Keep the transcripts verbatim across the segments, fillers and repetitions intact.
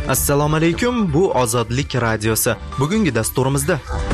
Assalomu alaykum, bu Ozodlik radiosi. Bugungi dasturimizda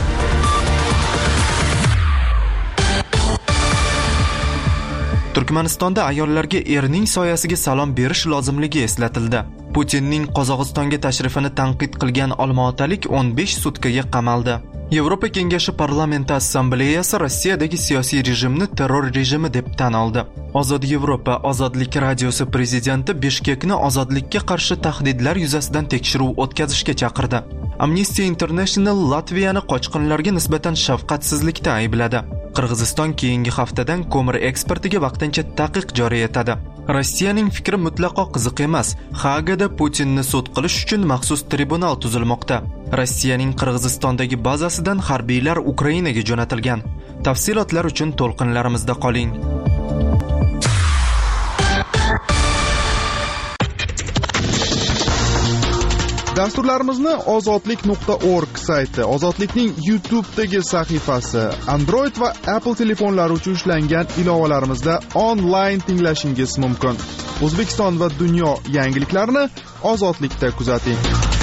Turkmanistonda ayollarga erning soyasiga salom berish lozimligi eslatildi. Putinning Qozog'istonga tashrifini tanqid qilgan olmaotalik o'n besh sutkaga qamaldi. Yevropa Kengashi Parlamenti Assambleyasi Rossiyadagi siyosiy rejimni terror rejimi deb tan oldi. Ozod Yevropa Ozodlik radiosi prezidenti Bishkekni ozodlikka qarshi tahdidlar yuzasidan tekshiruv o'tkazishga chaqirdi. Amnesty International Latviyani qochqinlarga nisbatan shafqatsizlikda aybladi. Qirg'iziston keyingi haftadan ko'mir eksportiga vaqtincha taqiq joriy etadi. Rossiyaning fikri mutlaqo qiziq emas. Haagada Putinni sud qilish uchun maxsus tribunal tuzilmoqda. Rossiyaning Qirg'izistondagi bazasidan harbiylar Ukrainaga jo'natilgan. Tafsilotlar uchun to'lqinlarimizda qoling. Dasturlarimizni ozodlik nuqta org sayti, Ozodlikning YouTube'dagi sahifasi, Android va Apple telefonlari uchun ishlangan ilovalarimizda onlayn tinglashingiz mumkin. O'zbekiston va dunyo yangiliklarini Ozodlikda kuzating.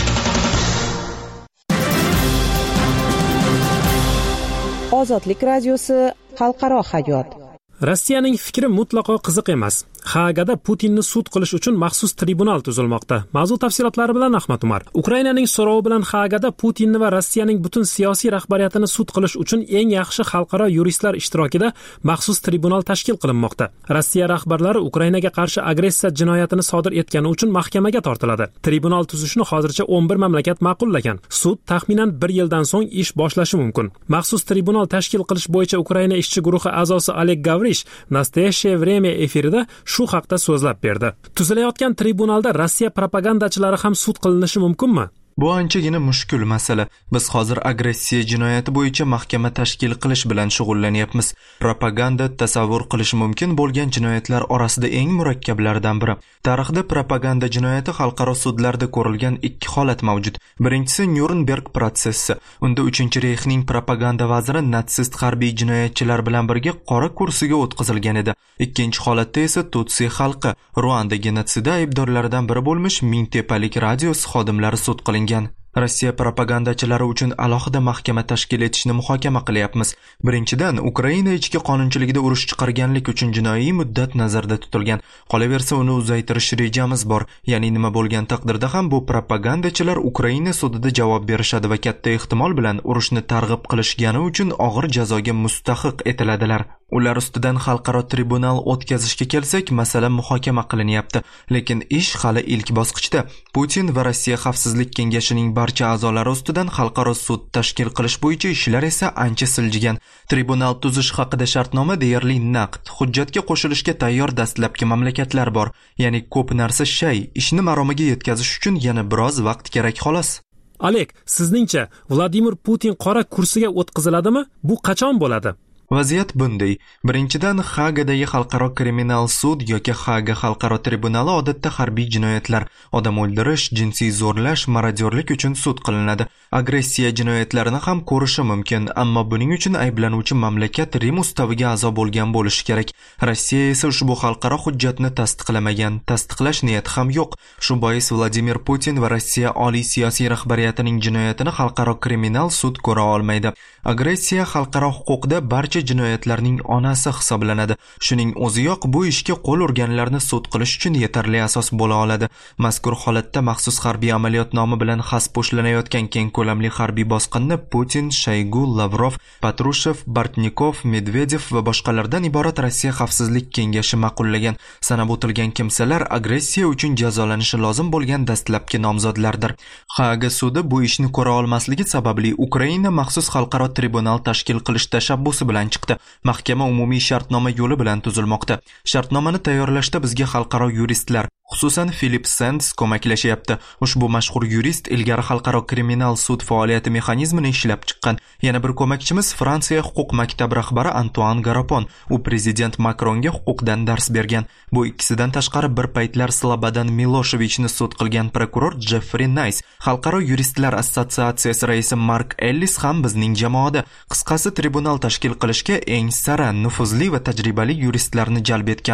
Ozodlik radiosi xalqaro hayot. Rossiyaning fikri mutlaqo qiziq emas. Haagada Putinni sud qilish uchun maxsus tribunal tuzilmoqda. Mavzu tafsilotlari bilan Ahmad Umar. Ukrainaning so'rovi bilan Haagada Putinni va Rossiyaning butun siyosiy rahbariyatini sud qilish uchun eng yaxshi xalqaro yuristlar ishtirokida maxsus tribunal tashkil qilinmoqda. Rossiya rahbarlari Ukrainaga qarshi agressiya jinoyatini sodir etgani uchun mahkamaga tortiladi. Tribunal tuzishni hozircha o'n bir mamlakat ma'qullagan. Sud taxminan bir yildan so'ng ish boshlashi mumkin. Maxsus tribunal tashkil qilish bo'yicha Ukraina ishchi guruhi a'zosi Oleg Gavrish Nastoyashye время efirida shu haqda so'zlab berdi. Tuzilayotgan tribunalda Rossiya propagandachilari ham sud qilinishi mumkinmi? Bu anchagina mushkul masala. Biz hozir agressiya jinoyati bo'yicha mahkama tashkil qilish bilan shug'ullanyapmiz. Propaganda tasavvur qilish mumkin bo'lgan jinoyatlar orasida eng murakkablaridan biri. Tarixda propaganda jinoyati xalqaro sudlarda ko'rilgan ikki holat mavjud. Birinchisi Nyurnberg protsessi. Unda uchinchi Reyxning propaganda vaziri natsist harbiy jinoyatchilar bilan birga qora kursiga o'tkazilgan edi. Ikkinchi holatda esa Tutsi xalqi Ruanda genotsidi aybdorlaridan biri bo'lmish Mingtepalik radiosi xodimlari sud qilingan. Rossiya propagandachilari uchun alohida mahkama tashkil etishni muhokama qilyapmiz. Birinchidan, Ukraina ichki qonunchiligida urush chiqarganlik uchun jinoiy muddat nazarda tutilgan. Qolaversa, uni uzaytirish rejamiz bor. Ya'ni nima bo'lgan taqdirda ham bu propagandachilar Ukraina sudida javob berishadi va katta ehtimol bilan urushni targ'ib qilishgani uchun og'ir jazoga mustahiq etiladilar. Ular ustidan xalqaro tribunal o'tkazishga kelsak, masala muhokama qilinyapti. Lekin ish hali ilk bosqichda. Putin va Rossiya Xavfsizlik kengashining barcha a'zolari ustidan xalqaro sud tashkil qilish bo'yicha ishlar esa ancha siljigan. Tribunal tuzish haqida shartnoma deyarli naqd. Hujjatga qo'shilishga tayyor dastlabki mamlakatlar bor. Ya'ni ko'p narsa shay, ishni maromiga yetkazish uchun yana biroz vaqt kerak xolos. Oleg, sizningcha Vladimir Putin qora kursiga o'tkaziladimi? Bu qachon bo'ladi? Vaziyat bunday. Birinchidan, Haagadagi xalqaro kriminal sud yoki Haaga xalqaro tribunali odatda harbiy jinoyatlar, odam o'ldirish, jinsiy zo'rlash, marodyorlik uchun sud qilinadi. Agressiya jinoyatlarini ham ko'rishi mumkin, ammo buning uchun ayblanuvchi mamlakat Rim ustaviga a'zo bo'lgan bo'lishi kerak. Rossiya esa ushbu xalqaro hujjatni tasdiqlamagan, tasdiqlash niyati ham yo'q. Shu bois Vladimir Putin va Rossiya oliy siyosiy rahbariyatining jinoyatini xalqaro kriminal sud ko'ra olmaydi. Agressiya xalqaro huquqda barcha jinoyatlarning onasi hisoblanadi. Shuning o'ziyoq bu ishga qo'l urganlarni sud qilish uchun yetarli asos bo'la oladi. Mazkur holatda maxsus harbiy amaliyot nomi bilan xas po'shlanayotgan keng ko'lamli harbiy bosqinni Putin, Shoygu, Lavrov, Patrushev, Bartnikov, Medvedev va boshqalardan iborat Rossiya Xavfsizlik kengashi ma'qullagan. Sanab o'tilgan kimsalar agressiya uchun jazolanishi lozim bo'lgan dastlabki nomzodlardir. Haaga sudi bu ishni ko'ra olmasligi sababli Ukraina maxsus xalqaro tribunal tashkil qilish tashabbusi bilan chiqdi. Mahkama umumiy shartnoma yo'li bilan tuzilmoqda. Shartnomani tayyorlashda bizga xalqaro yuristlar, xususan Philip Sands ko'maklashyapti. Ushbu mashhur yurist ilgari xalqaro kriminal sud faoliyati mexanizmini ishlab chiqqan. Yana bir ko'makchimiz Fransiya huquq maktabi rahbari Antoine Garapon. U prezident Makronga huquqdan dars bergan. Bu ikkisidan tashqari bir paytlar Slobodan Miloshevich sud qilgan prokuror Jeffrey Nice, xalqaro yuristlar assotsiatsiyasi raisi Mark Ellis ham bizning jamoada. Qisqasi, tribunal tashkil qilishga eng sara, nufuzli va tajribali yuristlarni jalb etganmiz.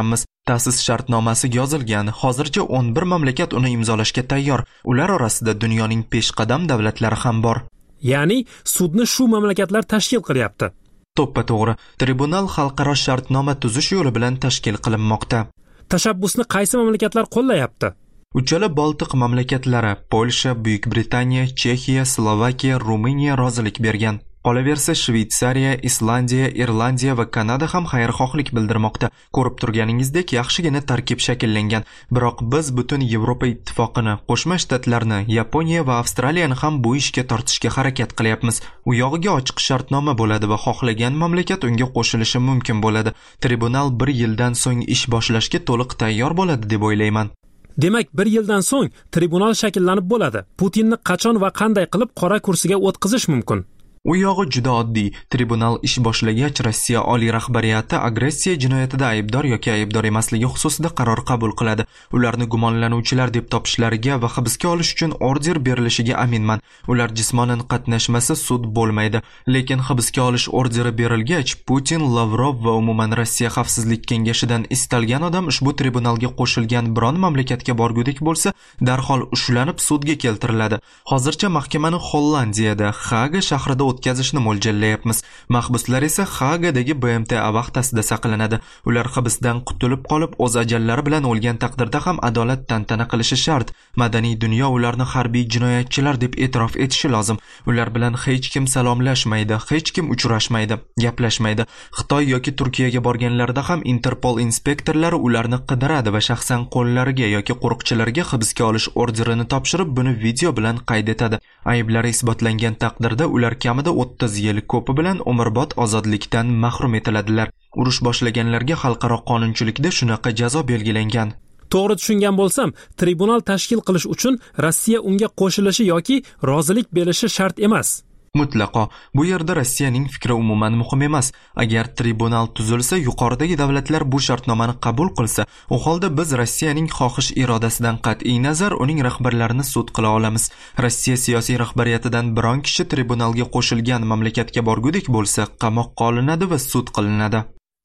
ta'sis shartnomasi yozilgan. Hozircha o'n bir mamlakat uni imzolashga tayyor. Ular orasida dunyoning peshqadam davlatlari ham bor. Ya'ni sudni shu mamlakatlar tashkil qilyapti. To'ppa to'g'ri. Tribunal xalqaro shartnoma tuzish yo'li bilan tashkil qilinmoqda. Tashabbusni qaysi mamlakatlar qo'llayapti? Uchala Baltiq mamlakatlari Polsha, Buyuk Britaniya, Chexiya, Slovakiya, Ruminiya rozilik bergan. Qolaversa Shveysariya, Islandiya, Irlandiya va Kanada ham xayrixohlik bildirmoqda. Ko'rib turganingizdek yaxshigina tarkib shakllangan. Biroq biz butun Yevropa ittifoqini, Qo'shma Shtatlarni, Yaponiya va Avstraliyani ham bu ishga tortishga harakat qilyapmiz. U yog'iga ochiq shartnoma bo'ladi va xohlagan mamlakat unga qo'shilishi mumkin bo'ladi. Tribunal bir yildan so'ng ish boshlashga to'liq tayyor bo'ladi deb o'ylayman. Demak, bir yildan so'ng tribunal shakllanib bo'ladi. Putinni qachon va qanday qilib qora kursiga o'tkazish mumkin? U yog'i juda oddiy. Tribunal ish boshlagach, Rossiya oliy rahbariyati agressiya jinoyatida aybdor yoki aybdor emasligi xususida qaror qabul qiladi. Ularni gumonlanuvchilar deb topishlariga va hibsga olish uchun order berilishiga aminman. Ular jismonan qatnashmasa sud bo'lmaydi. Lekin hibsga olish orderi berilgach, Putin, Lavrov va umuman Rossiya xavfsizlik kengashidan istalgan odam ushbu tribunalga qo'shilgan biron mamlakatga borgudek bo'lsa, darhol ushlanib sudga keltiriladi. Hozircha mahkamani Hollandiyada, Haga shahrida o'tkazishni mo'ljallayapmiz. Mahbuslar esa Hagadagi B M T A vaqtasida saqlanadi. Ular hibsdan qutulib qolib, o'z ajallari bilan o'lgan taqdirda ham adolat tantana qilishi shart. Madaniy dunyo ularni harbiy jinoyatchilar deb e'tirof etishi lozim. Ular bilan hech kim salomlashmaydi, hech kim uchrashmaydi, gaplashmaydi. Xitoy yoki Turkiyaga borganlarida ham Interpol inspektorlari ularni qidiradi va shaxsan qo'llariga yoki qo'riqchilarga hibsga olish orderini topshirib, buni video bilan qayd etadi. Ayblari isbotlangan taqdirda ular kamida o'ttiz yil, ko'pi bilan umrbod ozodlikdan mahrum etiladilar. Urush boshlaganlarga xalqaro qonunchilikda shunaqa jazo belgilangan. To'g'ri tushungan bo'lsam, tribunal tashkil qilish uchun Rossiya unga qo'shilishi yoki rozilik berishi shart emas. Mutlaqo. Bu yerda Rossiyaning fikri umuman muhim emas. Agar tribunal tuzilsa, yuqoridagi davlatlar bu shartnomani qabul qilsa, u holda biz Rossiyaning xohish irodasidan qat'iy nazar uning rahbarlarini sud qila olamiz. Rossiya siyosiy rahbariyatidan biron kishi tribunalga qo'shilgan mamlakatga borgudek bo'lsa, qamoqqa olinadi va sud qilinadi.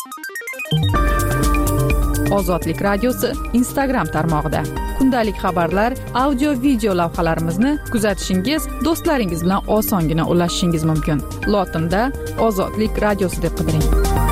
Ozodlik radiosi Instagram tarmog'ida kundalik xabarlar, audio video lavhalarimizni kuzatishingiz, do'stlaringiz bilan osongina ulashishingiz mumkin. Lotinda Ozodlik radiosi deb qidiring.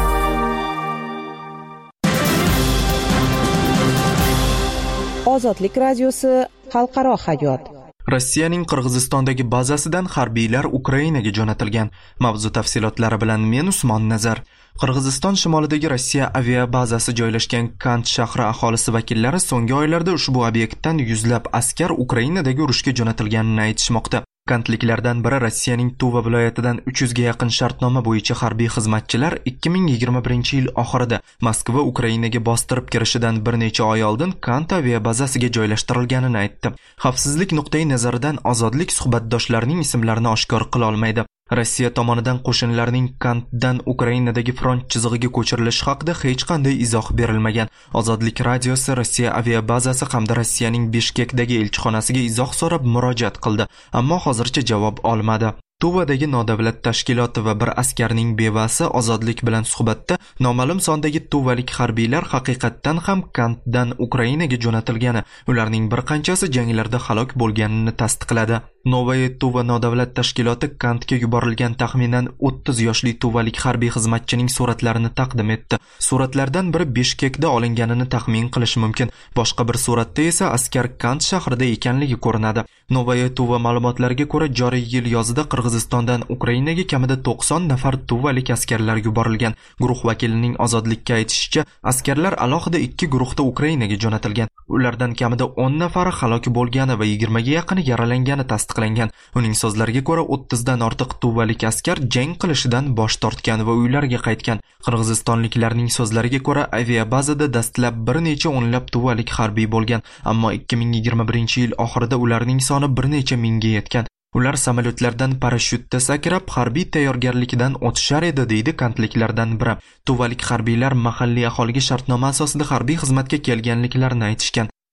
Ozodlik radiosi xalqaro hayot. Rossiyaning Qirg'izistondagi bazasidan harbiylar Ukrainaga jo'natilgan. Mavzu tafsilotlari bilan men Usmon Nazar. Qirg'iziston shimolidagi Rossiya aviabazasi joylashgan Kant shahri aholisi vakillari so'nggi oylarda ushbu obyektdan yuzlab askar Ukrainadagi urushga jo'natilganini aytishmoqda. Kantliklardan biri Rossiyaning Tuva viloyatidan uch yuz ga yaqin shartnoma bo'yicha harbiy xizmatchilar ikki ming yigirma birinchi yil oxirida Moskva Ukrainaga bostirib kirishidan bir necha oy oldin Kant aviabazasiga joylashtirilganini aytdi. Xavfsizlik nuqtai nazaridan ozodlik suhbatdoshlarining ismlarini oshkor qila olmaydi. Rossiya tomonidan qo'shinlarning Kantdan Ukrainadagi front chizig'iga ko'chirilishi haqida hech qanday izoh berilmagan. Ozodlik radiosi Rossiya aviabazasi hamda Rossiyaning Bishkekdagi elchixonasiga izoh so'rab murojaat qildi, ammo hozircha javob olmadi. Tuvadagi nodavlat tashkiloti va bir askarning bevasi ozodlik bilan suhbatda noma'lum sondagi tuvalik harbiylar haqiqatdan ham Kantdan Ukrainaga jo'natilgani, ularning bir qanchasi janglarda halok bo'lganini tasdiqladi. Novaya Tuva nodavlat tashkiloti Kantga yuborilgan taxminan o'ttiz yoshli tuvalik harbiy xizmatchining suratlarini taqdim etdi. Suratlardan biri Bishkekda olinganini taxmin qilish mumkin. Boshqa bir suratda esa askar Kant shahrida ekanligi ko'rinadi. Novaya Tuva ma'lumotlariga ko'ra, joriy yil yozida Qirg'izistondan Ukrainaga kamida to'qson nafar tuvalik askarlar yuborilgan. Guruh vakilining ozodlikka aytishicha, askarlar alohida ikki guruhda Ukrainaga jo'natilgan. Ulardan kamida o'n nafari halok bo'lgani va yigirmaga yaqini yaralangani tasdiqlangan. Uning so'zlariga ko'ra, o'ttizdan ortiq tuvalik askar jang qilishidan bosh tortgan va uylariga qaytgan. Qirg'izistonliklarning so'zlariga ko'ra, aviabazada dastlab bir necha o'nlab tuvalik harbiy bo'lgan, ammo ikki ming yigirma birinchi yil oxirida ularning soni bir necha mingga yetgan. Ular samolyotlardan parashyutda sakrab harbiy tayyorgarlikdan o'tishar edi, deydi kantliklardan biri. Tuvalik harbiylar mahalliy aholiga shartnoma asosida harbiy xizmatga kelganliklarini aytishgan.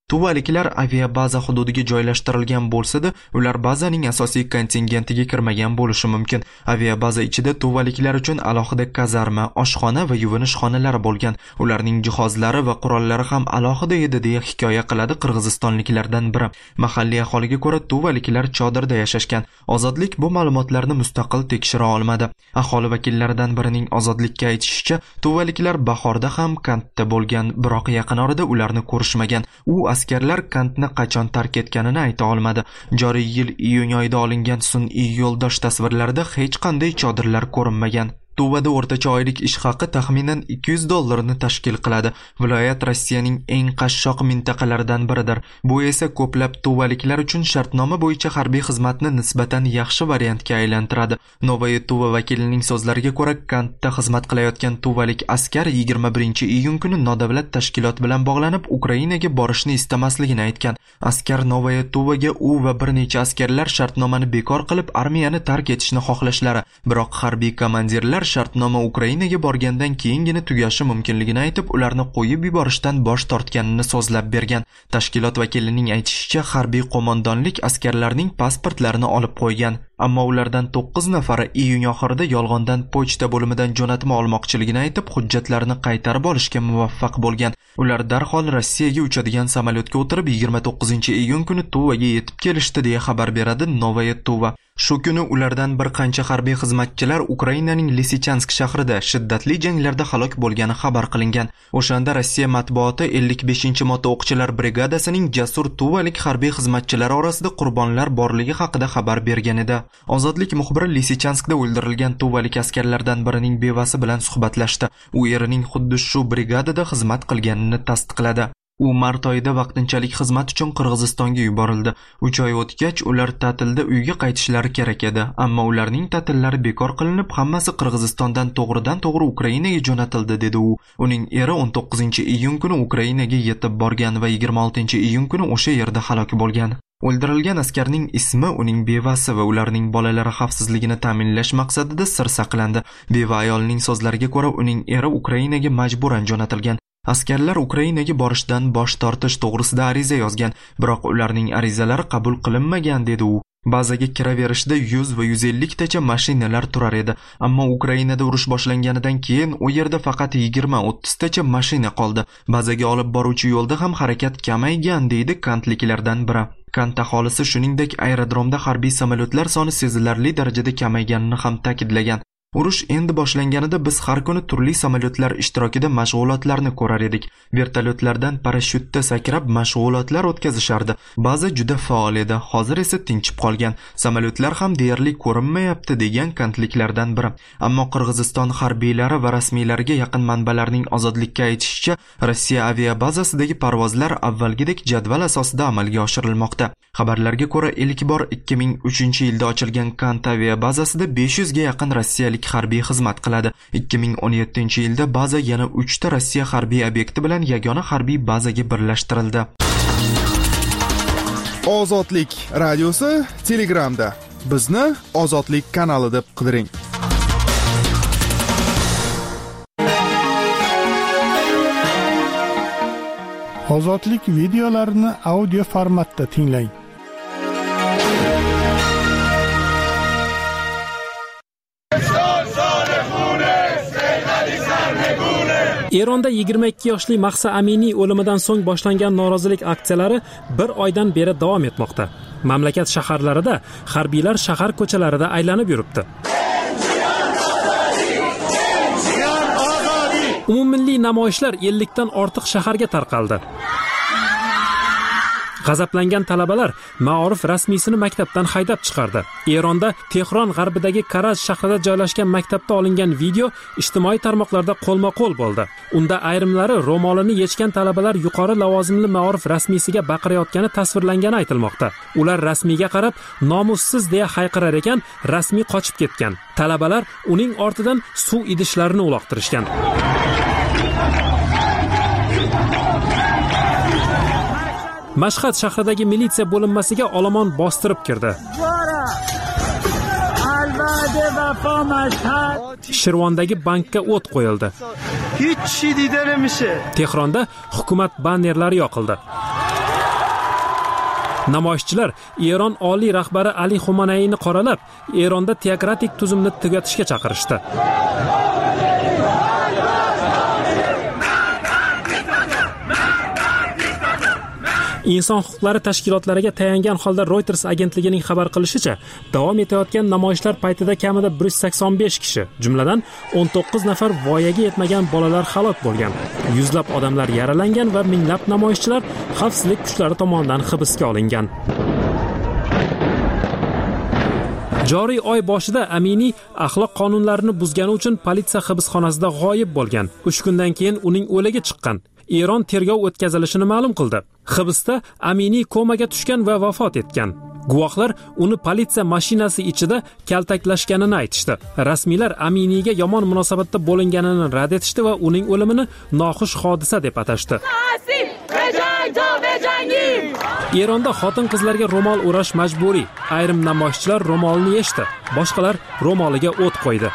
Tuvaliklar aviabaza hududiga joylashtirilgan bo'lsa-da, ular bazaning asosiy kontingentiga kirmagan bo'lishi mumkin. Aviabaza ichida tuvaliklar uchun alohida kazarma, oshxona va yuvinish xonalari bo'lgan. Ularning jihozlari va qurollari ham alohida edi deya hikoya qiladi qirg'izistonliklardan biri. Mahalliy aholiga ko'ra, tuvaliklar chodirda yashashgan. Ozodlik bu ma'lumotlarni mustaqil tekshira olmadi. Aholi vakillaridan birining Ozodlikka aytishicha, tuvaliklar bahorda ham Kantda bo'lgan, biroq yaqin orada ularni ko'rishmagan. U askarlar Kantni qachon tark etganini ayta olmadi. Joriy yil iyun oyida olingan sun'iy yo'ldosh tasvirlarida hech qanday chodirlar ko'rinmagan. Tuvada o'rtacha oylik ish haqi taxminan ikki yuz dollarni tashkil qiladi. Viloyat Rossiyaning eng qashshoq mintaqalaridan biridir. Bu esa ko'plab tuvaliklar uchun shartnoma bo'yicha harbiy xizmatni nisbatan yaxshi variantga aylantiradi. Novaya Tuva vakilining so'zlariga ko'ra, Kantda xizmat qilayotgan tuvalik askar yigirma birinchi iyun kuni nodavlat tashkilot bilan bog'lanib Ukrainaga borishni istamasligini aytgan. Askar Novaya Tuvaga u va bir necha askarlar shartnomani bekor qilib armiyani tark etishni xohlashlari, biroq harbiy komandirlar shartnoma Ukrainaga borgandan keyingina tugashi mumkinligini aytib, ularni qo'yib yuborishdan bosh tortganini so'zlab bergan. Tashkilot vakilining aytishicha, harbiy qo'mondonlik askarlarning pasportlarini olib qo'ygan. Ammo ulardan to'qqiz nafari iyun oxirida yolg'ondan pochta bo'limidan jo'natma olmoqchiligini aytib, hujjatlarini qaytarib olishga muvaffaq bo'lgan. Ular darhol Rossiyaga uchadigan samolyotga o'tirib yigirma to'qqizinchi iyun kuni Tuvaga yetib kelishdi deya xabar beradi Novaya Tuva. Shu kuni ulardan bir qancha harbiy xizmatchilar Ukrainaning Lisichansk shahrida shiddatli janglarda halok bo'lgani xabar qilingan. O'shanda Rossiya matbuoti ellik beshinchi motoo'qchilar brigadasining jasur tuvalik harbiy xizmatchilari orasida qurbonlar borligi haqida xabar bergan edi. Ozodlik muxbiri Lisichanskda o'ldirilgan tuvalik askarlardan birining bevasi bilan suhbatlashdi. U erining xuddi shu brigadada xizmat qilganini tasdiqladi. U mart oyida vaqtinchalik xizmat uchun Qirg'izistonga yuborildi. uch oy o'tgach ular ta'tilda uyga qaytishlari kerak edi, ammo ularning ta'tillari bekor qilinib, hammasi Qirg'izistondan to'g'ridan-to'g'ri Ukrainaga jo'natildi, dedi u. Uning eri o'n to'qqizinchi iyun kuni Ukrainaga yetib borgan va yigirma oltinchi iyun kuni o'sha yerda halok bo'lgan. O'ldirilgan askarning ismi uning bevasi va ularning bolalari xavfsizligini ta'minlash maqsadida sir saqlandi. Beva ayolning so'zlariga ko'ra, uning eri Ukrainaga majburan jo'natilgan. Askarlar Ukrainaga borishdan bosh tortish to'g'risida ariza yozgan, biroq ularning arizalari qabul qilinmagan, dedi u. Bazaga kiraverishda yuz va yuz ellik tacha mashinalar turar edi, ammo Ukrainada urush boshlanganidan keyin u yerda faqat yigirma o'ttiz tacha mashina qoldi. Bazaga olib boruvchi yo'lda ham harakat kamaygan, deydi kantliklardan biri. Kant aholisi shuningdek aerodromda harbiy samolyotlar soni sezilarli darajada kamayganini ham ta'kidlagan. Urush endi boshlanganida biz har kuni turli samolyotlar ishtirokida mashg'ulotlarni ko'rar edik. Vertolyotlardan parashyutda sakrab mashg'ulotlar o'tkazishardi. Ba'zi juda faol edi, hozir esa tinchib qolgan. Samolyotlar ham deyarli ko'rinmayapti, degan kantliklardan biri. Ammo Qirg'iziston harbiylari va rasmiylariga yaqin manbalarning Ozodlikka aytishicha, Rossiya aviabazasidagi parvozlar avvalgidek jadval asosida amalga oshirilmoqda. Xabarlarga ko'ra, ilk bor ikki ming uchinchi yilda ochilgan Kant aviabazasida besh yuzga yaqin rossiyalik harbiy xizmat qiladi. ikki ming o'n yettinchi yilda baza yana uchta Rossiya harbiy obyekti bilan yagona harbiy bazaga birlashtirildi. Ozodlik radiosi Telegramda. Bizni Ozodlik kanali deb qidiring. Ozodlik videolarini audio formatda tinglang. Eronda yigirma ikki yoshli Mahsa Aminiy o'limidan so'ng boshlangan norozilik aksiyalari bir oydan beri davom etmoqda. Mamlakat shaharlarida harbiylar shahar ko'chalarida aylanib yuribdi. Umummilliy namoyishlar ellikdan ortiq shaharga tarqaldi. G'azablangan talabalar Ma'orif rasmiysini maktabdan haydab chiqardi. Eronda Tehron g'arbidagi Karaz shahrida joylashgan maktabda olingan video ijtimoiy tarmoqlarda qo'lma-qo'l bo'ldi. Unda ayrimlari ro'molini yechgan talabalar yuqori lavozimli Ma'orif rasmiysiga baqirayotgani tasvirlangani aytilmoqda. Ular rasmiyga qarab nomussiz deya hayqirar ekan, rasmiy qochib ketgan. Talabalar uning ortidan suv idishlarini uloqtirishgan. Mashhad shahridagi militsiya bo'linmasiga olomon bostirib kirdi. Shirvondagi bankka o't qo'yildi. Tehronda hukumat bannerlari yoqildi. Namoyishchilar Eron oliy rahbari Ali Xomanayni qoralab, Eronda teokratik tuzumni tugatishga chaqirishdi. Inson huquqlari tashkilotlariga tayangan holda Reuters agentligining xabar qilishicha, davom etayotgan namoyishlar paytida kamida bir yuz sakson besh kishi, jumladan o'n to'qqiz nafar voyaga yetmagan bolalar halok bo'lgan. Yuzlab odamlar yaralangan va minglab namoyishchilar xavfsizlik kuchlari tomonidan hibsga olingan. Joriy oy boshida Amini axloq qonunlarini buzgani uchun politsiya hibsxonasida g'oyib bo'lgan. uch kundan keyin uning o'ligi chiqqan. Eron tergov o'tkazilishini ma'lum qildi. Hibsda Amini komaga tushgan va vafot etgan. Guvohlar uni politsiya mashinasi ichida kaltaklashganini aytishdi. Rasmiylar Aminiga yomon munosabatda bo'linganini rad etishdi va uning o'limini noxush hodisa deb atashdi. Eronda xotin-qizlarga ro'mol o'rash majburiy. Ayrim namoyishchilar ro'molni yechdi, boshqalar ro'moliga o't qo'ydi.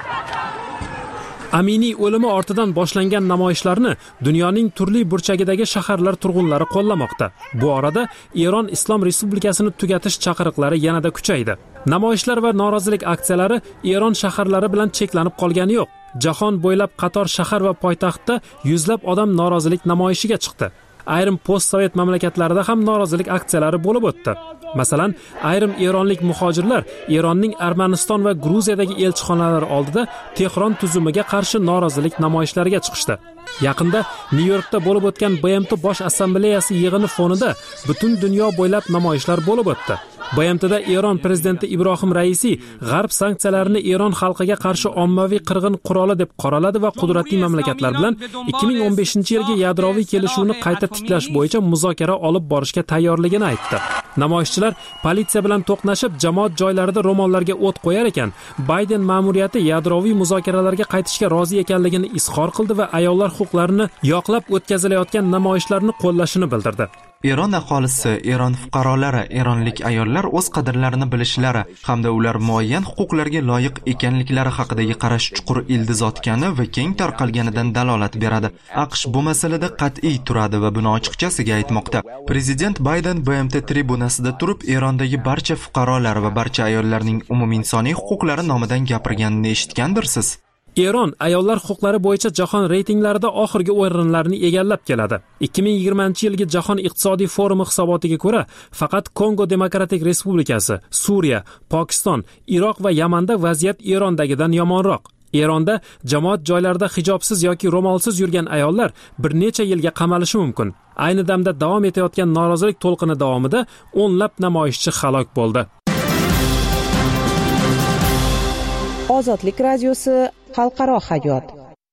Amini o'limi ortidan boshlangan namoyishlarni dunyoning turli burchagidagi shaharlar turg'unlari qo'llamoqda. Bu orada Eron Islom Respublikasini tugatish chaqiriqlari yanada kuchaydi. Namoyishlar va norozilik aksiyalari Eron shaharlari bilan cheklanib qolgani yo'q. Jahon bo'ylab qator shahar va poytaxtda yuzlab odam norozilik namoyishiga chiqdi. Ayrim post-sovet mamlakatlarida ham norozilik aksiyalari bo'lib o'tdi. Masalan, ayrim eronlik muhojirlar Eronning Armaniston va Gruziyadagi elchixonalari oldida Tehron tuzumiga qarshi norozilik namoyishlariga chiqishdi. Yaqinda Nyu-Yorkda bo'lib o'tgan B M T Bosh assambleyasi yig'ini fonida butun dunyo bo'ylab namoyishlar bo'lib o'tdi. B M T'da Eron prezidenti Ibrohim Raisi g'arb sanksiyalarini Eron xalqiga qarshi ommaviy qirg'in quroli deb qoraladi va qudratli mamlakatlar bilan ikki ming o'n beshinchi yilgi yadroviy kelishuvni qayta tiklash bo'yicha muzokara olib borishga tayyorligini aytdi. Namoyishchilar politsiya bilan to'qnashib, jamoat joylarida ro'mollarga o't qo'yar ekan, Bayden ma'muriyati yadroviy muzokaralarga qaytishga rozi ekanligini izhor qildi va ayollar huquqlarini yoqlab o'tkazilayotgan namoyishlarni qo'llashini bildirdi. Eron aholisi, Eron fuqarolari, eronlik ayollar o'z qadrlarini bilishlari hamda ular muayyan huquqlarga loyiq ekanliklari haqidagi qarash chuqur ildiz otgani va keng tarqalganidan dalolat beradi. AQSh bu masalada qat'iy turadi va buni ochiqchasiga aytmoqda. Prezident Bayden B M T tribunasida turib, Erondagi barcha fuqarolar va barcha ayollarning umuminsoniy huquqlari nomidan gapirganini eshitgandirsiz. Eron ayollar huquqlari bo'yicha jahon reytinglarida oxirgi o'rinlarni egallab keladi. ikki ming yigirmanchi yilgi Jahon iqtisodiy forumi hisobotiga ko'ra, faqat Kongo Demokratik Respublikasi, Suriya, Pokiston, Iroq va Yamanda vaziyat Erondagidan yomonroq. Eronda jamoat joylarida hijobsiz yoki ro'molsiz yurgan ayollar bir necha yilga qamalishi mumkin. Ayni damda davom etayotgan norozilik to'lqini davomida o'nlab namoyishchi halok bo'ldi. Ozodlik radiosi xalqaro hayot.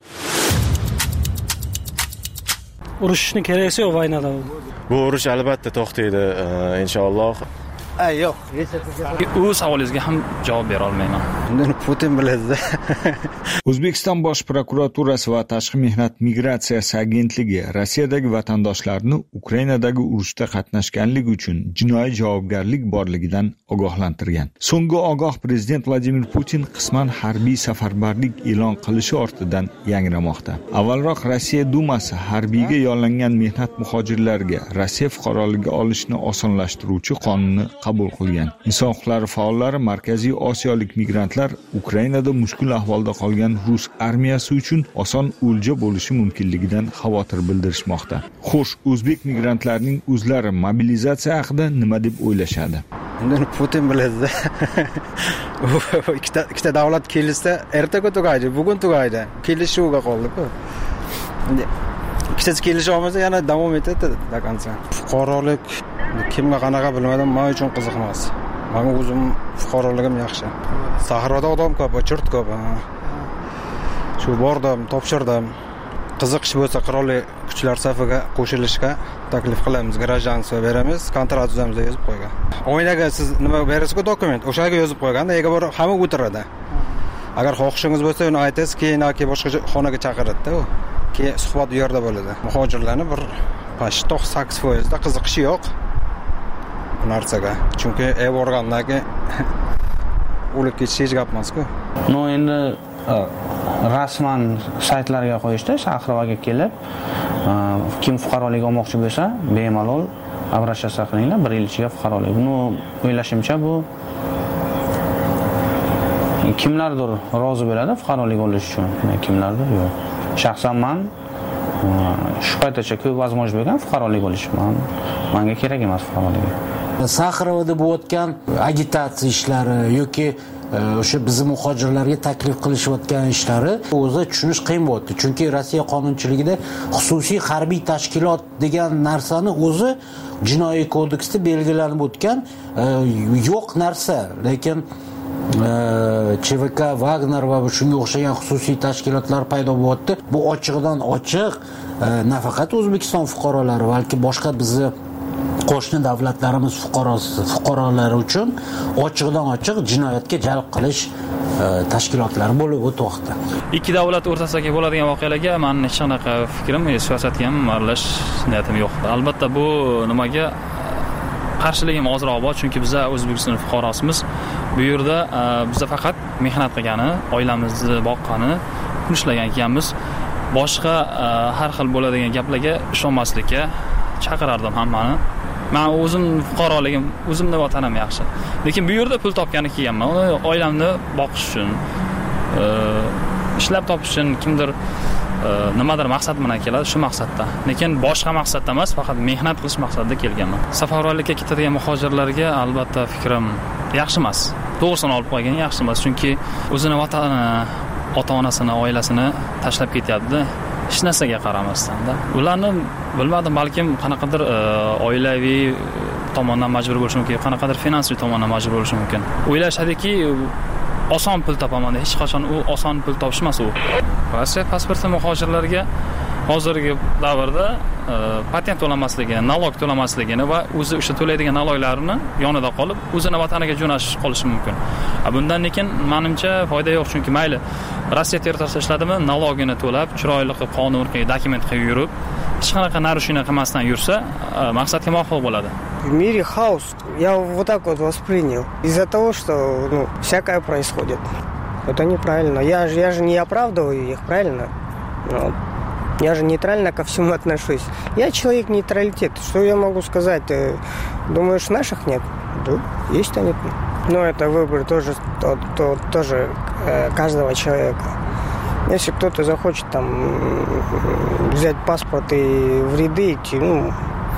Urushni keraksa yo'q vaynada. Bu urush albatta to'xtaydi, inshaalloh. Ay yo'q. U savolingizga ham javob bera olmayman. Uni Putin biladi. O'zbekiston Bosh prokuraturasi va Tashqi mehnat migratsiyasi agentligi Rossiyadagi vatandoshlarni Ukrainadagi urushda qatnashganligi uchun jinoiy javobgarlik borligidan ogohlantirgan. So'nggi ogoh prezident Vladimir Putin qisman harbiy safarbarlik e'lon qilishi ortidan yangramoqda. Avvalroq Rossiya Dumasi harbiyga yollangan mehnat muhojirlarga Rossiya fuqaroligi olishni osonlashtiruvchi qonunni qabul qilgan. Inson huquqlari faollari Markaziy Osiyolik migrantlar Ukrainada mushkul ahvolda qolgan rus armiyasi uchun oson o'lja bo'lishi mumkinligidan xavotir bildirishmoqda. Xo'sh, o'zbek migrantlarining o'zlari mobilizatsiya haqida nima deb o'ylashadi? Uni Putin biladi. ikkita ikkita davlat kelishsa, ertaga tugaydi, bugun tugaydi. Kelishuvga qoldi-ku. Ikkitasi kelisha olmasa yana davom etadi do konca. Fuqarolik kimga qanaqa bilmadim, men uchun qiziq emas. Men o'zim fuqaroligim yaxshi. Sahroda odam ko'p, chirt ko'p. Shu bordim, topshirdim. Qiziqish bo'lsa qurolli kuchlar safiga qo'shilishga taklif qilamiz, grajdanstvo beramiz, kontrakt tuzamiz deb yozib qo'ygan. O'ynaga siz nima berasiz-ku dokument, o'shaga yozib qo'yganda, ega bor hamma o'tiradi. Agar xohishingiz bo'lsa, uni aytasiz, keyin yoki boshqa xonaga chaqiradi-da u. Keyin suhbat u yerda bo'ladi. Muhojirlarni bir to'qson sakkiz foiz da qiziqishi yo'q bu narsaga. Chunki ev organlariga o'lib ketish hech gap emas-ku. No endi rasman saytlarga qo'yishdi, Shahrovaga kelib, kim fuqarolik olmoqchi bo'lsa, bemalol обращаться qilinglar, bir yil ichiga fuqarolik. Buni o'ylashimcha bu kimlardir rozi bo'ladi fuqarolik olish uchun, kimlardir yo'q. Shaxsan men shu paytgacha ko'p возможность bo'lgan fuqarolik olish. Men menga kerak emas fuqarolik. Saxarovda bo'layotgan agitatsiya ishlari yoki o'sha bizni muhojirlarga taklif qilishayotgan ishlari o'zi tushunish qiyin bo'ldi. Chunki Rossiya qonunchiligida xususiy harbiy tashkilot degan narsani o'zi jinoiy kodeksda belgilanib o'tgan yo'q narsa. Lekin Ch V K, Wagner va shunga o'xshagan xususiy tashkilotlar paydo bo'lyapti. Bu ochiqdan ochiq nafaqat O'zbekiston fuqarolari, balki boshqa bizni qo'shni davlatlarimiz fuqarosi, fuqarolari uchun ochiqdan ochiq jinoyatga jalb qilish tashkilotlari bo'lib o'tmoqda. Ikki davlat o'rtasidagi bo'ladigan voqealarga mening hech qanaqa fikrim, siyosatga ham aralashish niyatim yo'q. Albatta bu nimaga qarshiligim ozroq bor, chunki biz O'zbekiston fuqarosimiz. Bu yerda biz faqat mehnat qilgani, oilamizni boqqani, pul ishlagan ekanmiz. Boshqa har xil bo'ladigan gaplarga ishonmaslikka chaqirardim hammani. Men o'zim fuqaroligim, o'zimni vatanim yaxshi. Lekin bu yerda pul topgani kelganman. Uni oilamni boqish uchun, ishlab topish uchun kimdir nimadir maqsad bilan keladi, shu maqsadda. Lekin boshqa maqsadda emas, faqat mehnat qilish maqsadida kelganman. Safarbarlikka ketadigan muhojirlarga albatta fikrim yaxshi emas. To'g'risini olib qo'ygan yaxshi emas, chunki o'zini vatanini, ota-onasini, oilasini tashlab ketyapti. Hech narsaga qaramasdan-da. Ularni bilmadim, balkim qanaqadir oilaviy tomondan majbur bo'lishi mumkin, qanaqadir finansiy tomondan majbur bo'lishi mumkin. O'ylashadiki, oson pul topaman. Hech qachon u oson pul topish emas u. Rossiya pasporti muhojirlarga hozirgi davrda patent to'lamasligini, nalog to'lamasligini va o'zi o'sha to'laydigan naloglarini yonida qolib, o'zini vataniga jo'nashish qolishi mumkin. Bundan lekin menimcha foyda yo'q, chunki mayli Rossiya territoriyasida ishladimi, nalogini to'lab, chiroyli qilib, qonun qilib, dokument qilib yurib, hech qanaqa narushina qilmasdan yursa, maqsadga muvofiq bo'ladi. В мире хаос. Я вот так вот воспринял. Из-за того, что ну, всякое происходит. Это неправильно. Я же, я же не оправдываю их, правильно? Но я же нейтрально ко всему отношусь. Я человек нейтралитет. Что я могу сказать? Думаешь, наших нет? Да, есть они. Но это выбор тоже, то, то, тоже э, каждого человека. Если кто-то захочет там взять паспорт и в ряды идти, ну,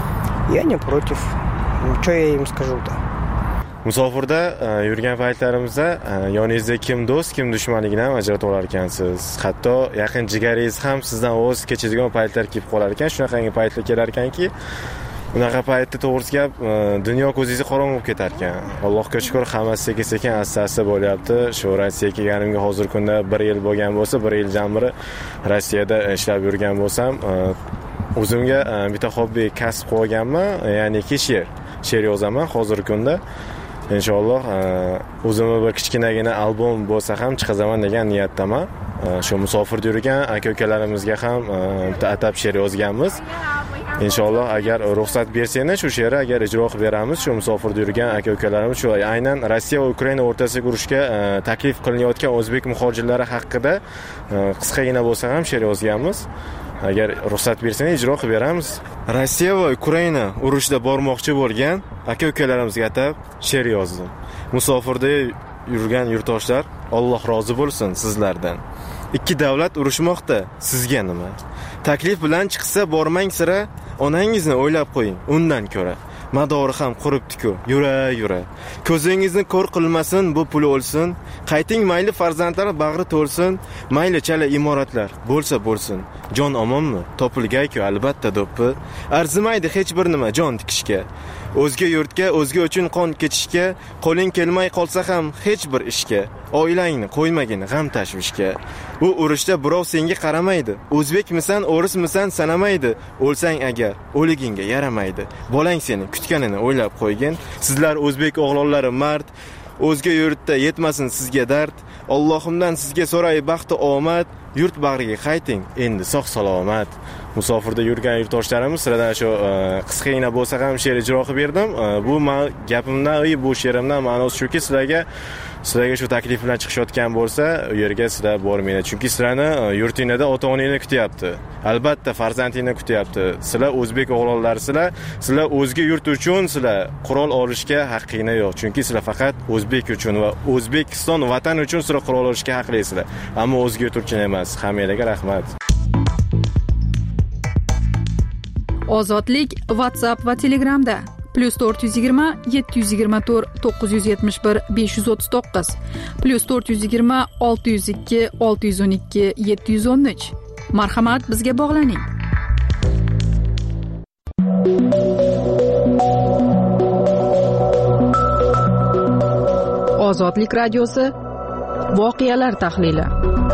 я не против. Что я им скажу-то? Musofirda yurgan paytlarimizda yoningizda kim do'st, kim dushmanligini ham ajratib olar ekansiz. Hatto yaqin jigaringiz ham sizdan voz kechadigan paytlar kelib qolar ekan. Shunaqangi paytlar kelar ekanki, unaqa paytda to'g'risi gap dunyo ko'zingizni qorong'i bo'lib ketar ekan. Allohga shukr, hammasi sekin-sekin asta-asta bo'lyapti. Shu Rossiyaga kelganimga hozir kunda bir yil bo'lgan bo'lsa, bir yil jamiri Rossiyada ishlab yurgan bo'lsam, o'zimga bitta hobbi kasb qilganman, ya'ni she'r. She'r yozaman hozirgi kunda. Inshaalloh o'zimga bir kichkinagina albom bo'lsa ham chiqazaman degan niyatdaman. Shu musofirda yurgan aka-ukalarimizga ham bitta atab she'r yozganmiz. Inshaalloh agar ruxsat bersanglar shu she'rni agar ijro qilib beramiz. Shu musofirda yurgan aka-ukalarimiz shu aynan Rossiya va Ukraina o'rtasidagi urushga taklif qilinayotgan o'zbek muhojirlari haqida qisqagina bo'lsa ham she'r yozganmiz. Agar ruxsat bersanglar ijro qilib beramiz. Rossiya va Ukraina urushda bormoqchi bo'lgan aka-ukalarimizga atab she'r yozdim. Musofirda yurgan yurtdoshlar, Alloh rozi bo'lsin sizlardan. Ikki davlat urushmoqda, sizga nima? Taklif bilan chiqsa bormang sira, onangizni o'ylab qo'ying, undan ko'ra. Madori ham quribdi-ku, yura yura. Ko'zingizni ko'r qilmasin, bu pul o'lsin. Qayting mayli farzandlar bag'ri to'lsin, mayli chala imoratlar bo'lsa bo'lsin. Jon omonmi? Topilgay-ku albatta do'ppi. Arzimaydi hech bir nima jon tikishga. O'zga yurtga, o'zga uchun qon kechishga, qo'ling kelmay qolsa ham hech bir ishga. Oilangni qo'ymagin g'am tashvishga. Bu urushda birov senga qaramaydi. O'zbekmisan, o'rismisan sanamaydi. O'lsang agar, o'ligingga yaramaydi. Bolang seni kutganini o'ylab qo'ygin. Sizlar o'zbek o'g'lonlari mard, o'zga yurtda yetmasin sizga dard. Allohimdan sizga so'ray baxt va omad. Yurt bag'riga qayting, endi sog' salomat. musofirda yurgan yurtdoshlarimiz sizlardan shu qisqagina bo'lsa ham she'r ijro qilib berdim. Bu men gapimdan, bu she'rimdan ma'nosi shuki, sizlarga sizlarga shu taklif bilan chiqishayotgan bo'lsa, u yerga sizlar bormanglar. Chunki sizlarni yurtingizda ota-onangiz kutyapti. Albatta farzandingizni kutyapti. Sizlar o'zbek o'g'lonlarsizlar. Sizlar o'zga yurt uchun sizlar qurol olishga haqqingiz yo'q. Chunki sizlar faqat o'zbek uchun va O'zbekiston vatan uchun sizlar qurol olishga haqlisizlar. Ammo o'zga yurt uchun emas. Hammangizga rahmat. Ozodlik WhatsApp va Telegramda plus to'rt yuz yigirma yetti yuz yigirma to'rt to'qqiz yuz yetmish bir besh yuz o'ttiz to'qqiz plus to'rt yuz yigirma olti yuz ikki olti yuz o'n ikki yetti yuz o'n uch. Marhamat, bizga bog'laning. Ozodlik radiosi voqealar tahlili.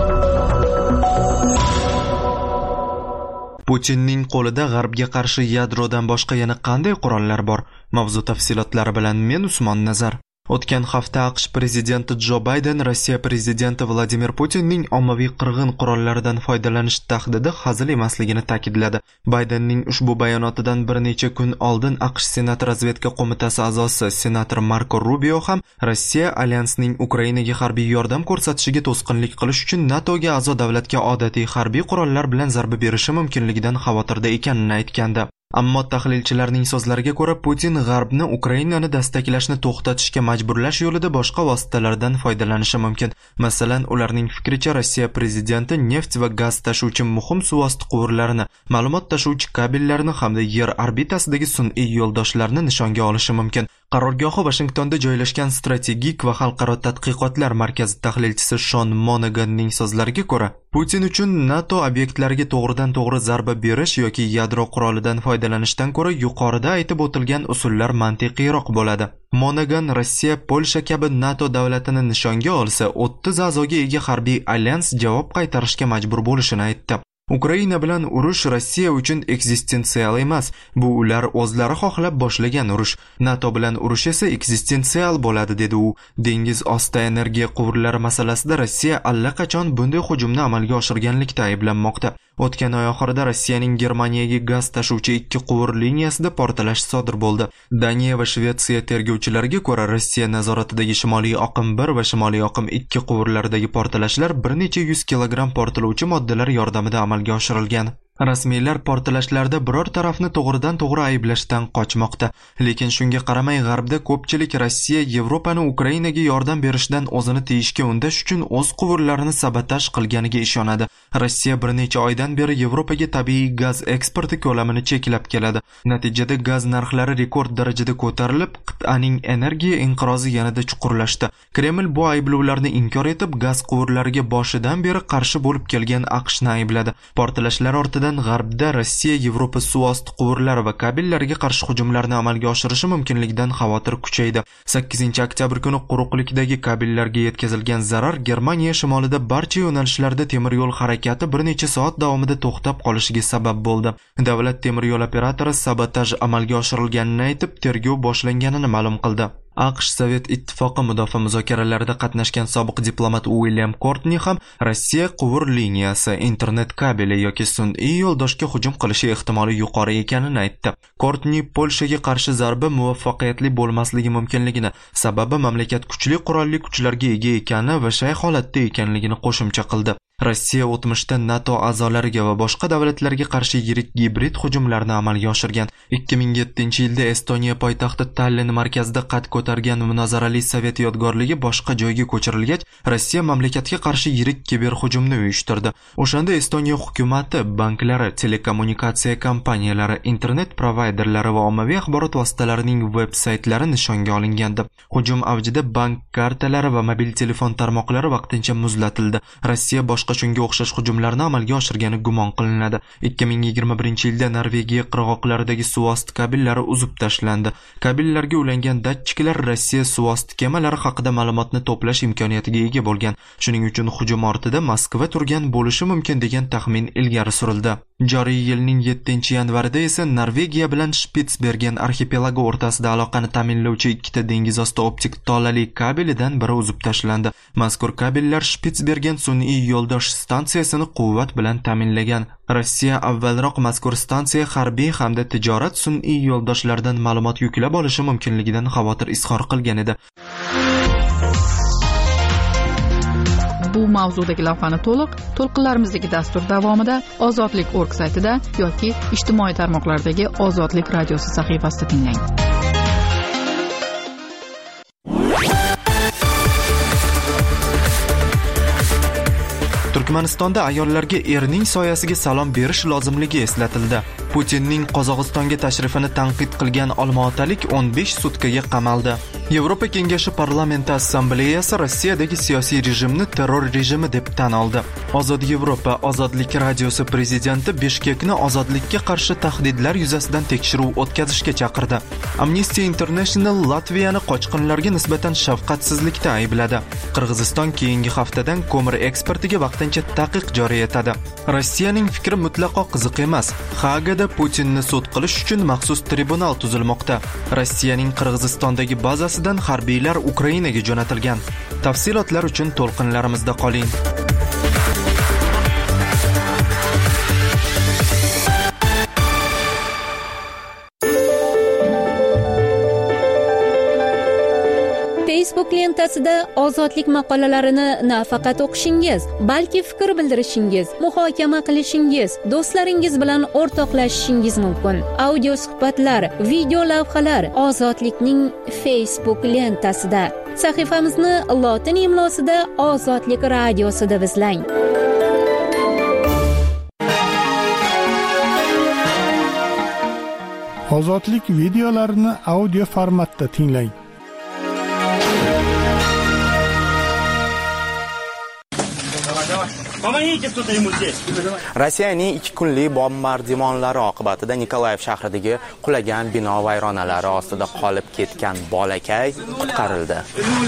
Putinning qo'lida G'arbga qarshi yadrodan boshqa yana qanday qurollar bor? Mavzu tafsilotlari bilan men Usmon Nazar. O'tgan hafta AQSh prezidenti Jo Bayden Rossiya prezidenti Vladimir Putinning ommaviy qirg'in qurollaridan foydalanish tahdidi hazil emasligini ta'kidladi. Baydenning ushbu bayonotidan bir necha kun oldin AQSh Senat razvedka qo'mitasi a'zosi senator Marko Rubio ham Rossiya alyansining Ukrainaga harbiy yordam ko'rsatishiga to'sqinlik qilish uchun NATOga a'zo davlatga odatiy harbiy qurollar bilan zarba berishi mumkinligidan xavotirda ekanini aytgandi. Ammo tahlilchilarning so'zlariga ko'ra, Putin G'arbni Ukrainani dastaklashni to'xtatishga majburlash yo'lida boshqa vositalardan foydalanishi mumkin. Masalan, ularning fikricha Rossiya prezidenti neft va gaz tashuvchi muhim suvosti quvurlarini, ma'lumot tashuvchi kabellarni hamda yer orbitasidagi sun'iy yo'ldoshlarni nishonga olishi mumkin. Qarorgohi Washingtonda joylashgan strategik va xalqaro tadqiqotlar markazi tahlilchisi Shon Monaganning so'zlariga ko'ra, Putin uchun NATO obyektlariga to'g'ridan to'g'ri zarba berish yoki yadro qurolidan foydalanishdan ko'ra yuqorida aytib o'tilgan usullar mantiqiyroq bo'ladi. Monagan Rossiya, Polsha kabi NATO davlatini nishonga olsa, o'ttiz a'zoga ega harbiy alyans javob qaytarishga majbur bo'lishini aytdi. Ukraina bilan urush Rossiya uchun ekzistensial emas. Bu ular o'zlari xohlab boshlagan urush. NATO bilan urush esa ekzistensial bo'ladi, dedi u. Dengiz osti energiya quvurlari masalasida Rossiya allaqachon bunday hujumni amalga oshirganlikda ayblanmoqda. O'tgan oy oxirida Rossiyaning Germaniyaga gaz tashuvchi ikki quvur liniyasida portlash sodir bo'ldi. Daniya va Shvetsiya tergovchilariga ko'ra, Rossiya nazoratidagi Shimoliy oqim bir va Shimoliy oqim ikki quvurlaridagi portlashlar bir necha yuz kilogramm portlovchi moddalar yordamida amalga oshirilgan. Rasmiylar portlashlarda biror tarafni to'g'ridan to'g'ri ayblashdan qochmoqda. Lekin shunga qaramay G'arbda ko'pchilik Rossiya Yevropani Ukrainaga yordam berishdan o'zini tiyishga undash uchun o'z quvurlarini sabotaj qilganiga ishonadi. Rossiya bir necha oydan beri Yevropaga tabiiy gaz eksporti ko'lamini cheklab keladi. Natijada gaz narxlari rekord darajada ko'tarilib, qit'aning energiya inqirozi yanada chuqurlashdi. Kreml bu ayblovlarni inkor etib, gaz quvurlariga boshidan beri qarshi bo'lib kelgan AQShni aybladi. Portlashlar ortidan G'arbda Rossiya Yevropa suvosti quvurlari va kabellariga qarshi hujumlarni amalga oshirishi mumkinligidan xavotir kuchaydi. sakkizinchi oktyabr kuni quruqlikdagi kabellarga yetkazilgan zarar Germaniya shimolida barcha yo'nalishlarda temir yo'l harakati bir necha soat davomida to'xtab qolishiga sabab bo'ldi. Davlat temir yo'l operatori sabotaj amalga oshirilganini aytib, tergov boshlanganini ma'lum qildi. AQSh Sovet ittifoqi mudofaa muzokaralarida qatnashgan sobiq diplomat William Courtney ham Rossiya quvur liniyasi, internet kabeli yoki sun'iy yo'ldoshga hujum qilishi ehtimoli yuqori ekanini aytdi. Courtney Polshaga qarshi zarba muvaffaqiyatli bo'lmasligi mumkinligini, sababi mamlakat kuchli qurolli kuchlarga ega ekani va shay holatda ekanligini qo'shimcha qildi. Rossiya o'tmishda NATO a'zolariga va boshqa davlatlarga qarshi yirik gibrid hujumlarni amalga oshirgan. ikki ming yettinchi yilda Estoniya poytaxti Tallinn markazida qad ko'targan munozarali Sovet yodgorligi boshqa joyga ko'chirilgach, Rossiya mamlakatga qarshi yirik kiber hujumni uyushtirdi. O'shanda Estoniya hukumati, banklari, telekommunikatsiya kompaniyalari, internet provayderlari va ommaviy axborot vositalarining veb-saytlari nishonga olingandi. Hujum avjida bank kartalari va mobil telefon tarmoqlari vaqtincha muzlatildi. Rossiya boshqa shunga o'xshash hujumlarni amalga oshirgani gumon qilinadi. ikki ming yigirma birinchi yilda Norvegiya qirg'oqlaridagi suvosti kabellari uzib tashlandi. Kabellarga ulangan datchiklar Rossiya suvosti kemalari haqida ma'lumotni to'plash imkoniyatiga ega bo'lgan. Shuning uchun hujum ortida Moskva turgan bo'lishi mumkin degan taxmin ilgari surildi. Joriy yilning yettinchi yanvarida esa Norvegiya bilan Spitsbergen arxipelagi o'rtasida aloqani ta'minlovchi ikkita dengiz osti optik tolali kabelidan biri uzib tashlandi. Mazkur kabellar Spitsbergen sun'iy yo'ldosh quyosh stansiyasini quvvat bilan ta'minlagan. Rossiya avvalroq mazkur stansiya harbiy hamda tijorat sun'iy yo'ldoshlaridan ma'lumot yuklab olishi mumkinligidan xavotir izhor qilgan edi. Bu mavzudagi lavhani to'liq to'lqinlarimizdagi dastur davomida ozodlik org saytida yoki ijtimoiy tarmoqlardagi Ozodlik radiosi sahifasida tinglang. Turkmanistonda ayollarga erning soyasiga salom berish lozimligi eslatildi. Putinning Qozog'istonga tashrifini tanqid qilgan olmaotalik o'n besh sutkaga qamaldi. Yevropa Kengashi parlamenti assambleyasi Rossiyadagi siyosiy rejimni terror rejimi deb tan oldi. Ozod Yevropa Ozodlik radiosi prezidenti Bishkekni ozodlikka qarshi tahdidlar yuzasidan tekshiruv o'tkazishga chaqirdi. Amnesty International Latviyani qochqinlarga nisbatan shafqatsizlikda aybladi. Qirg'iziston keyingi haftadan ko'mir eksportiga vaqtincha taqiq joriy etadi. Rossiyaning fikri mutlaqo qiziq emas. Hagada Putinni sud qilish uchun maxsus tribunal tuzilmoqda. Rossiyaning Qirg'izistondagi bazasidan harbiylar Ukrainaga jo'natilgan. Tafsilotlar uchun to'lqinlarimizda qoling. Facebook lentasida ozodlik maqolalarini nafaqat o'qishingiz, balki fikr bildirishingiz, muhokama qilishingiz, do'stlaringiz bilan o'rtoqlashishingiz mumkin. Audio suhbatlar, video lavhalar Ozodlikning Facebook lentasida. Sahifamizni lotin imlosida Ozodlik radiosi deb izlang. Ozodlik videolarini audio formatda tinglang. Rossiyaning ikki kunlik bombardimonlari oqibatida Nikolayev shahridagi qulagan bino vayronalari ostida qolib ketgan bolakay qutqarildi.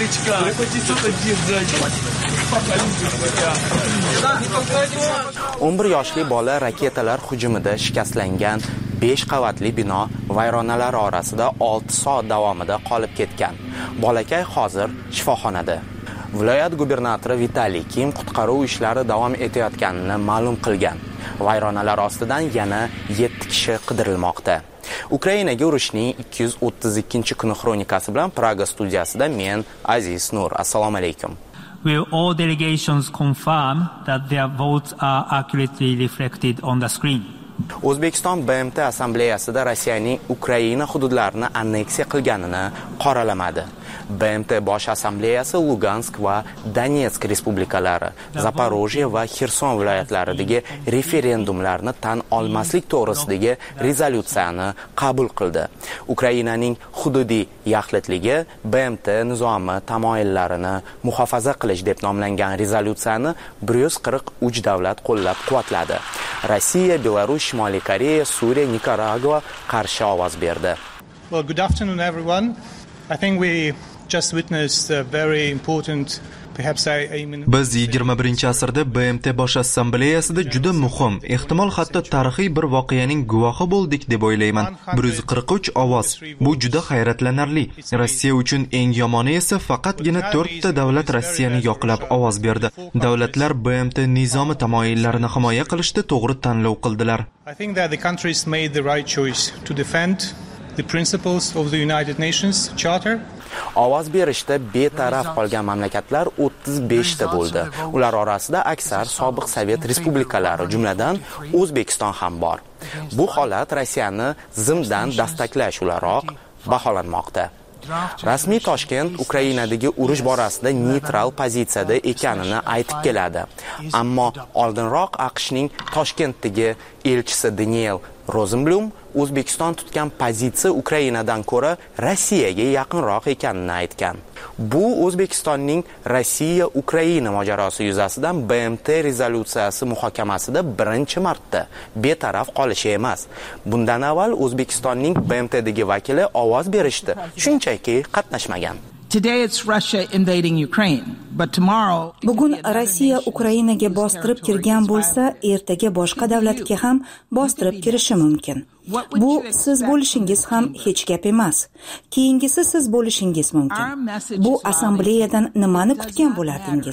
o'n bir yoshli bola raketalar hujumida shikastlangan besh qavatli bino vayronalari orasida olti soat davomida qolib ketgan. Bolakay hozir shifoxonada. Viloyat gubernatori Vitaliy Kim qutqaruv ishlari davom etayotganini ma'lum qilgan. Vayronalar ostidan yana yetti kishi qidirilmoqda. Ukrainaga urushning ikki yuz o'ttiz ikkinchi kuni xronikasi bilan Praga studiyasida men Aziz Nur. Assalomu alaykum. Will all delegations confirm that their votes are accurately reflected on the screen? O'zbekiston B M T assambleyasida Rossiyaning Ukraina hududlarini anneksiya qilganini qoralamadi. B M T bosh assambleyasi Lugansk va Donetsk respublikalari, Zaporojye va Xerson viloyatlaridagi referendumlarni tan olmaslik to'g'risidagi rezolyutsiyani qabul qildi. Ukrainaning hududiy yaxlitligi B M T nizomi tamoyillarini muhofaza qilish deb nomlangan rezolyutsiyani bir yuz qirq uch davlat qo'llab-quvvatladi. Rossiya, Belarus, Shimoliy Koreya, Suriya, Nikaragua qarshi ovoz berdi. Well, good afternoon everyone. I think we just witnessed a very important perhaps I, I mean Biz yigirma birinchi asrda B M T bosh assambleyasida juda muhim, ehtimol hatto tarixiy bir voqeaning guvohi bo'ldik deb o'ylayman. bir yuz qirq uch ovoz. Bu juda hayratlanarli. Rossiya uchun eng yomoni esa faqatgina to'rtta davlat Rossiyani yoqlab ovoz berdi. Davlatlar B M T nizomi tamoyillarini himoya qilishda to'g'ri tanlov qildilar. I think that the countries made the right choice to defend the principles of the United Nations Charter. Ovoz berishda betaraf qolgan mamlakatlar o'ttiz besh ta bo'ldi. Ular orasida aksar sobiq Sovet respublikalari, jumladan O'zbekiston ham bor. Bu holat Rossiyani zimdan dastaklash o'laroq baholanmoqda. Rasmiy Toshkent Ukrainadagi urush borasida neytral pozitsiyada ekanini aytib keladi. Ammo oldinroq AQShning Toshkentdagi elchisi Daniel Rosenblum O'zbekiston tutgan pozitsiya Ukrainadan ko'ra Rossiyaga yaqinroq ekanini aytgan. Bu O'zbekistonning Rossiya-Ukraina mojarosi yuzasidan B M T rezolyutsiyasi muhokamasida birinchi marta betaraf qolishi emas. Bundan avval O'zbekistonning B M Tdagi vakili ovoz berishdi, shunchaki qatnashmagan. Today it's Russia invading Ukraine, but tomorrow Bugun Rossiya Ukrainaga bostirib kirgan bo'lsa, ertaga boshqa davlatga ham bostirib kirishi mumkin. Bu siz bo'lishingiz ham hech gap emas. Keyingisi siz bo'lishingiz mumkin. Bu assambleyadan nimani kutgan bo'lardingiz?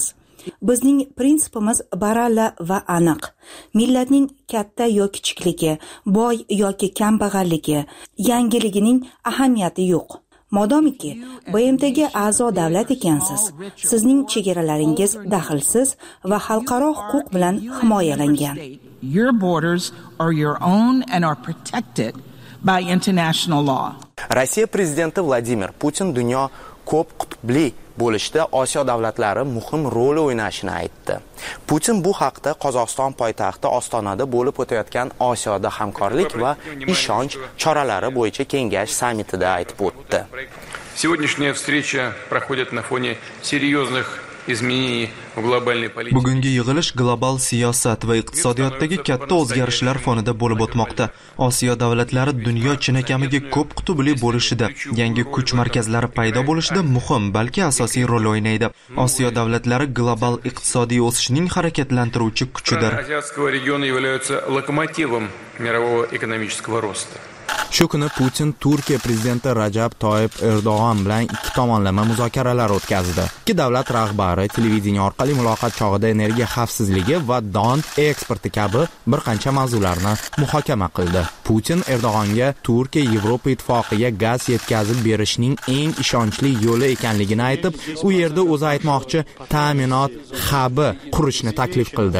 Bizning prinsipimiz baralla va aniq. Millatning katta yoki kichikligi, boy yoki kambag'alligi, yangiligining ahamiyati yo'q. Modomiki B M Tga a'zo davlat ekansiz, sizning chegaralaringiz daxlsiz va xalqaro huquq bilan himoyalangan. Your borders are your own and are protected by international law. Rossiya prezidenti Vladimir Putin dunyo ko'p qutbli bo'lishda Osiyo davlatlari muhim rol o'ynashini aytdi. Putin bu haqda Qozog'iston poytaxti Ostonada bo'lib o'tayotgan Osiyoda hamkorlik va ishonch choralari bo'yicha kengash sammitida aytib o'tdi. Сегодняшняя встреча проходит на фоне серьезных изменений в глобальной политике. Bugungi yig'ilish global siyosat va iqtisodiyotdagi katta o'zgarishlar fonida bo'lib o'tmoqda. Osiyo davlatlari dunyo chinakamiga ko'p qutbli bo'lishida, yangi kuch markazlari paydo bo'lishida muhim, balki asosiy rol o'ynaydi. Osiyo davlatlari global iqtisodiy o'sishning harakatlantiruvchi kuchidir. Азиатского региона являются локомотивом мирового экономического роста. Shu kuni Putin Turkiya prezidenti Rajab Toyyib Erdo'g'on bilan ikki tomonlama muzokaralar o'tkazdi. Ikki davlat rahbari televideniya orqali muloqot chog'ida energiya xavfsizligi va don eksporti kabi bir qancha mavzularni muhokama qildi. Putin Erdo'g'onga Turkiya Yevropa ittifoqiga gaz yetkazib berishning eng ishonchli yo'li ekanligini aytib, u yerda o'zi aytmoqchi ta'minot hubi qurishni taklif qildi.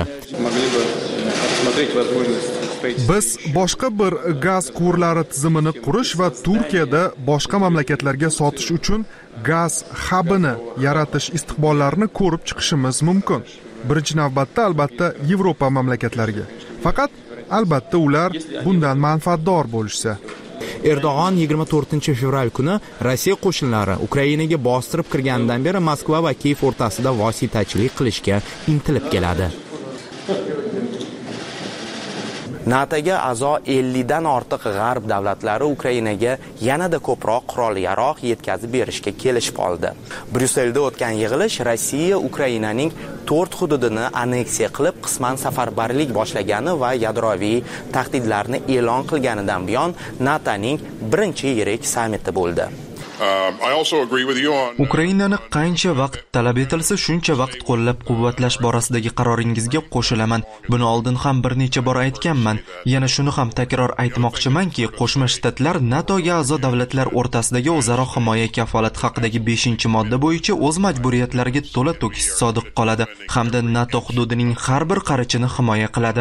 Biz boshqa bir gaz quvurlari tizimini qurish va Turkiyada boshqa mamlakatlarga sotish uchun gaz hubini yaratish istiqbollarini ko'rib chiqishimiz mumkin. Birinchi navbatda albatta Yevropa mamlakatlariga. Faqat albatta ular bundan manfaatdor bo'lishsa. Erdo'g'on yigirma to'rtinchi fevral kuni Rossiya qo'shinlari Ukrainaga bostirib kirganidan beri Moskva va Kiyev o'rtasida vositachilik qilishga intilib keladi. NATOga a'zo ellik dan ortiq g'arb davlatlari Ukrainaga yanada ko'proq qurol-yarog' yetkazib berishga kelishib oldi. Bryusselda o'tgan yig'ilish Rossiya Ukrainaning to'rt hududini anneksiya qilib, qisman safarbarlik boshlagani va yadroviy tahdidlarni e'lon qilganidan buyon NATOning birinchi yirik sammiti bo'ldi. Ukrainani qancha vaqt talab etilsa shuncha vaqt qo'llab-quvvatlash borasidagi qaroringizga qo'shilaman. Buni oldin ham bir necha bor aytganman. Yana shuni ham takror aytmoqchimanki, Qo'shma Shtatlar NATOga a'zo davlatlar o'rtasidagi o'zaro himoya kafolati haqidagi beshinchi modda bo'yicha o'z majburiyatlariga to'la-to'kis sodiq qoladi hamda NATO hududining har bir qarichini himoya qiladi.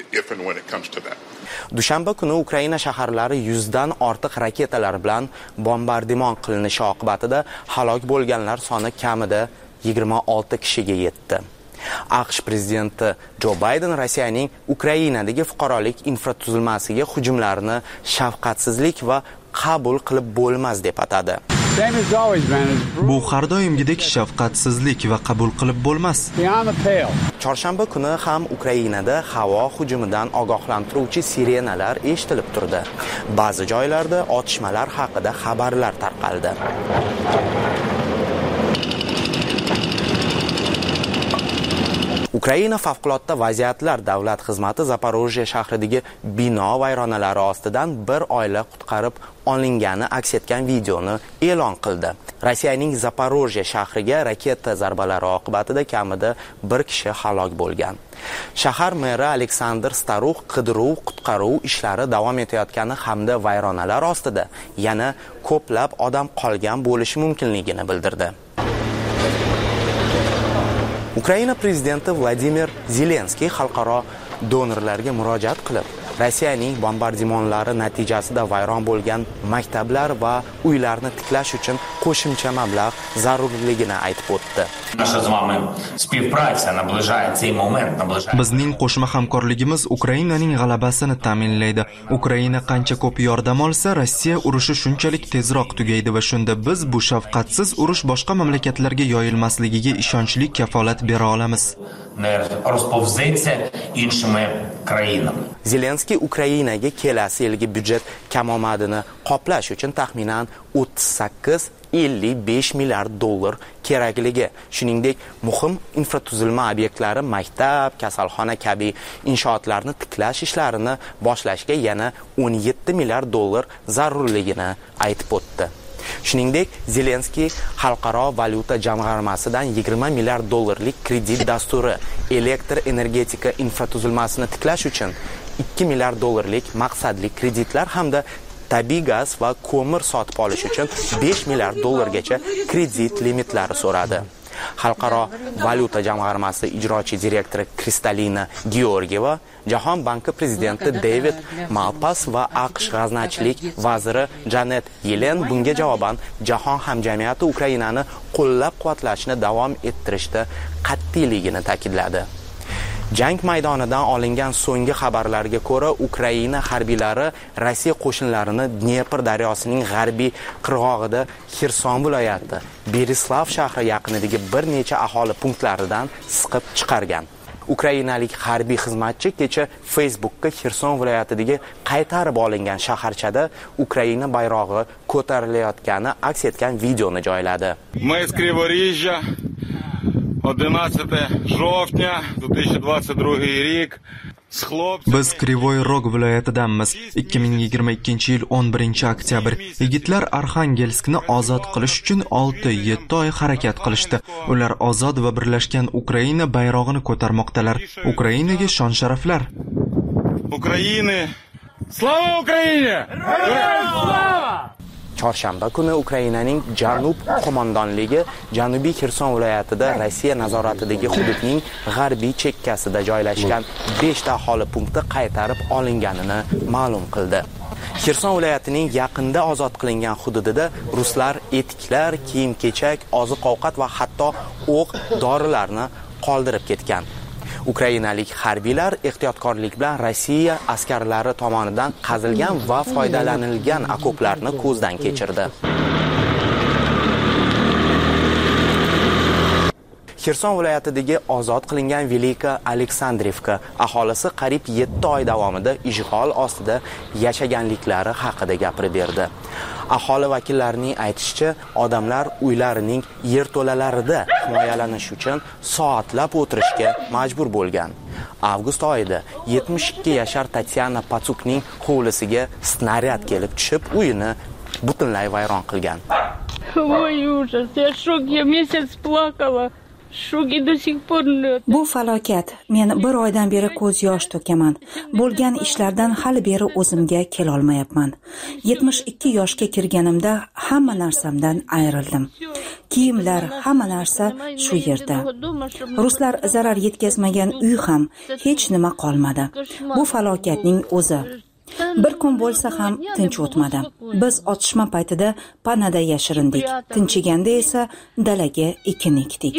Dushanba kuni Ukraina shaharlari yuzdan ortiq raketalar bilan bombardimon qilinishi oqibatida halok bo'lganlar soni kamida yigirma olti kishiga yetdi. AQSh prezidenti Jo Bayden Rossiyaning Ukrainadagi fuqarolik infratuzilmasiga hujumlarini shafqatsizlik va qabul qilib bo'lmas deb atadi. Bu har doimgidek shafqatsizlik va qabul qilib bo'lmas. Chorshanba kuni ham Ukrainada havo hujumidan ogohlantiruvchi sirenalar eshitilib turdi. Ba'zi joylarda otishmalar haqida xabarlar tarqaldi. Ukraina favqulodda vaziyatlar davlat xizmati Zaporojye shahridagi bino vayronalari ostidan bir oila qutqarib olingani aks etgan videoni e'lon qildi. Rossiyaning Zaporojye shahriga raketa zarbalari oqibatida kamida bir kishi halok bo'lgan. Shahar meri Aleksandr Starux qidiruv-qutqaruv ishlari davom etayotgani hamda vayronalar ostida yana ko'plab odam qolgan bo'lishi mumkinligini bildirdi. Ukraina prezidenti Vladimir Zelenskiy xalqaro donorlarga murojaat qilib, Rossiyaning bombardimonlari natijasida vayron bo'lgan maktablar va uylarni tiklash uchun qo'shimcha mablag' zarurligini aytib o'tdi. Bizning qo'shma hamkorligimiz Ukrainaning g'alabasini ta'minlaydi. Ukraina qancha ko'p yordam olsa, Rossiya urushi shunchalik tezroq tugaydi va shunda biz bu shafqatsiz urush boshqa mamlakatlarga yoyilmasligiga ishonchli kafolat bera olamiz. Zelenskiy Ukrainaga kelasi yilgi byudjet kamomadini qoplash uchun taxminan o'ttiz sakkiz ellik besh milliard dollar kerakligi, shuningdek muhim infratuzilma obyektlari, maktab, kasalxona kabi inshootlarni tiklash ishlarini boshlashga yana o'n yetti milliard dollar zarurligini aytib o'tdi. Shuningdek, Zelenskiy Xalqaro valyuta jamg'armasidan yigirma milliard dollarlik kredit dasturi, elektr energetika infratuzilmasini tiklash uchun ikki milliard dollarlik maqsadli kreditlar hamda tabiiy gaz va ko'mir sotib olish uchun besh milliard dollargacha kredit limitlari so'radi. Xalqaro valyuta jamg'armasi ijrochi direktori Kristalina Georgieva, Jahon banki prezidenti David Malpass va AQSh g'aznachilik vaziri Janet Yellen bunga javoban jahon hamjamiyati Ukrainani qo'llab-quvvatlashni davom ettirishda qat'iyligini ta'kidladi. Jang maydonidan olingan so'nggi xabarlarga ko'ra, Ukraina harbiylari Rossiya qo'shinlarini Dnepr daryosining g'arbiy qirg'og'ida Xerson viloyati Berislav shahri yaqinidagi bir necha aholi punktlaridan siqib chiqargan. Ukrainalik harbiy xizmatchi kecha Facebook'ga Xerson viloyatidagi qaytarib olingan shaharchada Ukraina bayrog'i ko'tarilayotgani aks etgan videoni joyladi. одинадцятого жовтня две тысячи двадцать второй рік Biz Krivoy Rog viloyatidanmiz. ikki ming yigirma ikkinchi yil o'n birinchi oktyabr yigitlar Arxangelskni ozod qilish uchun olti yetti oy harakat qilishdi. Ular ozod va birlashgan Ukraina bayrog'ini ko'tarmoqdalar. Ukrainaga shon sharaflar. Ukraina! Slava Ukraina! Slava! Chorshanba kuni Ukrainaning Janub qo'mondonligi Janubiy Xerson viloyatida Rossiya nazoratidagi hududning g'arbiy chekkasida joylashgan besh ta aholi punkti qaytarib olinganini ma'lum qildi. Xerson viloyatining yaqinda ozod qilingan hududida ruslar etiklar, kiyim-kechak, oziq-ovqat va hatto o'q, dorilarni qoldirib ketgan. Ukrainalik harbiylar ehtiyotkorlik bilan Rossiya askarlari tomonidan qazilgan va foydalanilgan okoplarni ko'zdan kechirdi. Xerson viloyatidagi ozod qilingan Velika Aleksandrivka aholisi qariyb yetti oy davomida ishg'ol ostida yashaganliklari haqida gapirib berdi. Aholi vakillarining aytishicha, odamlar uylarining yerto'lalarida himoyalanish uchun soatlab o'tirishga majbur bo'lgan. Avgust oyida yetmish ikki yashar Tatyana Patsukning hovlisiga snaryad kelib tushib, uyini butunlay vayron qilgan. Voy ужас, я shok, я месяц плакала. Bu falokat. Men bir oydan beri ko'z yosh to'kaman. Bo'lgan ishlardan hali beri o'zimga kela olmayapman. yetmish ikki yoshga kirganimda hamma narsamdan ayrildim. Kiyimlar, hamma narsa shu yerda. Ruslar zarar yetkazmagan uy ham hech nima qolmadi. Bu falokatning o'zi. Bir kun bo'lsa ham tinch o'tmadi. Biz otishma paytida panada yashirindik. Tinchiganda esa dalaga ekin ekdik.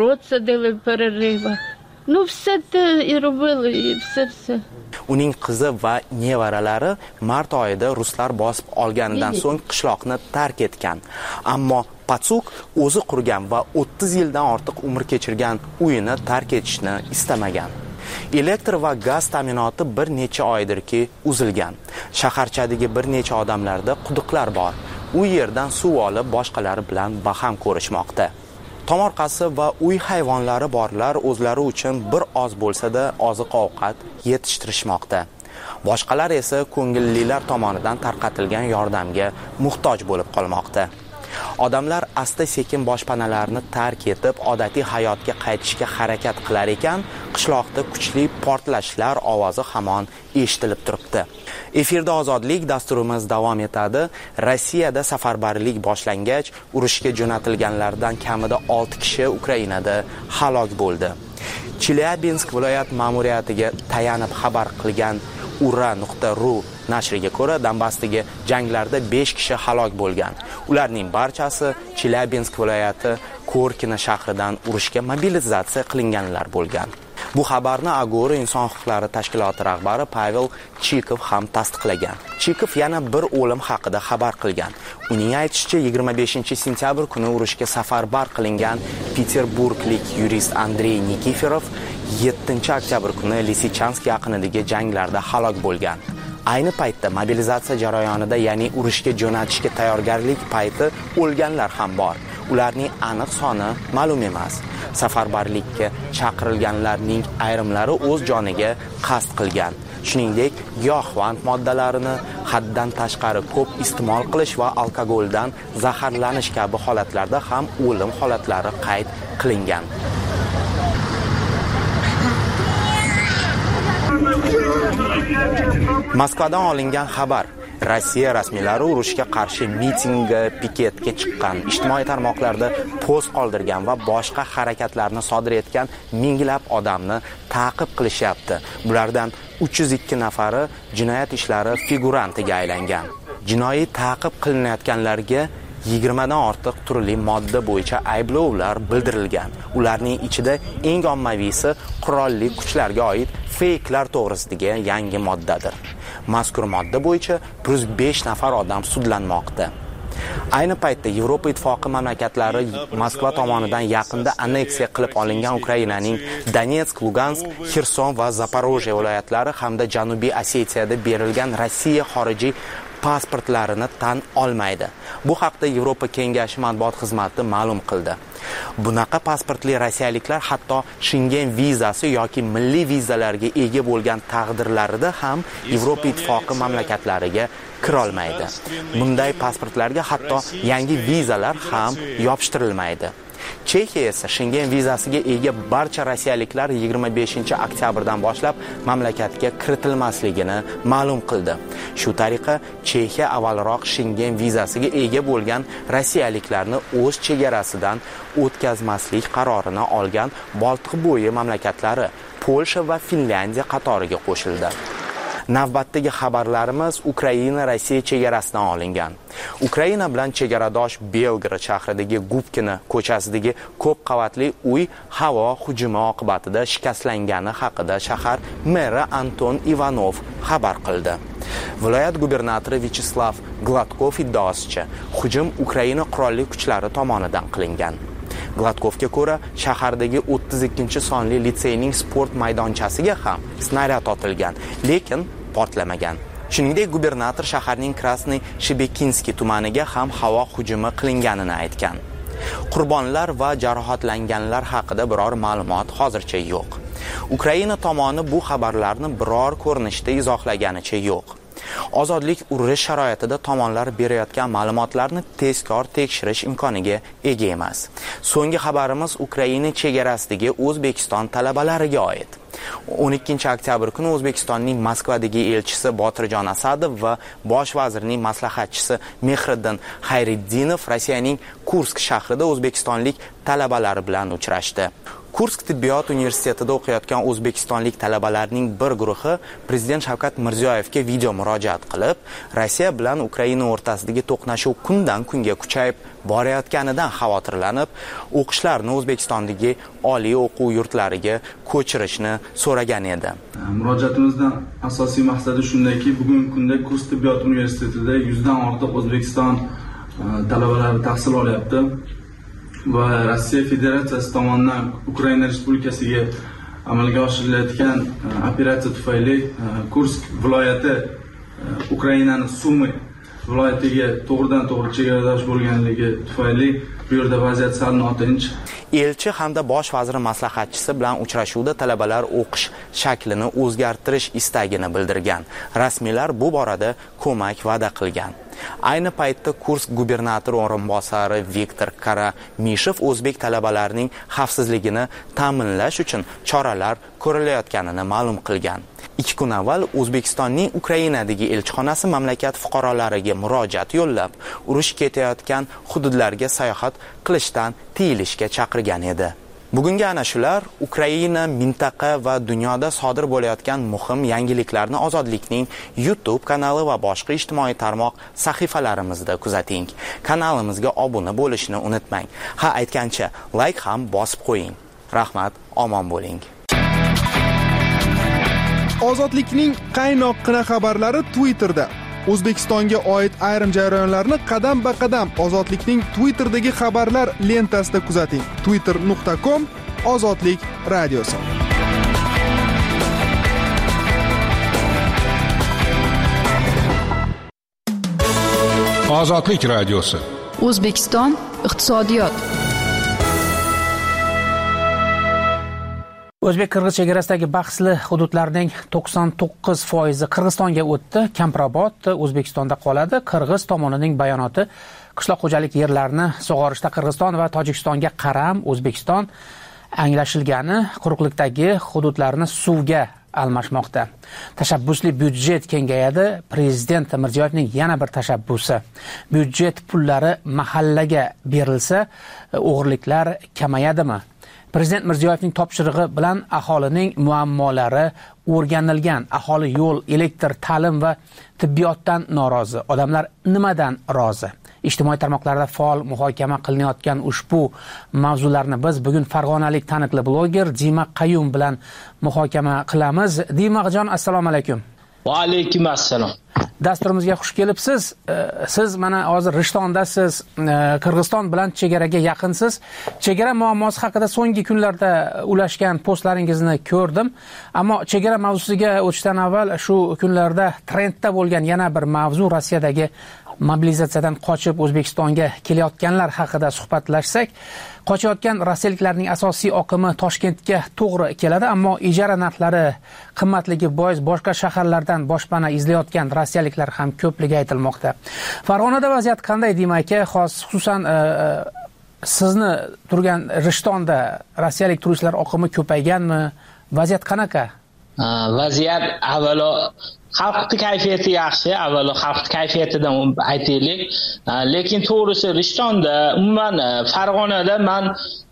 Uning qizi va nevaralari mart oyida ruslar bosib olganidan so'ng qishloqni tark etgan. Ammo Patsuk o'zi qurgan va o'ttiz yildan ortiq umr kechirgan uyini tark etishni istamagan. Elektr va gaz ta'minoti bir necha oydirki uzilgan. Shaharchadagi bir necha odamlarda quduqlar bor. U yerdan suv olib boshqalari bilan baham ko'rishmoqda. Tomorqasi va uy hayvonlari borlar o'zlari uchun bir oz bo'lsa-da oziq-ovqat yetishtirishmoqda. Boshqalar esa ko'ngillilar tomonidan tarqatilgan yordamga muhtoj bo'lib qolmoqda. Odamlar asta-sekin boshpanalarni tark etib, odatiy hayotga qaytishga harakat qilar ekan, qishloqda kuchli portlashlar ovozi hamon eshitilib turibdi. Efirda ozodlik dasturimiz davom etadi. Rossiyada safarbarlik boshlangach, urushga jo'natilganlardan kamida olti kishi Ukrainada halok bo'ldi. Chelyabinsk viloyat ma'muriyatiga tayanib xabar qilgan ura nuqta ru nashriga ko'ra, Donbassdagi janglarda besh kishi halok bo'lgan. Ularning barchasi Chelyabinsk viloyati Korkina shahridan urushga mobilizatsiya qilinganlar bo'lgan. Bu xabarni Agora inson huquqlari tashkiloti rahbari Pavel Chikov ham tasdiqlagan. Chikov yana bir o'lim haqida xabar qilgan. Uning aytishicha, yigirma beshinchi sentyabr kuni urushga safarbar qilingan Peterburglik yurist Andrey Nikiforov yettinchi oktyabr kuni Lisichansk yaqinidagi janglarda halok bo'lgan. Ayni paytda mobilizatsiya jarayonida, ya'ni urushga jo'natishga tayyorgarlik payti o'lganlar ham bor. Ularning aniq soni ma'lum emas. Safarbarlikka chaqirilganlarning ayrimlari o'z joniga qasd qilgan. shuningdek giyohvand moddalarini haddan tashqari ko'p iste'mol qilish va alkogoldan zaharlanish kabi holatlarda ham o'lim holatlari qayd qilingan. Moskvadan olingan xabar. Rossiya rasmiylari urushga qarshi mitingga, piketga chiqqan, ijtimoiy tarmoqlarda post qoldirgan va boshqa harakatlarni sodir etgan minglab odamni ta'qib qilishyapti. Bulardan uch yuz ikki nafari jinoyat ishlari figurantiga aylangan. Jinoiy ta'qib qilinayotganlarga yigirma dan ortiq turli modda bo'yicha ayblovlar bildirilgan. Ularning ichida eng ommaviysi qurolli kuchlarga oid fake'lar to'g'risidagi yangi moddadir. Mazkur modda bo'yicha bir yuz besh nafar odam sudlanmoqda. Ayni paytda Yevropa ittifoqi mamlakatlari Moskva tomonidan yaqinda anneksiya qilib olingan Ukrainaning Donetsk, Lugansk, Xerson va Zaporojye viloyatlari hamda Janubiy Osetiyada berilgan Rossiya xorijiy pasportlarini tan olmaydi. Bu haqda Yevropa Kengashi matbuot xizmati ma'lum qildi. Bunaqa pasportli rossiyaliklar hatto Schengen vizasi yoki milliy vizalarga ega bo'lgan taqdirlarida ham Yevropa ittifoqi mamlakatlariga kira olmaydi. Bunday pasportlarga hatto yangi vizalar ham yopishtirilmaydi. Chexiya esa Schengen vizasiga ega barcha rossiyaliklar yigirma beshinchi oktyabrdan boshlab mamlakatga kiritilmasligini ma'lum qildi. Shu tariqa Chexiya avvalroq Schengen vizasiga ega bo'lgan rossiyaliklarni o'z chegarasidan o'tkazmaslik qarorini olgan Boltiq bo'yi mamlakatlari Polsha va Finlandiya qatoriga qo'shildi. Navbatdagi xabarlarimiz Ukraina Rossiya chegarasidan olingan. Ukraina bilan chegaradosh Belgrad shahridagi Gubkina ko'chasidagi ko'p qavatli uy havo hujumi oqibatida shikastlangani haqida shahar meri Anton Ivanov xabar qildi. Viloyat gubernatori Vyacheslav Gladkov iddaosicha, hujum Ukraina qurolli kuchlari tomonidan qilingan. Gladkovga ko'ra, shahardagi o'ttiz ikkinchi sonli litseyning sport maydonchasiga ham snaryad otilgan, lekin portlamagan. Shuningdek, gubernator shaharning Krasny Shebekinskiy tumaniga ham havo hujumi qilinganini aytgan. Qurbonlar va jarohatlanganlar haqida biror ma'lumot hozircha yo'q. Ukraina tomoni bu xabarlarni biror ko'rinishda izohlaganicha yo'q. Ozodlik urush sharoitida tomonlar berayotgan ma'lumotlarni tezkor tekshirish imkoniga ega emas. So'nggi xabarimiz Ukraina chegarasidagi O'zbekiston talabalariga oid. o'n ikkinchi oktyabr kuni O'zbekistonning Moskvadagi elchisi Botirjon Asadov va bosh vazirning maslahatchisi Mehriddin Xayriddinov Rossiyaning Kursk shahrida o'zbekistonlik talabalar bilan uchrashdi. Kursk tibbiyot universitetida o'qiyotgan o'zbekistonlik talabalarning bir guruhi Prezident Shavkat Mirziyoyevga video murojaat qilib, Rossiya bilan Ukraina o'rtasidagi to'qnashuv kundan kunga kuchayib borayotganidan xavotirlanib, o'qishlarni O'zbekistondagi oliy o'quv yurtlariga ko'chirishni so'ragan edi. Murojaatimizdan asosiy maqsadi shundayki, bugungi kunda Kursk tibbiyot universitetida yuzdan ortiq O'zbekiston talabalari tahsil olyapti. Va Rossiya Federatsiyasi tomonidan Ukraina Respublikasiga amalga oshirilayotgan operatsiya tufayli Kursk viloyati Ukrainaning Sumy viloyatiga to'g'ridan to'g'ri chegaradosh bo'lganligi tufayli bu yerda vaziyat sal notinch. Elchi hamda bosh vazir maslahatchisi bilan uchrashuvda talabalar o'qish shaklini o'zgartirish istagini bildirgan. Rasmiylar bu borada ko'mak va'da qilgan. Ayni paytda Kursk gubernatori o'rinbosari Viktor Karamishev o'zbek talabalarining xavfsizligini ta'minlash uchun choralar ko'rilayotganini ma'lum qilgan. Ikki kun avval O'zbekistonning Ukrainadagi elchixonasi mamlakat fuqarolariga murojaat yo'llab, urush ketayotgan hududlarga sayohat qilishdan tiyilishga chaqirgan edi. Bugungi ana shular Ukraina, mintaqa va dunyoda sodir bo'layotgan muhim yangiliklarni Ozodlikning YouTube kanali va boshqa ijtimoiy tarmoq sahifalarimizda kuzating. Kanalimizga obuna bo'lishni unutmang. Ha, aytgancha, like ham bosib qo'ying. Rahmat, omon bo'ling. Ozodlikning qaynoqqina xabarlari Twitterda. O'zbekistonga oid ayrim jarayonlarni qadam-ba-qadam Ozodlikning Twitterdagi xabarlar lentasida kuzating. twitter nuqta com Ozodlik radiosi. Ozodlik radiosi. O'zbekiston iqtisodiyot O'zbek-qirg'iz chegarasidagi bahsli hududlarning to'qson to'qqiz foizi Qirg'izistonga o'tdi. Kamprobod O'zbekistonda qoladi. Qirg'iz tomonining bayonoti qishloq xo'jalik yerlarini sug'orishda Qirg'iziston va Tojikistonga qaram, O'zbekiston anglashilgani quruqlikdagi hududlarni suvga almashmoqda. Tashabbusli byudjet kengayadi. Prezident Mirziyoyevning yana bir tashabbusi. Byudjet pullari mahallaga berilsa, o'g'irliklar kamayadimi? Prezident Mirziyoyevning topshirig'i bilan aholining muammolari o'rganilgan. Aholi yo'l, elektr, ta'lim va tibbiyotdan norozi. Odamlar nimadan rozi? Ijtimoiy tarmoqlarda faol muhokama qilinayotgan ushbu mavzularni biz bugun farg'onalik taniqli bloger Dima Qayum bilan muhokama qilamiz. Dimajon, assalomu alaykum. Va alaykum assalom. Dasturimizga xush kelibsiz. Siz mana hozir Rishtondasiz, Qirg'iziston bilan chegaraga yaqinsiz. Chegara muammosi haqida so'nggi kunlarda ulashgan postlaringizni ko'rdim. Ammo chegara mavzusiga o'tishdan avval shu kunlarda trendda bo'lgan yana bir mavzu Rossiyadagi mobilizatsiyadan qochib O'zbekistonga kelayotganlar haqida suhbatlashsak, qochayotgan rossiyaliklarning asosiy oqimi Toshkentga to'g'ri keladi, ammo ijara narxlari qimmatligi bois boshqa shaharlardan boshpana izlayotgan rossiyaliklar ham ko'pligi aytilmoqda. Farg'onada vaziyat qanday Dima aka? Xos xususan sizni turgan Rishtonda rossiyalik turistlar oqimi ko'payganmi? Vaziyat qanaqa? Vaziyat avvalo xalqning kayfiyati yaxshi, avvalo xalqning kayfiyatidan aytaylik. Lekin to'g'risi Rishtonda, umuman Farg'onada men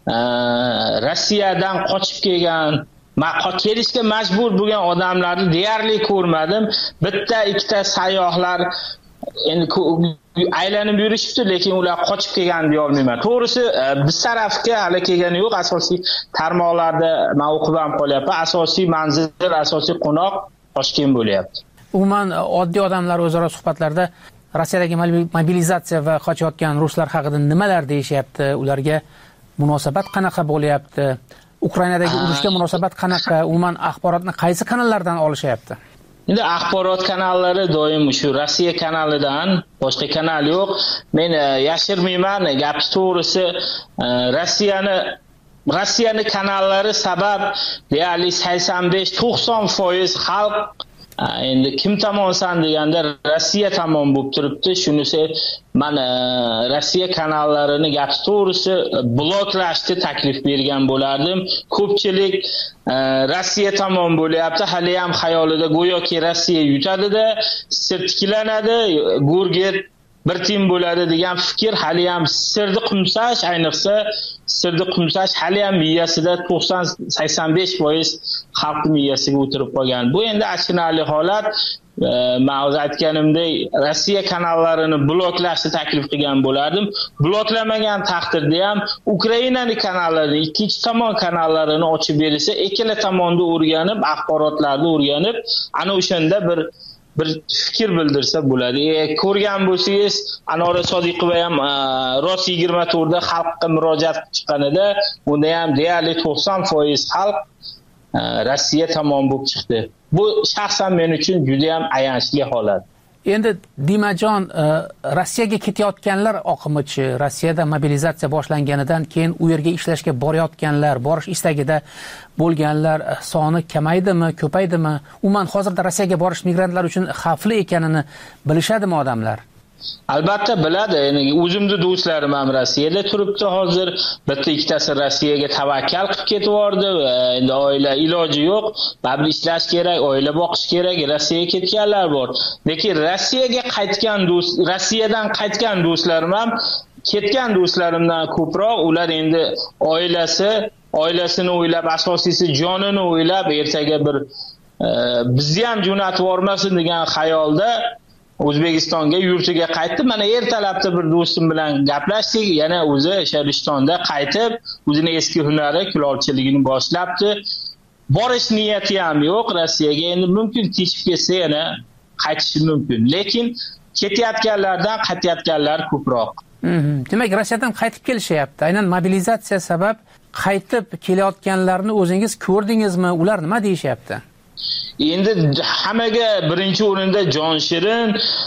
Rossiyadan qochib kelgan, kelishga majbur bo'lgan odamlarni deyarli ko'rmadim. Bitta ikkita sayyohlar endi aylanib yurishibdi, lekin ular qochib kelgan deya olmayman. To'g'risi biz tarafga hali kelgani yo'q. Asosiy tarmoqlarda men o'qib ham qolyapman. Asosiy manzil, asosiy qo'noq Toshkent bo'lyapti. Umuman oddiy odamlar o'zaro suhbatlarda Rossiyadagi mobilizatsiya va qochayotgan ruslar haqida nimalar deyishyapti? Ularga munosabat qanaqa bo'lyapti? Ukrainadagi urushga munosabat qanaqa? Umuman axborotni qaysi kanallardan olishyapti? Endi axborot kanallari doim shu Rossiya kanalidan, boshqa kanal yo'q. Men yashirmayman, gap to'g'risi Rossiyani Rossiyani kanallari sabab deyarli sakson besh to'qson foiz xalq endi kim tomonsan deganda Rossiya tomon bo'lib turibdi. Shunisi men Rossiya kanallarini gap to'g'risi bloklashni taklif bergan bo'lardim. Ko'pchilik Rossiya tomon bo'lyapti. Hali ham xayolida go'yoki Rossiya yutadi-da, sirtkilanadi, Gurget bir tim bo'ladi degan fikr hali ham sirni qumsash, ayniqsa sirni qumsash hali ham miyasida to'qson sakson besh foiz xalq miyasiga o'tirib qolgan. Bu endi achinarli holat. Men o'z aytganimdek Rossiya kanallarini bloklashni taklif qilgan bo'lardim. Bloklamagan taqdirda ham Ukrainaning kanallarini, ikkinchi tomon kanallarini ochib berilsa, ikkala tomonni o'rganib, axborotlarni o'rganib, ana o'shanda bir bir fikr bildirsa bo'ladi. E, ko'rgan bo'lsangiz, Anora Sodiqova ham Ross yigirma to'rt da xalqqa murojaat chiqqanida, unda ham deyarli to'qson foiz xalq Rossiya tomon bo'lib chiqdi. Bu shaxsan men uchun juda ham ayanchli holat. Endi Dimajon, Rossiyaga ketayotganlar oqimichi, Rossiyada mobilizatsiya boshlanganidan keyin u yerga ishlashga borayotganlar, borish istagida bo'lganlar soni kamaydimi, ko'paydimi? Umuman hozirda Rossiyaga borish migrantlar uchun xavfli ekanini bilishadimi odamlar? Albatta biladi. Ya'ni o'zimni do'stlarim ham Rossiyada turibdi hozir. Bitta ikkitasi Rossiyaga tavakkal qilib ketib yordi. Endi oila iloji yo'q. Babli ishlash kerak, oila boqish kerak. Rossiyaga ketganlar bor. Lekin Rossiyaga qaytgan do'st, Rossiyadan qaytgan do'stlarim ham ketgan do'stlarimdan ko'proq ular endi oilasi, oilasini o'ylab, asosiysi jonini o'ylab, ertaga bir bizni ham jo'natib yormasin degan xayolda O'zbekistonga yurtiga qaytdi. Mana ertalabda bir do'stim bilan gaplashdik. Yana o'zi o'sha Rishtonda qaytib, o'zining eski hunari, kulolchiligini boshlabdi. Borish niyati ham yo'q Rossiyaga. Endi mumkin tishib ketsa yana qaytishi mumkin. Lekin ketayotganlardan qaytayotganlar ko'proq. Demak, Rossiyadan qaytib kelishyapti. Aynan mobilizatsiya sabab qaytib kelayotganlarni o'zingiz ko'rdingizmi? Ular nima deyishyapti? Endi hammaga birinchi o'rinda jon shirin,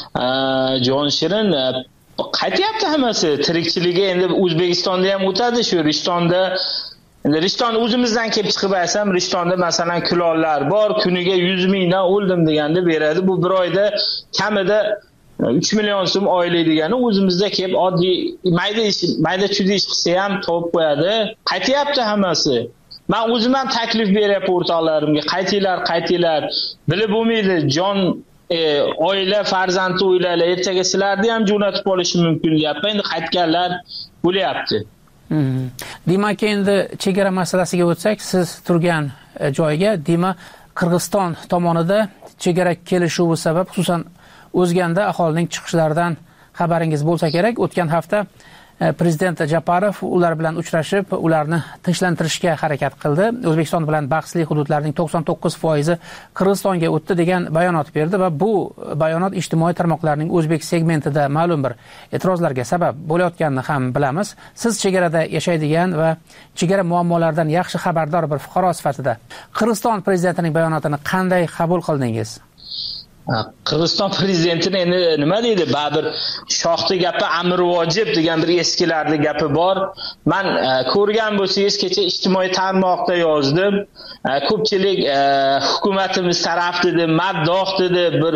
jon shirin qaytyapti hammasi. Tirikchiligi endi O'zbekistonda ham o'tadi, shu Rishtonda endi Rishtonni o'zimizdan kelib chiqib aytsam, Rishtonda masalan kulollar bor, kuniga yuz mingdan o'ldim deganda beradi. Bu bir oyda kamida uch million so'm oylik degani o'zimizda kelib oddiy mayda ish, mayda chudi ish qilsa ham topib qo'yadi. Qaytyapti hammasi. Men o'zim ham taklif beryapman o'rtoqlarimga, qaytinglar, qaytinglar. Bilib bo'lmaydi, jon e, oila, farzandni o'ylaylar, ertaga sizlarni ham jo'natib olishi mumkin deyapman. Endi qaytganlar bo'lyapti. Hmm. Demak, endi chegara masalasiga o'tsak, siz turgan joyga, demak, Qirg'iziston tomonida chegara kelishuvi sabab, xususan O'zganda aholining chiqishlaridan xabaringiz bo'lsa kerak. O'tgan hafta Prezident Japarov ular bilan uchrashib, ularni tinchlantirishga harakat qildi. O'zbekiston bilan bahsli hududlarning to'qson to'qqiz foizi Qirg'izistonga o'tdi degan bayonot berdi va bu bayonot ijtimoiy tarmoqlarning o'zbek segmentida ma'lum bir e'tirozlarga sabab bo'layotganini ham bilamiz. Siz chegarada yashaydigan va chegara muammolaridan yaxshi xabardor bir fuqaro sifatida Qirg'iziston prezidentining bayonotini qanday qabul qildingiz? Qirg'iziston prezidentining endi nima deydi? Baribir shohdi gapi amr vojib degan bir eskilarning gapi bor. Men ko'rgan bo'lsangiz, kecha ijtimoiy tarmoqda yozdim. Ko'pchilik hukumatimiz taraf dedi, maddoh dedi, bir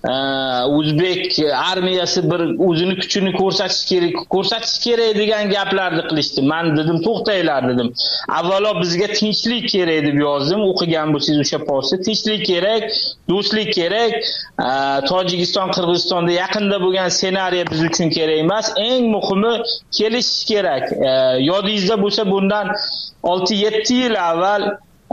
o'zbek armiyasi bir o'zini kuchini ko'rsatish kerak, ko'rsatish kerak degan gaplarni qilishdi. Men dedim, to'xtanglar dedim. Avvalo bizga tinchlik kerak deb yozdim. O'qigan bo'lsangiz o'sha postni, tinchlik kerak, do'stlik kerak. Tojikiston, Qirg'izistonda yaqinda bo'lgan ssenariy biz uchun kerak emas. Eng muhimi kelishish kerak. Yodingizda bo'lsa, bundan olti yetti yil avval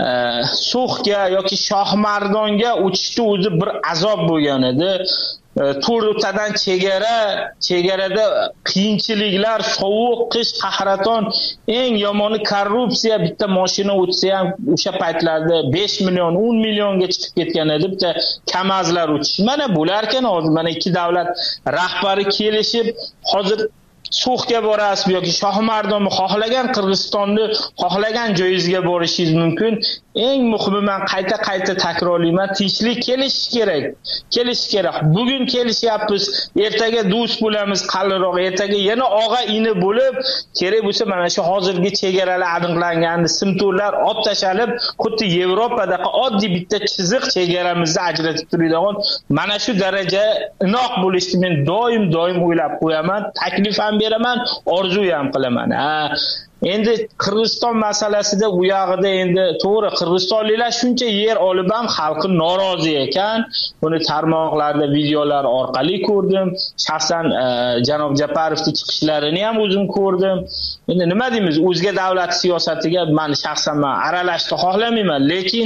So'xga yoki Shohmardonga o'tishda o'zi bir azob bo'lgan edi. To'rttadan chegara, chegarada qiyinchiliklar, sovuq, qish, qahraton, eng yomoni korrupsiya. Bitta mashina o'tsa ham o'sha paytlarda besh million, o'n millionga chiqib ketgan edi bitta Kamazlar o'tish. Mana bularkan hozir mana ikki davlat rahbari kelishib, hozir So'xga borasiz yoki Shohmardonni xohlagan Qirg'izistonni xohlagan joyingizga borishingiz mumkin. Eng muhimi, men qayta-qayta takrorlayman, tinchlik kelish kerak. Kelish kerak. Bugun kelishyapmiz, ertaga do'st bo'lamiz, qalinroq, ertaga yana og'a ini bo'lib, kerak bo'lsa mana shu hozirgi chegaralar aniqlangan, simtorlar olib tashalib, xuddi Yevropadagi oddiy bitta chiziq chegaramizni ajratib turadigan mana shu daraja inoq bo'lishni men doim-doim o'ylab qo'yaman, taklif ham beraman, orzu ham qilaman. Ha, endi Qirg'iziston masalasida u yog'ida endi to'g'ri qirg'izistonliklar shuncha yer olib ham xalqi norozi ekan. Buni tarmoqlarda videolar orqali ko'rdim. Shaxsan janob Japarovning chiqishlarini ham o'zim ko'rdim. Endi nima deymiz? O'zga davlat siyosatiga men shaxsan men aralashishni xohlamayman, lekin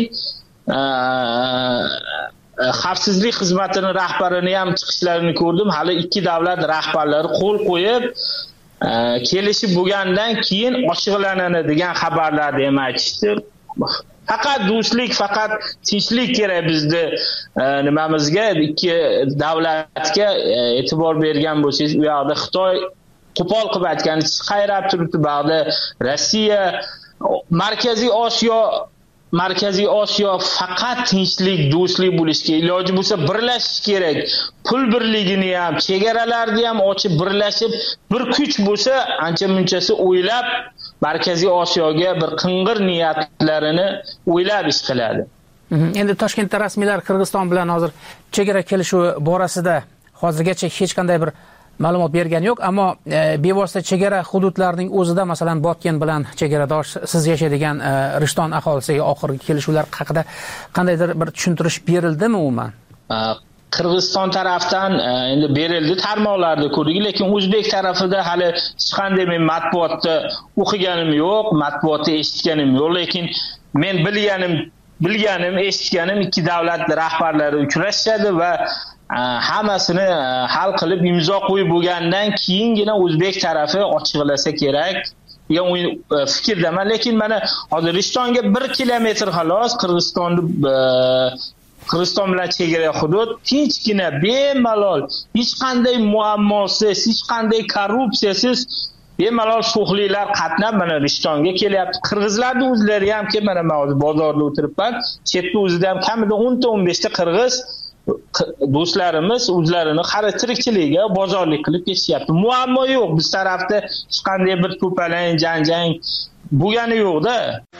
xavfsizlik xizmatining rahbarini ham chiqishlarini ko'rdim. Hali ikki davlat rahbarlari qo'l qo'yib kelishib bo'lgandan keyin ochiqlanadi degan xabarlarni ham aytishdi. Faqat do'stlik, faqat tinchlik kerak bizda nimamizga, ikki davlatga e'tibor bergan bo'lsangiz, u yoqda Xitoy qo'pol qilib aytgani qayrab turibdi, ba'da Rossiya, Markaziy Osiyo Markaziy Osiyo faqat tinchlik, do'stlik bo'lishga, iloji bo'lsa birlashish kerak. Pul birligini ham, chegaralarni ham ochib birlashib, bir kuch bo'lsa, ancha-munchasi o'ylab Markaziy Osiyoga bir qing'ir niyatlarini o'ylab ish qiladi. Endi Toshkentda rasmiylar Qirg'iziston bilan hozir chegara kelishuvi borasida hozirgacha hech qanday bir ma'lumot bergani yo'q, ammo e, bevosita chegara hududlarining o'zida, masalan, Botken bilan chegaradosh siz yashaydigan e, Rishton aholisiga oxirgi kelishuvlar haqida qandaydir bir tushuntirish berildimi umuman? Qirg'iziston tarafdan endi berildi, tarmoqlarda ko'rdik, lekin o'zbek tarafida hali hech qanday men matbuotda o'qiganim yo'q, matbuotda eshitganim yo'q, lekin men bilganim, bilganim, eshitganim ikki davlat rahbarlari uchrashadi va hammasini hal qilib imzo qo'yib bo'lgandan keyingina o'zbek tarafi ochiqlasa kerak degan fikrdaman. Lekin mana hozir Rishtonga bir kilometr xolos Qirg'izistonni Qirg'iziston bilan chegara hudud tinchgina, bemalol, hech qanday muammosiz, hech qanday korrupsiyasiz bemalol so'xliklar qatnab mana Rishtonga kelyapti. Qirg'izlarning o'zlari ham kelib, mana men hozir bozorda o'tiribman, chetda o'zida ham kamida o'n ta o'n besh ta qirg'iz do'stlarimiz o'zlarini qari tirikchiligiga bozorlik qilib ketishyapti. Muammo yo'q. Biz tarafda hech qanday bir to'palang, janjang bo'lgani yo'q-da.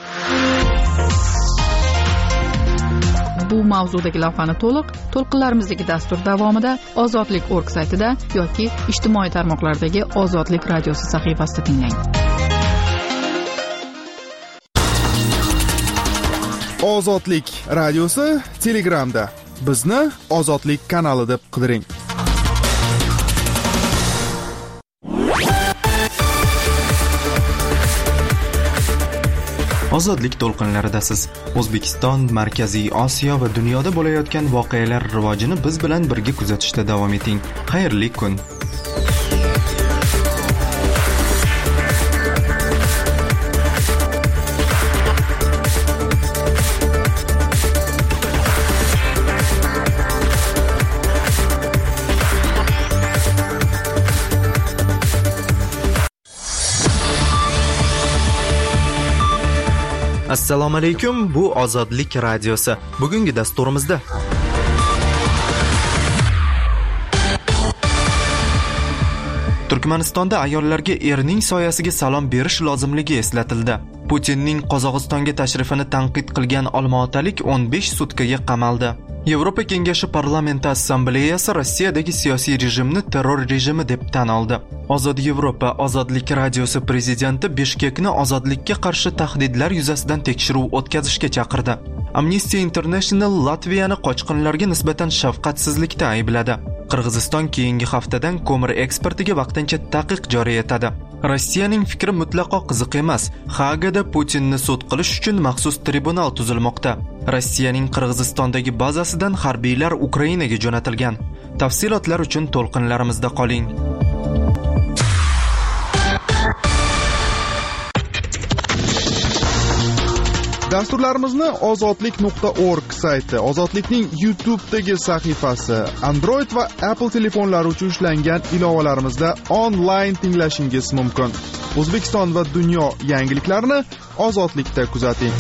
Bu mavzudagi lavhani to'liq to'lqinlarimizdagi dastur davomida ozodlik org saytida yoki ijtimoiy tarmoqlardagi Ozodlik radiosi sahifasida tinglang. Ozodlik radiosi Telegramda. Bizni Ozodlik kanali deb qidiring. Ozodlik to'lqinlaridasiz. O'zbekiston, Markaziy Osiyo va dunyoda bo'layotgan voqealar rivojini biz bilan birga kuzatishda davom eting. Xayrli kun. Assalomu alaykum, bu Ozodlik radiosi. Bugungi dasturimizda Turkmanistonda ayollarga erning soyasiga salom berish lozimligi eslatildi. Putinning Qozog'istonga tashrifini tanqid qilgan olmaotalik o'n besh sutkaga qamaldi. Yevropa Kengashi Parlamenti Assambleyasi Rossiyadagi siyosiy rejimni terror rejimi deb tan oldi. Ozod Yevropa Ozodlik radiosi prezidenti Bishkekni ozodlikka qarshi tahdidlar yuzasidan tekshiruv o'tkazishga chaqirdi. Amnesty International Latviyani qochqinlarga nisbatan shafqatsizlikda aybladi. Qirg'iziston keyingi haftadan ko'mir eksportiga vaqtincha taqiq joriy etadi. Rossiyaning fikri mutlaqo qiziq emas. Hagada Putinni sud qilish uchun maxsus tribunal tuzilmoqda. Rossiyaning Qirg'izistondagi bazasidan harbiylar Ukrainaga jo'natilgan. Tafsilotlar uchun to'lqinlarimizda qoling. Dasturlarimizni ozodlik nuqta org sayti, Ozodlikning YouTube'dagi sahifasi, Android va Apple telefonlari uchun ishlangan ilovalarimizda onlayn tinglashingiz mumkin. O'zbekiston va dunyo yangiliklarini Ozodlikda kuzating.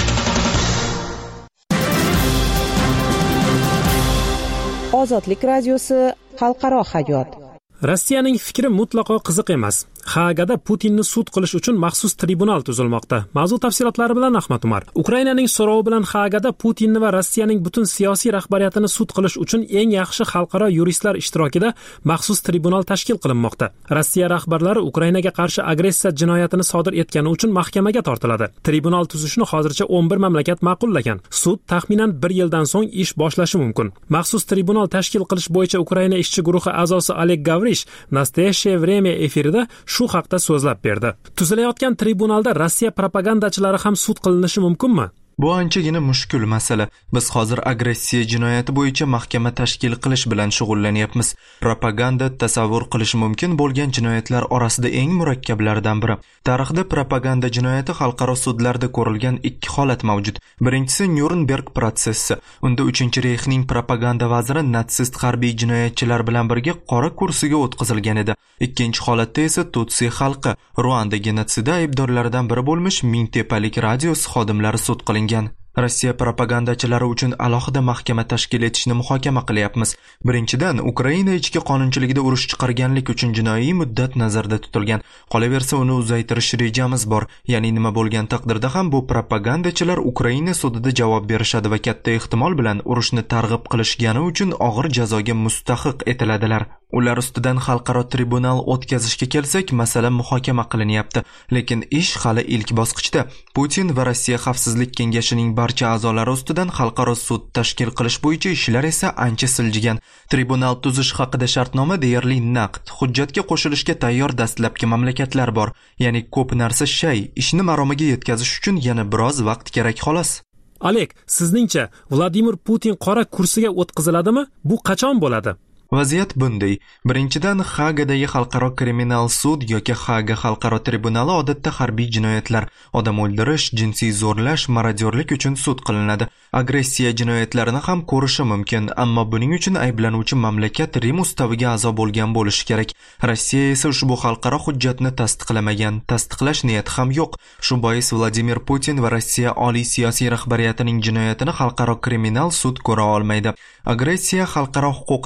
Ozodlik radiosi xalqaro hayot. Rossiyaning fikri mutlaqo qiziq emas. Hagada Putinni sud qilish uchun maxsus tribunal tuzilmoqda. Mavzu tafsilotlari bilan Ahmad Umar. Ukrainaning so'rovi bilan Hagada Putinni va Rossiyaning butun siyosiy rahbariyatini sud qilish uchun eng yaxshi xalqaro yuristlar ishtirokida maxsus tribunal tashkil qilinmoqda. Rossiya rahbarlari Ukrainaga qarshi agressiya jinoyatini sodir etgani uchun mahkamaga tortiladi. Tribunal tuzishni hozircha o'n bir mamlakat ma'qullagan. Sud taxminan bir yildan so'ng ish boshlashi mumkin. Maxsus tribunal tashkil qilish bo'yicha Ukraina ishchi guruhi a'zosi Oleg Gavrish Nastoyaщее время efirida shu haqda so'zlab berdi. Tuzilayotgan tribunalda Rossiya propagandachilari ham sud qilinishi mumkinmi? Bu anchagina mushkul masala. Biz hozir agressiya jinoyati bo'yicha mahkama tashkil qilish bilan shug'ullanyapmiz. Propaganda tasavvur qilish mumkin bo'lgan jinoyatlar orasida eng murakkablaridan biri. Tarixda propaganda jinoyati xalqaro sudlarda ko'rilgan ikki holat mavjud. Birinchisi Nyurnberg protsessi. Unda uchinchi Reyxning propaganda vaziri natsist harbiy jinoyatchilar bilan birga qora kursiga o'tkazilgan edi. Ikkinchi holatda esa Tutsi xalqi Ruanda genotsidi aybdorlaridan biri bo'lmish Mingtepalik radiosi xodimlari sud qilingan. Rossiya propagandachilari uchun alohida mahkama tashkil etishni muhokama qilyapmiz. Birinchidan, Ukraina ichki qonunchiligida urush chiqarganlik uchun jinoiy muddat nazarda tutilgan. Qolaversa, uni uzaytirish rejamiz bor. Ya'ni nima bo'lgan taqdirda ham bu propagandachilar Ukraina sudida javob berishadi va katta ehtimol bilan urushni targ'ib qilishgani uchun og'ir jazoga mustahiq etiladilar. Ular ustidan xalqaro tribunal o'tkazishga kelsak, masala muhokama qilinyapti. Lekin ish hali ilk bosqichda. Putin va Rossiya Xavfsizlik kengashining barcha a'zolari ustidan xalqaro sud tashkil qilish bo'yicha ishlar esa ancha siljigan. Tribunal tuzish haqida shartnoma deyarli naqd. Hujjatga qo'shilishga tayyor dastlabki mamlakatlar bor. Ya'ni ko'p narsa shay, ishni maromiga yetkazish uchun yana biroz vaqt kerak xolos. Oleg, sizningcha Vladimir Putin qora kursiga o'tkaziladimi? Bu qachon bo'ladi? Vaziyat bunday. Birinchidan, Hagadagi xalqaro kriminal sud yoki Haga xalqaro tribunali odatda harbiy jinoyatlar, odam o'ldirish, jinsiy zo'rlash, marodyorlik uchun sud qilinadi. Agressiya jinoyatlarini ham ko'rishi mumkin, ammo buning uchun ayblanuvchi mamlakat Rim ustaviga a'zo bo'lgan bo'lishi kerak. Rossiya esa ushbu xalqaro hujjatni tasdiqlamagan, tasdiqlash niyati ham yo'q. Shu bois Vladimir Putin va Rossiya oliy siyosiy rahbariyatining jinoyatini xalqaro kriminal sud ko'ra olmaydi. Agressiya xalqaro huquqda barcha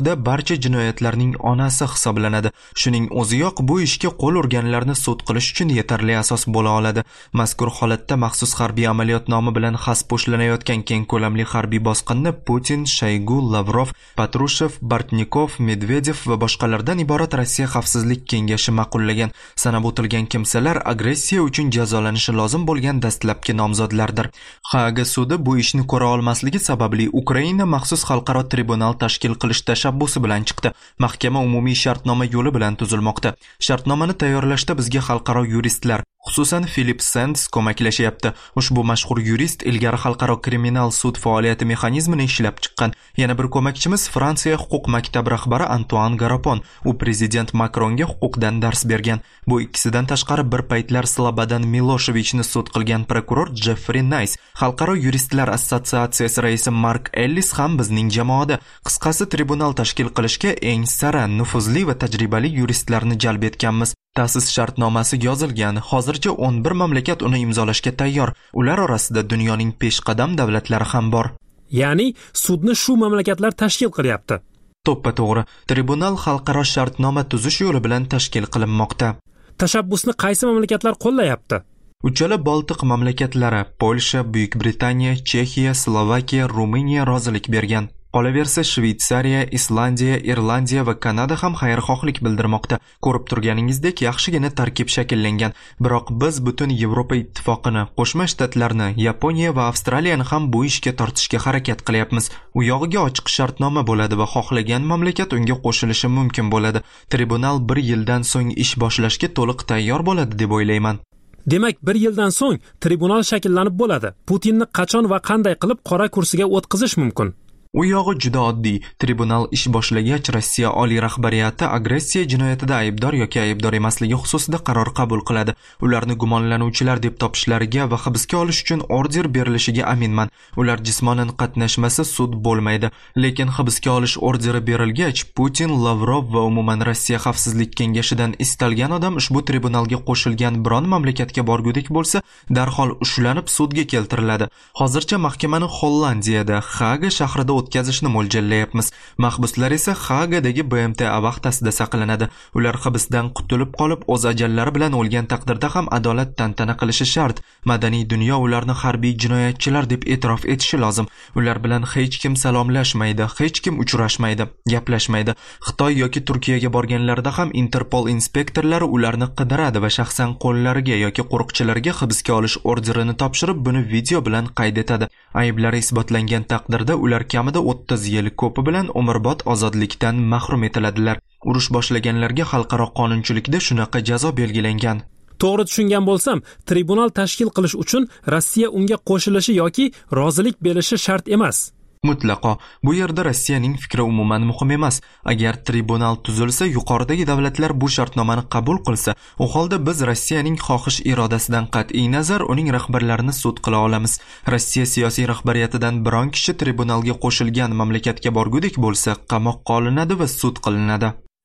barcha jinoyatlarning onasi hisoblanadi. Shuning o'ziyoq bu ishga qo'l urganlarni sud qilish uchun yetarli asos bo'la oladi. Mazkur holatda maxsus harbiy amaliyot nomi bilan xas po'shlanayotgan keng ko'lamli harbiy bosqinni Putin, Shoygu, Lavrov, Patrushev, Bortnikov, Medvedev va boshqalardan iborat Rossiya Xavfsizlik kengashi ma'qullagan. Sanab o'tilgan kimsalar agressiya uchun jazolanishi lozim bo'lgan dastlabki nomzodlardir. Haaga sudi bu ishni ko'ra olmasligi sababli Ukraina maxsus xalqaro tribunal tashkil qilish tashabbusi bilan chiqdi. Mahkama umumiy shartnoma yo'li bilan tuzilmoqda. Shartnomani tayyorlashda bizga xalqaro yuristlar, xususan Philip Sands ko'maklashyapti. Ushbu mashhur yurist ilgari xalqaro kriminal sud faoliyati mexanizmini ishlab chiqqan. Yana bir ko'makchimiz Fransiya huquq maktabi rahbari Antoine Garapon. U prezident Makronga huquqdan dars bergan. Bu ikkisidan tashqari bir paytlar Slobodan Miloshevich sud qilgan prokuror Jeffrey Nice, xalqaro yuristlar assotsiatsiyasi raisi Mark Ellis ham bizning jamoada. Qisqasi, tribunal tashkil qilishga eng sara, nufuzli va tajribali yuristlarni jalb etganmiz. Ta'sis shartnomasi yozilgan. Hozircha o'n bir mamlakat uni imzolashga tayyor. Ular orasida dunyoning peshqadam davlatlari ham bor. Ya'ni sudni shu mamlakatlar tashkil qilyapti. To'ppa to'g'ri. Tribunal xalqaro shartnoma tuzish yo'li bilan tashkil qilinmoqda. Tashabbusni qaysi mamlakatlar qo'llayapti? Uchala Baltiq mamlakatlari, Polsha, Buyuk Britaniya, Chexiya, Slovakiya, Ruminiya rozilik bergan. Qolaversa Shveysariya, Islandiya, Irlandiya va Kanada ham xayrixohlik bildirmoqda. Ko'rib turganingizdek, yaxshigina tarkib shakllangan. Biroq biz butun Yevropa ittifoqini, Qo'shma Shtatlarni, Yaponiya va Avstraliyani ham bu ishga tortishga harakat qilyapmiz. U yog'iga ochiq shartnoma bo'ladi va xohlagan mamlakat unga qo'shilishi mumkin bo'ladi. Tribunal bir yildan so'ng ish boshlashga to'liq tayyor bo'ladi deb o'ylayman. Demak, bir yildan so'ng tribunal shakllanib bo'ladi. Putinni qachon va qanday qilib qora kursiga o'tkazish mumkin? U yog'i juda oddiy. Tribunal ish boshlagach, Rossiya oliy rahbariyati agressiya jinoyatida aybdor yoki aybdor emasligi xususida qaror qabul qiladi. Ularni gumonlanuvchilar deb topishlariga va hibsga olish uchun order berilishiga aminman. Ular jismonan qatnashmasa sud bo'lmaydi. Lekin hibsga olish orderi berilgach, Putin, Lavrov va umuman Rossiya Xavfsizlik kengashidan istalgan odam ushbu tribunalga qo'shilgan biron mamlakatga borgudek bo'lsa, darhol ushlanib sudga keltiriladi. Hozircha mahkamani Hollandiyada, Haaga shahrida o'tkazishni mo'ljallayapmiz. Mahbuslar esa Haagadagi B M T A vaqtasida saqlanadi. Ular hibsdan qutulib qolib, o'z ajallari bilan o'lgan taqdirda ham adolat tantana qilishi shart. Madaniy dunyo ularni harbiy jinoyatchilar deb e'tirof etishi lozim. Ular bilan hech kim salomlashmaydi, hech kim uchrashmaydi, gaplashmaydi. Xitoy yoki Turkiyaga borganlarida ham Interpol inspektorlari ularni qidiradi va shaxsan qo'llariga yoki qo'riqchilarga hibsga olish orderini topshirib, buni video bilan qayd etadi. Ayblari isbotlangan taqdirda ular kamida o'ttiz yil, ko'pi bilan umrbod ozodlikdan mahrum etiladilar. Urush boshlaganlarga xalqaro qonunchilikda shunaqa jazo belgilangan. To'g'ri tushungan bo'lsam, tribunal tashkil qilish uchun Rossiya unga qo'shilishi yoki rozilik berishi shart emas. Mutlaqo. Bu yerda Rossiyaning fikri umuman muhim emas. Agar tribunal tuzilsa, yuqoridagi davlatlar bu shartnomani qabul qilsa, u holda biz Rossiyaning xohish irodasidan qat'iy nazar uning rahbarlarini sud qila olamiz. Rossiya siyosiy rahbariyatidan biron kishi tribunalga qo'shilgan mamlakatga borgudek bo'lsa, qamoqqa olinadi va sud qilinadi.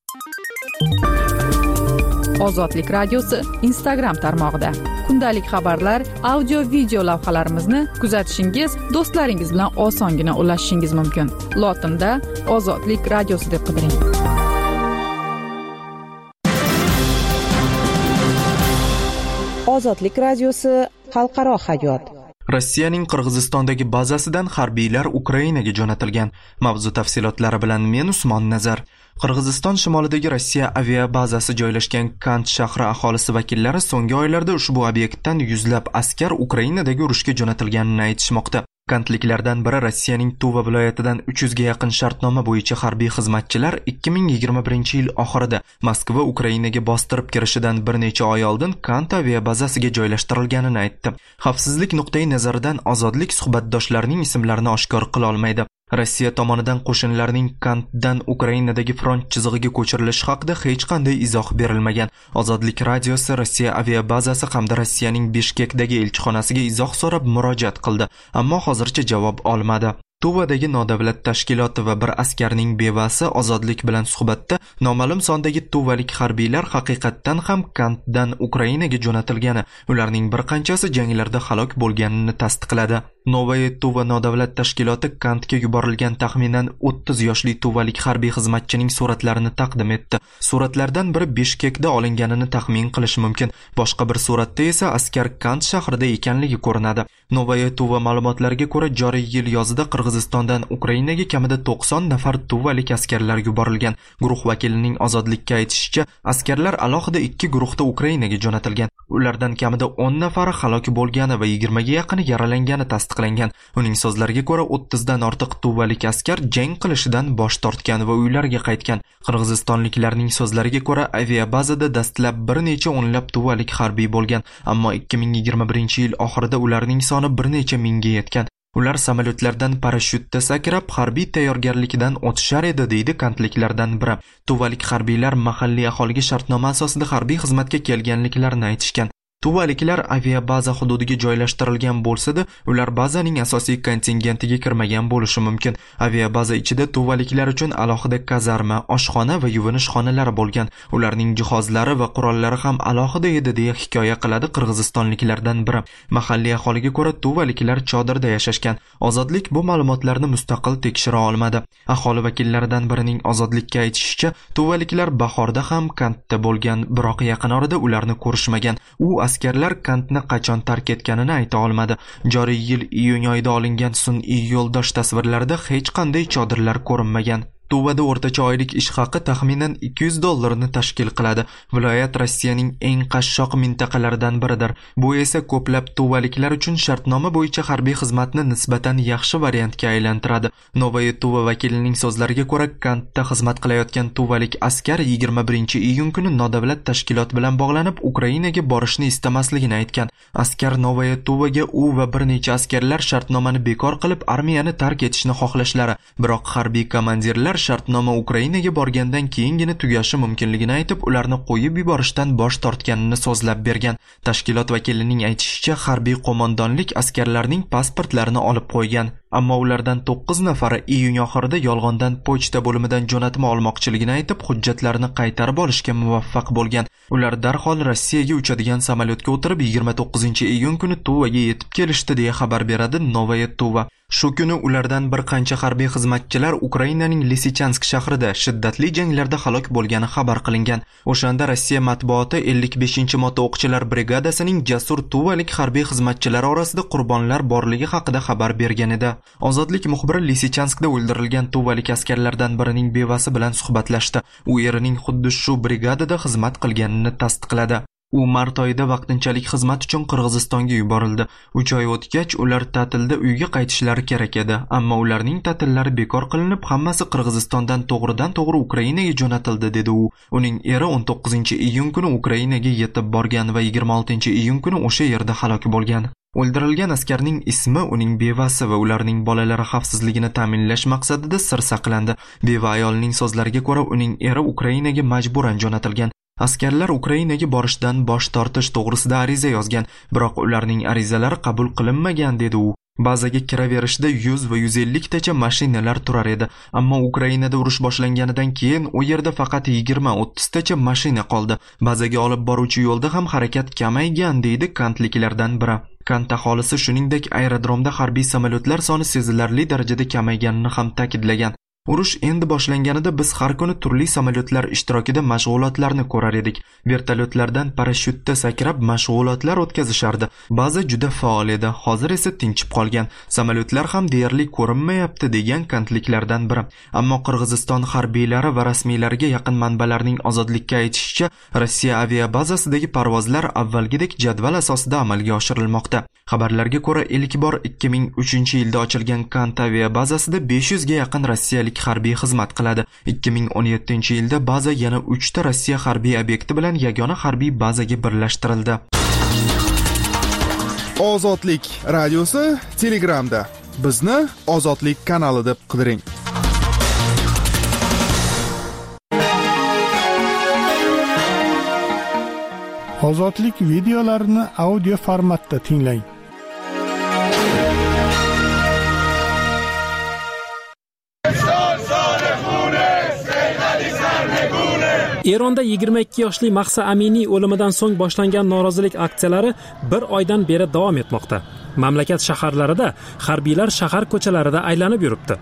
Ozodlik radiosi Instagram tarmog'ida kundalik xabarlar, audio video lavhalarimizni kuzatishingiz, do'stlaringiz bilan osongina ulashishingiz mumkin. Lotinda Ozodlik radiosi deb qidiring. Ozodlik radiosi xalqaro hayot. Rossiyaning Qirg'izistondagi bazasidan harbiylar Ukrainaga jo'natilgan. Mavzu tafsilotlari bilan men Usmon Nazar. Qirg'iziston shimolidagi Rossiya aviabazasi joylashgan Kant shahri aholisi vakillari so'nggi oylarda ushbu obyektdan yuzlab askar Ukrainadagi urushga jo'natilganini aytishmoqda. Kantliklardan biri Rossiyaning Tuva viloyatidan uch yuzga yaqin shartnoma bo'yicha harbiy xizmatchilar ikki ming yigirma birinchi yil oxirida Moskva Ukrainaga bostirib kirishidan bir necha oy oldin Kant aviabazasiga joylashtirilganini aytdi. Xavfsizlik nuqtai nazaridan ozodlik suhbatdoshlarining ismlarini oshkor qila olmaydi. Rossiya tomonidan qo'shinlarning Kantdan Ukrainadagi front chizig'iga ko'chirilishi haqida hech qanday izoh berilmagan. Ozodlik radiosi Rossiya aviabazasi hamda Rossiyaning Bishkekdagi elchixonasiga izoh so'rab murojaat qildi, ammo hozircha javob olmadi. Tuvadagi nodavlat tashkiloti va bir askarning bevasi Ozodlik bilan suhbatda noma'lum sondagi tuvalik harbiylar haqiqatdan ham Kantdan Ukrainaga jo'natilgani, ularning bir qanchasi janglarda halok bo'lganini tasdiqladi. Novaya Tuva nodavlat tashkiloti Kantga yuborilgan taxminan o'ttiz yoshli tuvalik harbiy xizmatchining suratlarini taqdim etdi. Suratlardan biri Bishkekda olinganini taxmin qilish mumkin. Boshqa bir suratda esa askar Kant shahrida ekanligi ko'rinadi. Novaya Tuva ma'lumotlariga ko'ra, joriy yil yozida Qirg'izistondan Ukrainaga kamida to'qson nafar tuvalik askarlar yuborilgan. Guruh vakilining Ozodlikka aytishicha, askarlar alohida ikki guruhda Ukrainaga jo'natilgan. Ulardan kamida o'n nafari halok bo'lgani va yigirmaga yaqini yaralangani tasdiqlangan. Uning so'zlariga ko'ra, o'ttizdan ortiq tuvalik askar jang qilishidan bosh tortgan va uylariga qaytgan. Qirg'izistonliklarning so'zlariga ko'ra, aviabazada dastlab bir necha o'nlab tuvalik harbiy bo'lgan, ammo ikki ming yigirma birinchi yil oxirida ularning soni bir necha mingga yetgan. Ular samolyotlardan parashyutda sakrab harbiy tayyorgarlikdan o'tishar edi, deydi kantliklardan biri. Tuvalik harbiylar mahalliy aholiga shartnoma asosida harbiy xizmatga kelganliklarini aytishgan. Tuvaliklar aviabaza hududiga joylashtirilgan bo'lsa-da, ular bazaning asosiy kontingentiga kirmagan bo'lishi mumkin. Aviabaza ichida tuvaliklar uchun alohida kazarma, oshxona va yuvinish xonalari bo'lgan. Ularning jihozlari va qurollari ham alohida edi, deya hikoya qiladi qirg'izistonliklardan biri. Mahalliy aholiga ko'ra, tuvaliklar chodirda yashashgan. Ozodlik bu ma'lumotlarni mustaqil tekshira olmadi. Aholi vakillaridan birining Ozodlikka aytishicha, tuvaliklar bahorda ham Kantda bo'lgan, biroq yaqin orada ularni ko'rishmagan. U askarlar Kantni qachon tark etganini ayta olmadi. Joriy yil iyun oyida olingan sun'iy yo'ldosh tasvirlarida hech qanday chodirlar ko'rinmagan. Tuvada o'rtacha oylik ish haqi taxminan ikki yuz dollarni tashkil qiladi. Viloyat Rossiyaning eng qashshoq mintaqalaridan biridir. Bu esa ko'plab tuvaliklar uchun shartnoma bo'yicha harbiy xizmatni nisbatan yaxshi variantga aylantiradi. Novaya Tuva vakilining so'zlariga ko'ra, Kantda xizmat qilayotgan tuvalik askar yigirma birinchi iyun kuni nodavlat tashkilot bilan bog'lanib Ukrainaga borishni istamasligini aytgan. Askar Novaya Tuvaga u va bir necha askarlar shartnomani bekor qilib armiyani tark etishni xohlashlari, biroq harbiy komandirlar shartnoma Ukrainaga borgandan keyingina tugashi mumkinligini aytib, ularni qo'yib yuborishdan bosh tortganini so'zlab bergan. Tashkilot vakilining aytishicha, harbiy qo'mondonlik askarlarning pasportlarini olib qo'ygan, ammo ulardan to'qqiz nafari iyun oxirida yolg'ondan pochta bo'limidan jo'natma olmoqchiligini aytib, hujjatlarini qaytarib olishga muvaffaq bo'lgan. Ular darhol Rossiyaga uchadigan samolyotga o'tirib yigirma to'qqizinchi iyun kuni Tuvaga yetib kelishdi, deya xabar beradi Novaya Tuva. Shu kuni ulardan bir qancha harbiy xizmatchilar Ukrainaning Lisichansk shahrida shiddatli janglarda halok bo'lgani xabar qilingan. O'shanda Rossiya matbuoti ellik beshinchi motoo'qchilar brigadasining jasur tuvalik harbiy xizmatchilari orasida qurbonlar borligi haqida xabar bergan edi. Ozodlik muxbiri Lisichanskda o'ldirilgan tuvalik askarlardan birining bevasi bilan suhbatlashdi. U erining xuddi shu brigadada xizmat qilganini tasdiqladi. U mart oyida vaqtinchalik xizmat uchun Qirg'izistonga yuborildi. uch oy o'tgach ular ta'tilda uyga qaytishlari kerak edi, ammo ularning ta'tillari bekor qilinib, hammasi Qirg'izistondan to'g'ridan-to'g'ri Ukrainaga jo'natildi, dedi u. Uning eri o'n to'qqizinchi iyun kuni Ukrainaga yetib borgan va yigirma oltinchi iyun kuni o'sha yerda halok bo'lgan. O'ldirilgan askarning ismi, uning bevasi va ularning bolalari xavfsizligini ta'minlash maqsadida sir saqlandi. Beva ayolning so'zlariga ko'ra, uning eri Ukrainaga majburan jo'natilgan. Askarlar Ukrainaga borishdan bosh tortish to'g'risida ariza yozgan, biroq ularning arizalari qabul qilinmagan, dedi u. Bazaga kiraverishda yuz va yuz ellik tacha mashinalar turar edi, ammo Ukrainada urush boshlanganidan keyin u yerda faqat yigirma o'ttiz tacha mashina qoldi. Bazaga olib boruvchi yo'lda ham harakat kamaygan, deydi kantliklardan biri. Kant aholisi shuningdek aerodromda harbiy samolyotlar soni sezilarli darajada kamayganini ham ta'kidlagan. Urush endi boshlanganida biz har kuni turli samolyotlar ishtirokida mashg'ulotlarni ko'rar edik. Vertolyotlardan parashyutda sakrab mashg'ulotlar o'tkazishardi. Ba'zi juda faol edi, hozir esa tinchib qolgan. Samolyotlar ham deyarli ko'rinmayapti, degan kantliklardan biri. Ammo Qirg'iziston harbiylari va rasmiylariga yaqin manbalarning Ozodlikka aytishicha, Rossiya aviabazasidagi parvozlar avvalgidek jadval asosida amalga oshirilmoqda. Xabarlarga ko'ra, ilk bor ikki ming uchinchi yilda ochilgan Kant aviabazasida besh yuzga yaqin rossiyalik harbiy xizmat qiladi. ikki ming o'n yettinchi yilda baza yana uchta Rossiya harbiy obyekti bilan yagona harbiy bazaga birlashtirildi. Ozodlik radiosi Telegramda. Bizni Ozodlik kanali deb qidiring. Ozodlik videolarini audio formatda tinglang. Eronda yigirma ikki yoshli Mahsa Aminiy o'limidan so'ng boshlangan norozilik aksiyalari bir oydan beri davom etmoqda. Mamlakat shaharlarida harbiylar shahar ko'chalarida aylanib yuribdi.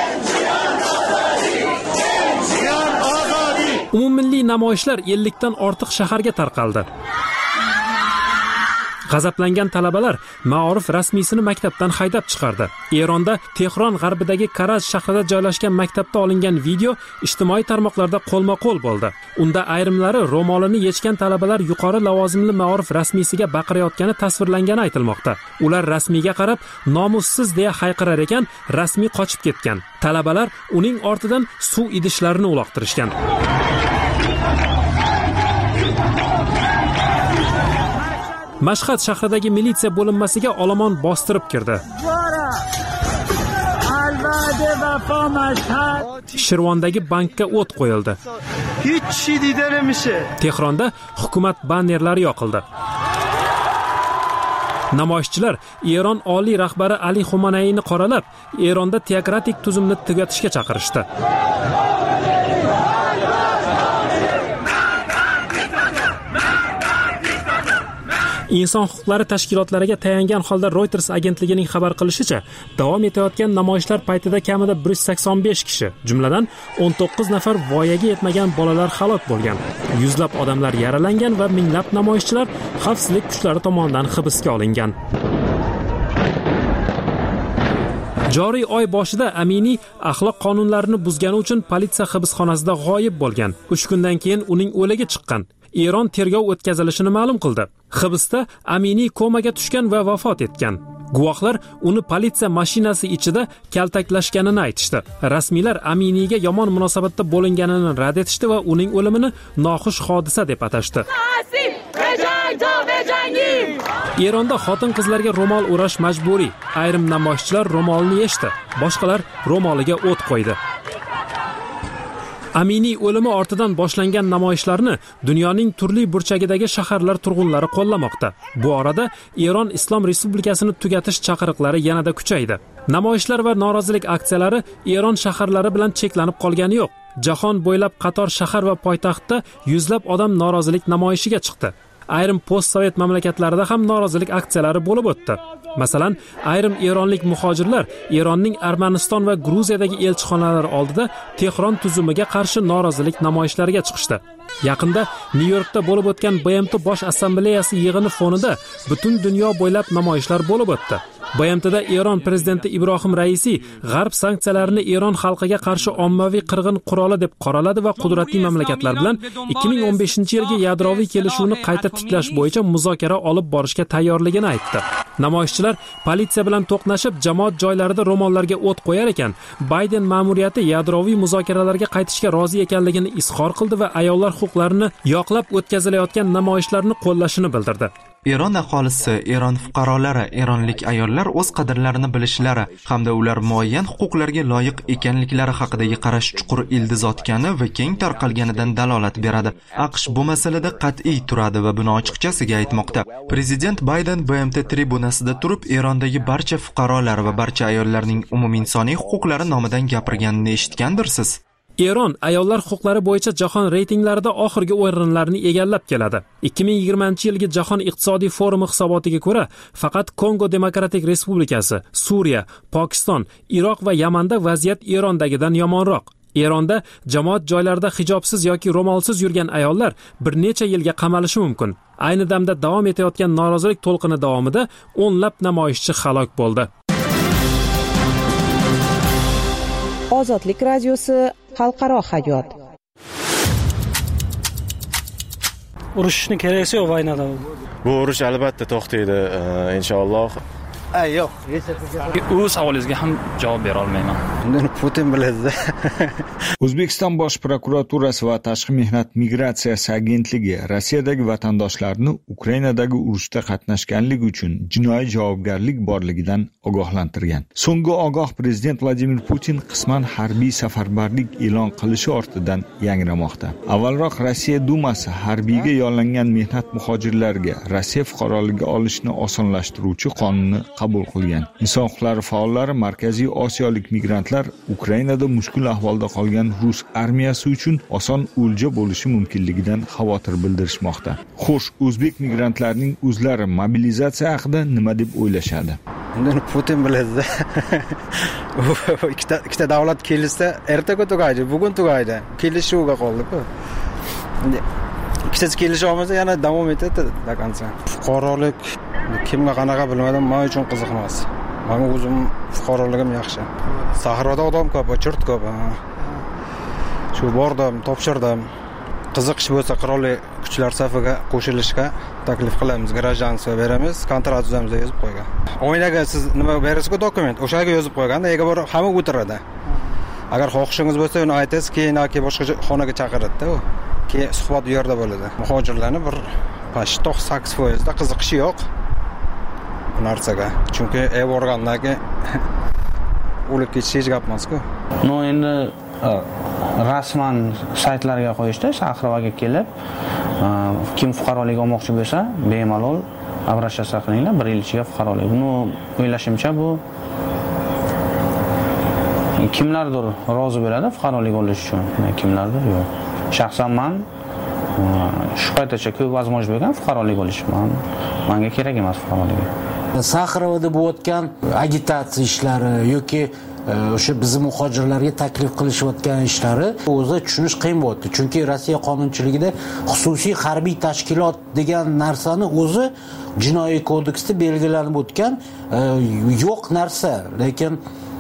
Umummilliy namoyishlar ellikdan ortiq shaharga tarqaldi. G'azablangan talabalar Ma'orif rasmiysini maktabdan haydab chiqardi. Eronda Tehron g'arbidagi Karaz shahrida joylashgan maktabda olingan video ijtimoiy tarmoqlarda qo'lma-qo'l bo'ldi. Unda ayrimlari ro'molini yechgan talabalar yuqori lavozimli Ma'orif rasmiysiga baqirayotgani tasvirlangani aytilmoqda. Ular rasmiyga qarab nomussiz deya hayqirar ekan, rasmiy qochib ketgan. Talabalar uning ortidan suv idishlarini uloqtirishgan. Mashhad shahridagi militsiya bo'linmasiga olomon bostirib kirdi. Shirvondagi bankka o't qo'yildi. Tehronda hukumat bannerlari yoqildi. Namoyishchilar Eron oliy rahbari Ali Xumanayni qoralab, Eronda teokratik tuzumni tugatishga chaqirishdi. Inson huquqlari tashkilotlariga tayangan holda Reuters agentligining xabar qilishicha, davom etayotgan namoyishlar paytida kamida bir yuz sakson besh kishi, jumladan o'n to'qqiz nafar voyaga yetmagan bolalar halok bo'lgan. Yuzlab odamlar yaralangan va minglab namoyishchilar xavfsizlik kuchlari tomonidan hibsga olingan. Joriy oy boshida Aminiy axloq qonunlarini buzgani uchun politsiya hibsxonasida g'oyib bo'lgan. uch kundan keyin uning o'ligi chiqqan. Eron tergov o'tkazilishini ma'lum qildi. Hibsda Aminiy komaga tushgan va vafot etgan. Guvohlar uni politsiya mashinasi ichida kaltaklashganini aytishdi. Rasmiylar Aminiyga yomon munosabatda bo'linganini rad etishdi va uning o'limini noxush hodisa deb atashdi. Eronda xotin-qizlarga ro'mol o'rash majburiy. Ayrim namoyishchilar ro'molni yechdi, boshqalar ro'moliga o't qo'ydi. Aminiy o'limi ortidan boshlangan namoyishlarni dunyoning turli burchagidagi shaharlar turg'unlari qo'llamoqda. Bu orada Eron Islom Respublikasini tugatish chaqiriqlari yanada kuchaydi. Namoyishlar va norozilik aksiyalari Eron shaharlari bilan cheklanib qolgani yo'q. Jahon bo'ylab qator shahar va poytaxtda yuzlab odam norozilik namoyishiga chiqdi. Ayrim postsovet mamlakatlarida ham norozilik aksiyalari bo'lib o'tdi. Masalan, ayrim eronlik muhojirlar Eronning Armaniston va Gruziyadagi elchixonalari oldida Tehron tuzumiga qarshi norozilik namoyishlariga chiqishdi. Yaqinda Nyu-Yorkda bo'lib o'tgan B M T Bosh assambleyasi yig'ini fonida butun dunyo bo'ylab namoyishlar bo'lib o'tdi. B M T'da Eron prezidenti Ibrohim Raisi g'arb sanksiyalarini Eron xalqiga qarshi ommaviy qirg'in quroli deb qoraladi va qudratli mamlakatlar bilan ikki ming o'n beshinchi yilgi yadroviy kelishuvni qayta tiklash bo'yicha muzokara olib borishga tayyorligini aytdi. Namoyishchilar politsiya bilan to'qnashib, jamoat joylarida ro'mollarga o't qo'yar ekan, Bayden ma'muriyati yadroviy muzokaralarga qaytishga rozi ekanligini izhor qildi va ayollar huquqlarini yoqlab o'tkazilayotgan namoyishlarni qo'llashini bildirdi. Eron aholisi, Eron fuqarolari, eronlik ayollar o'z qadrlarini bilishlari hamda ular muayyan huquqlarga loyiq ekanliklari haqidagi qarash chuqur ildiz otgani va keng tarqalganidan dalolat beradi. AQSh bu masalada qat'iy turadi va buni ochiqchasiga aytmoqda. Prezident Bayden B M T tribunasida turib, Erondagi barcha fuqarolar va barcha ayollarning umuminsoniy huquqlari nomidan gapirganini eshitgandirsiz. Eron ayollar huquqlari bo'yicha jahon reytinglarida oxirgi o'rinlarni egallab keladi. ikki ming yigirmanchi yilgi Jahon iqtisodiy forumi hisobotiga ko'ra, faqat Kongo Demokratik Respublikasi, Suriya, Pokiston, Iroq va Yamanda vaziyat Erondagidan yomonroq. Eronda jamoat joylarida hijobsiz yoki ro'molsiz yurgan ayollar bir necha yilga qamalishi mumkin. Ayni damda davom etayotgan norozilik to'lqini davomida o'nlab namoyishchi halok bo'ldi. Ozodlik radiosi xalqaro hayot. Urushni keraksa yo'q vaynada. Bu urush albatta to'xtaydi, inshaalloh. Ay yo'q. U savolingizga ham javob bera olmayman. Buni Putin biladi. O'zbekiston Bosh prokuraturasi va Tashqi mehnat migratsiyasi agentligi Rossiyadagi vatandoshlarni Ukrainadagi urushda qatnashganligi uchun jinoiy javobgarlik borligidan ogohlantirgan. So'nggi ogoh prezident Vladimir Putin qisman harbiy safarbarlik e'lon qilishi ortidan yangramoqda. Avvalroq Rossiya Dumasi harbiyga yollangan mehnat muhojirlariga Rossiya fuqaroligi olishni osonlashtiruvchi qonunni qabul qilgan. Inson huquqlari faollari Markaziy Osiyolik migrantlar Ukrainada mushkul ahvolda qolgan rus armiyasi uchun oson o'lja bo'lishi mumkinligidan xavotir bildirishmoqda. Xo'sh, o'zbek migrantlarning o'zlari mobilizatsiya haqida nima deb o'ylashadi? Unda Putin biladi. ikkita ikkita davlat kelishsa, ertaga tugaydi, bugun tugaydi. Kelishuvga qoldi-ku. Ikkitasi kelisha olmasa yana davom etadi do konca. Fuqarolik kimga qanaqa bilmadim, men uchun qiziq emas. Men o'zim fuqaroligim yaxshi. Sahroda odam ko'p, chirt ko'p. Shu bordim, topshirdim. Qiziqish bo'lsa qurolli kuchlar safiga qo'shilishga taklif qilamiz, grajdanstvo beramiz, kontrakt tuzamiz deb yozib qo'ygan. O'ynaga siz nima berasiz-ku dokument, o'shaga yozib qo'yganda, ega bor hamma o'tiradi. Agar xohishingiz bo'lsa, uni aytasiz, keyin yoki boshqa xonaga chaqiradi-da u. Keyin suhbat u yerda bo'ladi. Muhojirlarning bir to'qson sakkiz foiz da qiziqishi yo'q bu narsaga. Chunki ev organlariga o'lib ketish hech gap emas-ku. No, endi rasman saytlarga qo'yishdi, Shahrovaga kelib, kim fuqarolik olmoqchi bo'lsa, bemalol обращаться qilinglar, bir yil ichiga fuqarolik. Buni o'ylashimcha bu kimlardir rozi bo'ladi fuqarolik olish uchun, kimlardir yo'q. Shaxsan men shu paytgacha ko'p возможность bo'lgan fuqarolik olish. Men menga kerak emas fuqarolik. Saxarovda bo'layotgan agitatsiya ishlari yoki o'sha bizni muhojirlarga taklif qilishayotgan ishlari o'zi tushunish qiyin bo'ldi. Chunki Rossiya qonunchiligida xususiy harbiy tashkilot degan narsani o'zi jinoiy kodeksda belgilanib o'tgan yo'q narsa. Lekin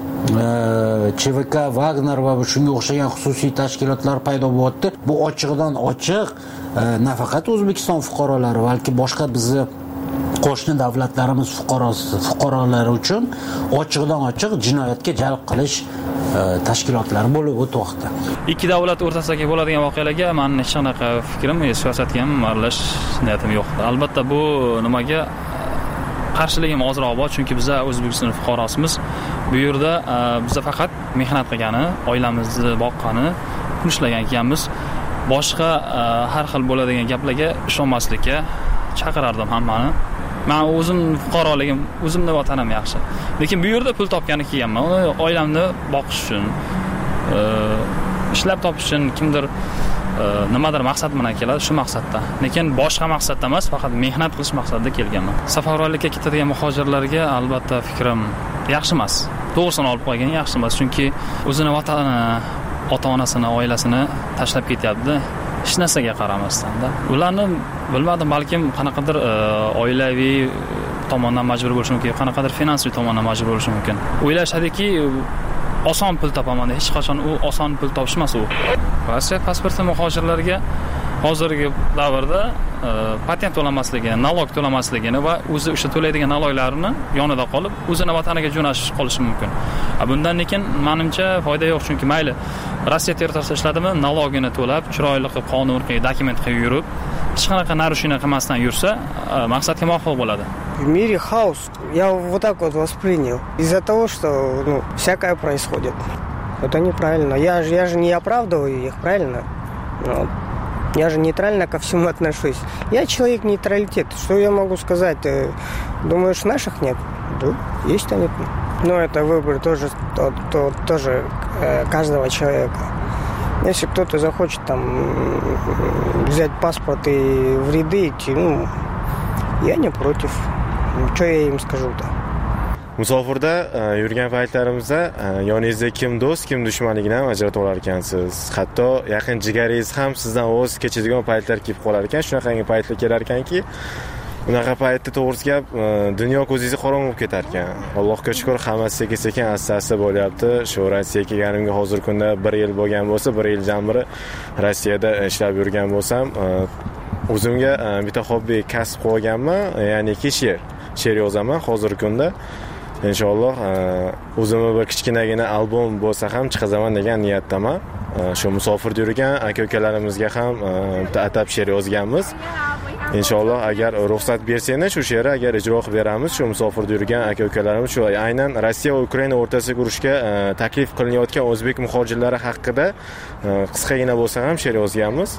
ЧВК, Wagner va shunga o'xshagan xususiy tashkilotlar paydo bo'lyapti. Bu ochiqdan ochiq nafaqat O'zbekiston fuqarolari, balki boshqa bizni qo'shni davlatlarimiz fuqarosi, fuqarolari uchun ochiqdan ochiq jinoyatga jalb qilish tashkilotlari bo'lib o'tmoqda. Ikki davlat o'rtasidagi bo'ladigan voqealarga men hech qanaqa fikrim, siyosatga ham aralashish niyatim yo'q. Albatta bu nimaga qarshiligim ozroq bor, chunki biz O'zbekiston fuqarosimiz. Bu yerda biz faqat mehnat qilgani, oilamizni boqqani, pul ishlagan ekanmiz. Boshqa har xil bo'ladigan gaplarga ishonmaslikka chaqirardim hammani. Men o'zim fuqaroligim, o'zimning vatanim yaxshi. Lekin bu yerda pul topgani kelganman. Oilamni boqish uchun, ishlab topish uchun kimdir nimadir maqsad bilan keladi, shu maqsadda. Lekin boshqa maqsadda emas, faqat mehnat qilish maqsadida kelganman. Safarbarlikka ketadigan muhojirlarga albatta fikrim yaxshi emas. To'g'risini olib qo'ygan yaxshi emas, chunki o'zini vatanini, ota-onasini, oilasini tashlab ketyapti. Hech narsaga qaramasdan-da. Ularni bilmadim, balkim qanaqadir oilaviy tomondan majbur bo'lishi mumkin, qanaqadir finansiy tomondan majbur bo'lishi mumkin. O'ylashadiki, oson pul topaman. Hech qachon u oson pul topish emas u. Rossiya pasporti muhojirlarga hozirgi davrda patent to'lamasligini, nalog to'lamasligini va o'zi o'sha to'laydigan naloglarini yonida qolib, o'zini vataniga jo'nashish qolishi mumkin. Bundan lekin menimcha foyda yo'q, chunki mayli Rossiya territoriyasida ishladimi, nalogini to'lab, chiroyli qilib, qonun qilib, dokument qilib yurib, hech qanaqa narushение qilmasdan yursa, maqsadga muvofiq bo'ladi. В мире хаос. Я вот так вот воспринял. Из-за того, что ну, всякое происходит. Это неправильно. Я же, я же не оправдываю их, правильно? Но я же нейтрально ко всему отношусь. Я человек нейтралитет. Что я могу сказать? Думаешь, наших нет? Да, есть они. Но это выбор тоже, то, то, тоже э, каждого человека. Если кто-то захочет там взять паспорт и в ряды идти, ну, я не против. Что я им скажу-то? Musofirda yurgan paytlarimizda yoningizda kim do'st, kim dushmanligini ham ajratib olar ekansiz. Hatto yaqin jigaringiz ham sizdan voz kechadigan paytlar kelib qolar ekan. Shunaqangi paytlar kelar ekanki, unaqa paytda to'g'risi gap dunyo ko'zingizni qorong'u bo'lib ketar ekan. Allohga shukr, hammasi sekin-sekin asta-asta bo'lyapti. Shu Rossiyaga kelganimga hozir kunda bir yil bo'lgan bo'lsa, bir yil jamiri Rossiyada ishlab yurgan bo'lsam, o'zimga bitta hobbi kasb qilganman, ya'niki she'r. She'r yozaman hozirgi kunda. Inshaalloh o'zimga bir kichkinagina albom bo'lsa ham chiqazaman degan niyatdaman. Shu musofirda yurgan aka-ukalarimizga ham bitta atab she'r yozganmiz. Inshaalloh agar ruxsat bersanglar shu she'rni agar ijro qilib beramiz. Shu musofirda yurgan aka-ukalarimiz shu aynan Rossiya va Ukraina o'rtasidagi urushga taklif qilinayotgan o'zbek muhojirlari haqida qisqagina bo'lsa ham she'r yozganmiz.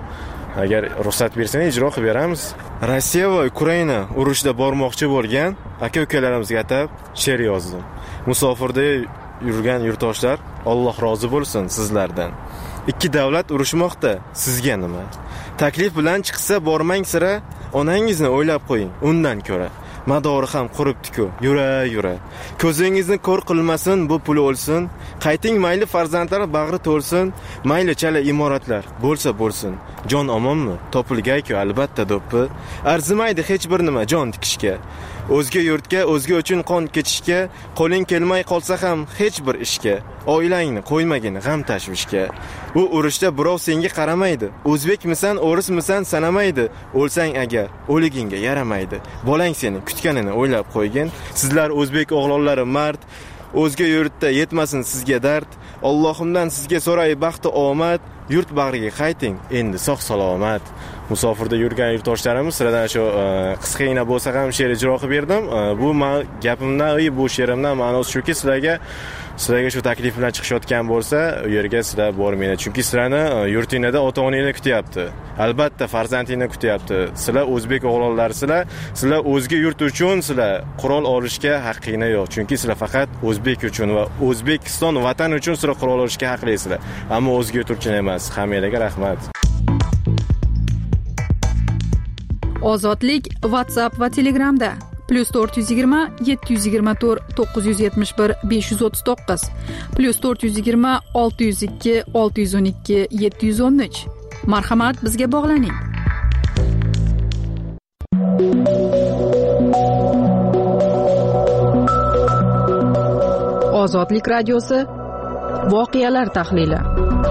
Agar ruxsat bersang ijro qilib beramiz. Rossiya va Ukraina urushda bormoqchi bo'lgan aka-ukalarimizga atab she'r yozdim. Musofirda yurgan yurtdoshlar, Alloh rozi bo'lsin sizlardan. Ikki davlat urushmoqda, sizga nima? Taklif bilan chiqsa bormang sira, onangizni o'ylab qo'ying, undan ko'ra. Madori ham quribdi-ku, yura yura. Ko'zingizni ko'r qilmasin, bu pul o'lsin. Qayting mayli farzandlar bag'ri to'lsin, mayli chala imoratlar bo'lsa bo'lsin. Jon omonmi? Topilgay-ku albatta do'ppi. Arzimaydi hech bir nima jon tikishga. O'zga yurtga, o'zga uchun qon kechishga, qo'ling kelmay qolsa ham hech bir ishga. Oilangni qo'ymagin g'am tashvishga. Bu urushda birov senga qaramaydi. O'zbekmisan, o'rismisan sanamaydi. O'lsang agar, o'ligingga yaramaydi. Bolang seni kutganini o'ylab qo'ygin. Sizlar o'zbek o'g'lonlari mard, o'zga yurtda yetmasin sizga dard. Allohimdan sizga so'ray baxti omad, yurt bag'riga qayting, endi sog' salomat. Musofirda yurgan yurtdoshlarimiz sizlardan shu qisqagina bo'lsa ham she'r ijro qilib berdim. Bu gapimdan, bu she'rimdan ma'nosi shuki, sizlarga sizlarga shu taklif bilan chiqishayotgan bo'lsa, u yerga sizlar bormaydi. Chunki sizlarni yurtingizda ota-onangiz kutyapti. Albatta farzandingizni kutyapti. Sizlar o'zbek o'g'lonlarisizlar. Sizlar o'zga yurt uchun sizlar qurol olishga haqqingiz yo'q. Chunki sizlar faqat o'zbek uchun va O'zbekiston vatan uchun sizlar qurol olishga haqlisizlar. Ammo o'zga yurt uchun emas. Hammalarga rahmat. Ozodlik WhatsApp va Telegramda plus to'rt yuz yigirma yetti yuz yigirma to'rt to'qqiz yuz yetmish bir besh yuz o'ttiz to'qqiz plus to'rt yuz yigirma olti yuz ikki olti yuz o'n ikki yetti yuz o'n uch. Marhamat, bizga bog'laning. Ozodlik radiosi voqealar tahlili.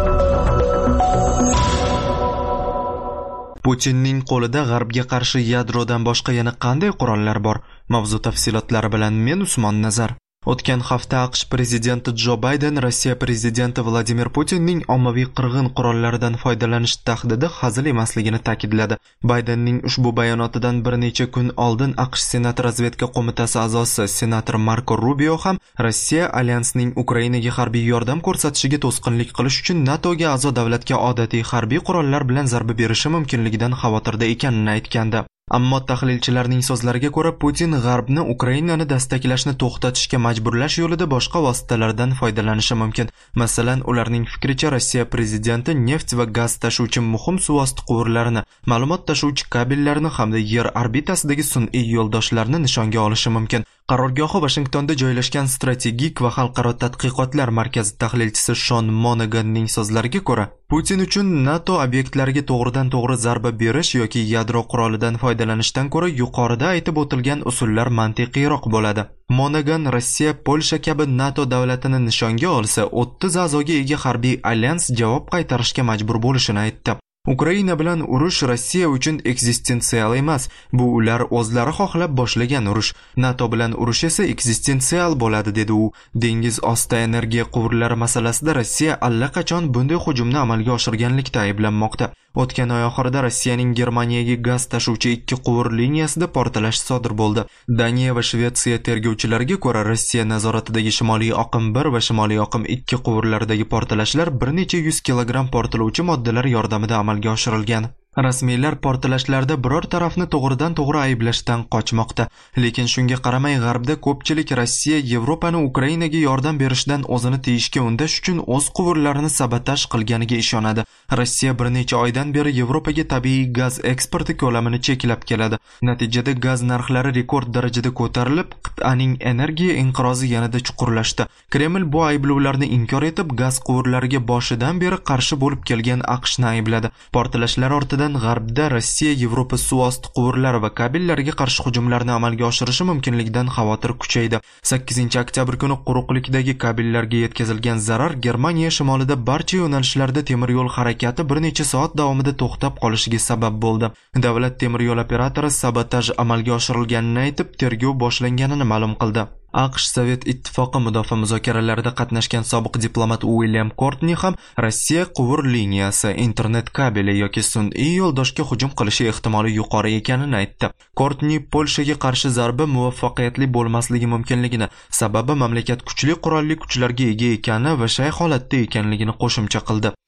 Putinning qo'lida G'arbga qarshi yadrodan boshqa yana qanday qurollar bor? Mavzu tafsilotlari bilan men Usmon Nazar. O'tgan hafta AQSh prezidenti Jo Bayden Rossiya prezidenti Vladimir Putinning ommaviy qirg'in qurollaridan foydalanish tahdidi hazil emasligini ta'kidladi. Baydenning ushbu bayonotidan bir necha kun oldin AQSh Senat razvedka qo'mitasi a'zosi senator Marko Rubio ham Rossiya alyansining Ukrainaga harbiy yordam ko'rsatishiga to'sqinlik qilish uchun NATOga a'zo davlatga odatiy harbiy qurollar bilan zarba berishi mumkinligidan xavotirda ekanini aytgandi. Ammo tahlilchilarning so'zlariga ko'ra Putin G'arbni Ukrainani dastaklashni to'xtatishga majburlash yo'lida boshqa vositalardan foydalanishi mumkin. Masalan, ularning fikricha Rossiya prezidenti neft va gaz tashuvchi muhim suvosti quvurlarini, ma'lumot tashuvchi kabellarni hamda yer orbitasidagi sun'iy yo'ldoshlarni nishonga olishi mumkin. Qarorgohi Washingtonda joylashgan strategik va xalqaro tadqiqotlar markazi tahlilchisi Shon Monaghanning so'zlariga ko'ra, Putin uchun NATO obyektlariga to'g'ridan to'g'ri zarba berish yoki yadro qurolidan foydalanishdan ko'ra yuqorida aytib o'tilgan usullar mantiqiyroq bo'ladi. Monaghan Rossiya, Polsha kabi NATO davlatini nishonga olsa, o'ttiz a'zoga ega harbiy alyans javob qaytarishga majbur bo'lishini aytdi. Ukraina bilan urush Rossiya uchun ekzistensial emas. Bu ular o'zlari xohlab boshlagan urush. NATO bilan urush esa ekzistensial bo'ladi, dedi u. Dengiz osti energiya quvurlari masalasida Rossiya allaqachon bunday hujumni amalga oshirganlikda ayblanmoqda. O'tgan oy oxirida Rossiyaning Germaniyaga gaz tashuvchi ikki quvur liniyasida portlash sodir bo'ldi. Daniya va Shvetsiya tergovchilariga ko'ra, Rossiya nazoratidagi Shimoliy oqim bir va Shimoliy oqim ikki quvurlaridagi portlashlar bir necha yuz kilogramm portlovchi moddalar yordamida amalga oshirilgan. Rasmiylar portlashlarda biror tarafni to'g'ridan to'g'ri ayblashdan qochmoqda. Lekin shunga qaramay G'arbda ko'pchilik Rossiya Yevropani Ukrainaga yordam berishdan o'zini tiyishga undash uchun o'z quvurlarini sabotaj qilganiga ishonadi. Rossiya bir necha oydan beri Yevropaga tabiiy gaz eksporti ko'lamini cheklab keladi. Natijada gaz narxlari rekord darajada ko'tarilib, qit'aning energiya inqirozi yanada chuqurlashdi. Kreml bu ayblovlarni inkor etib, gaz quvurlariga boshidan beri qarshi bo'lib kelgan AQShni aybladi. Portlashlar ortidan G'arbda Rossiya Yevropa suvosti quvurlari va kabellariga qarshi hujumlarni amalga oshirishi mumkinligidan xavotir kuchaydi. sakkizinchi oktyabr kuni quruqlikdagi kabellarga yetkazilgan zarar Germaniya shimolida barcha yo'nalishlarda temir yo'l harakati bir necha soat davomida to'xtab qolishiga sabab bo'ldi. Davlat temir yo'l operatori sabotaj amalga oshirilganini aytib, tergov boshlanganini ma'lum qildi. AQSh Sovet ittifoqi mudofaa muzokaralarida qatnashgan sobiq diplomat William Courtney ham Rossiya quvur liniyasi, internet kabeli yoki sun'iy yo'ldoshga hujum qilishi ehtimoli yuqori ekanini aytdi. Courtney Polshaga qarshi zarba muvaffaqiyatli bo'lmasligi mumkinligini, sababi mamlakat kuchli qurolli kuchlarga ega ekani va shay holatda ekanligini qo'shimcha qildi.